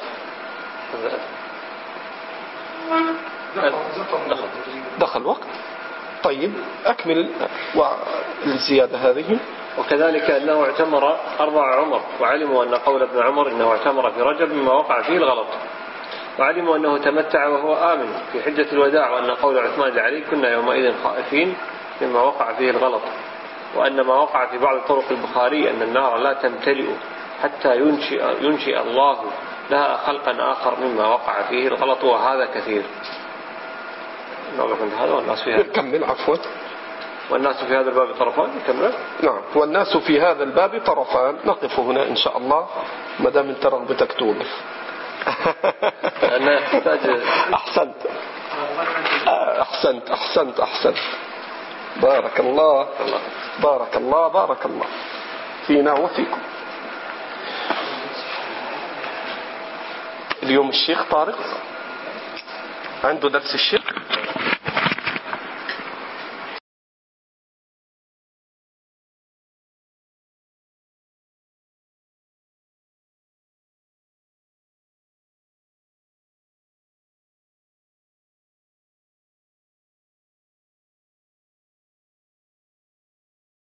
Speaker 2: دخل وقت. طيب أكمل والزيادة هذه.
Speaker 1: وكذلك أنه اعتمر 4 عمر، وعلموا أن قول ابن عمر إنه اعتمر في رجب مما وقع فيه الغلط، وعلموا أنه تمتع وهو آمن في حجة الوداع، وأن قول عثمان لعلي كنا يومئذ خائفين مما وقع فيه الغلط، وأن ما وقع في بعض طرق البخاري أن النار لا تمتلئ حتى ينشئ الله لها خلقا آخر مما وقع فيه الغلط، وهذا كثير. هذا والناس في هذا
Speaker 2: كمل عفوا.
Speaker 1: والناس في هذا الباب طرفان. كمل. نعم.
Speaker 2: والناس في هذا الباب طرفان. نقف هنا إن شاء الله ما دام انت رغبتك توقف.
Speaker 1: أنا يحتاج.
Speaker 2: أحسنت. بارك الله فينا وفيكم. اليوم الشيخ طارق عنده درس الشيخ.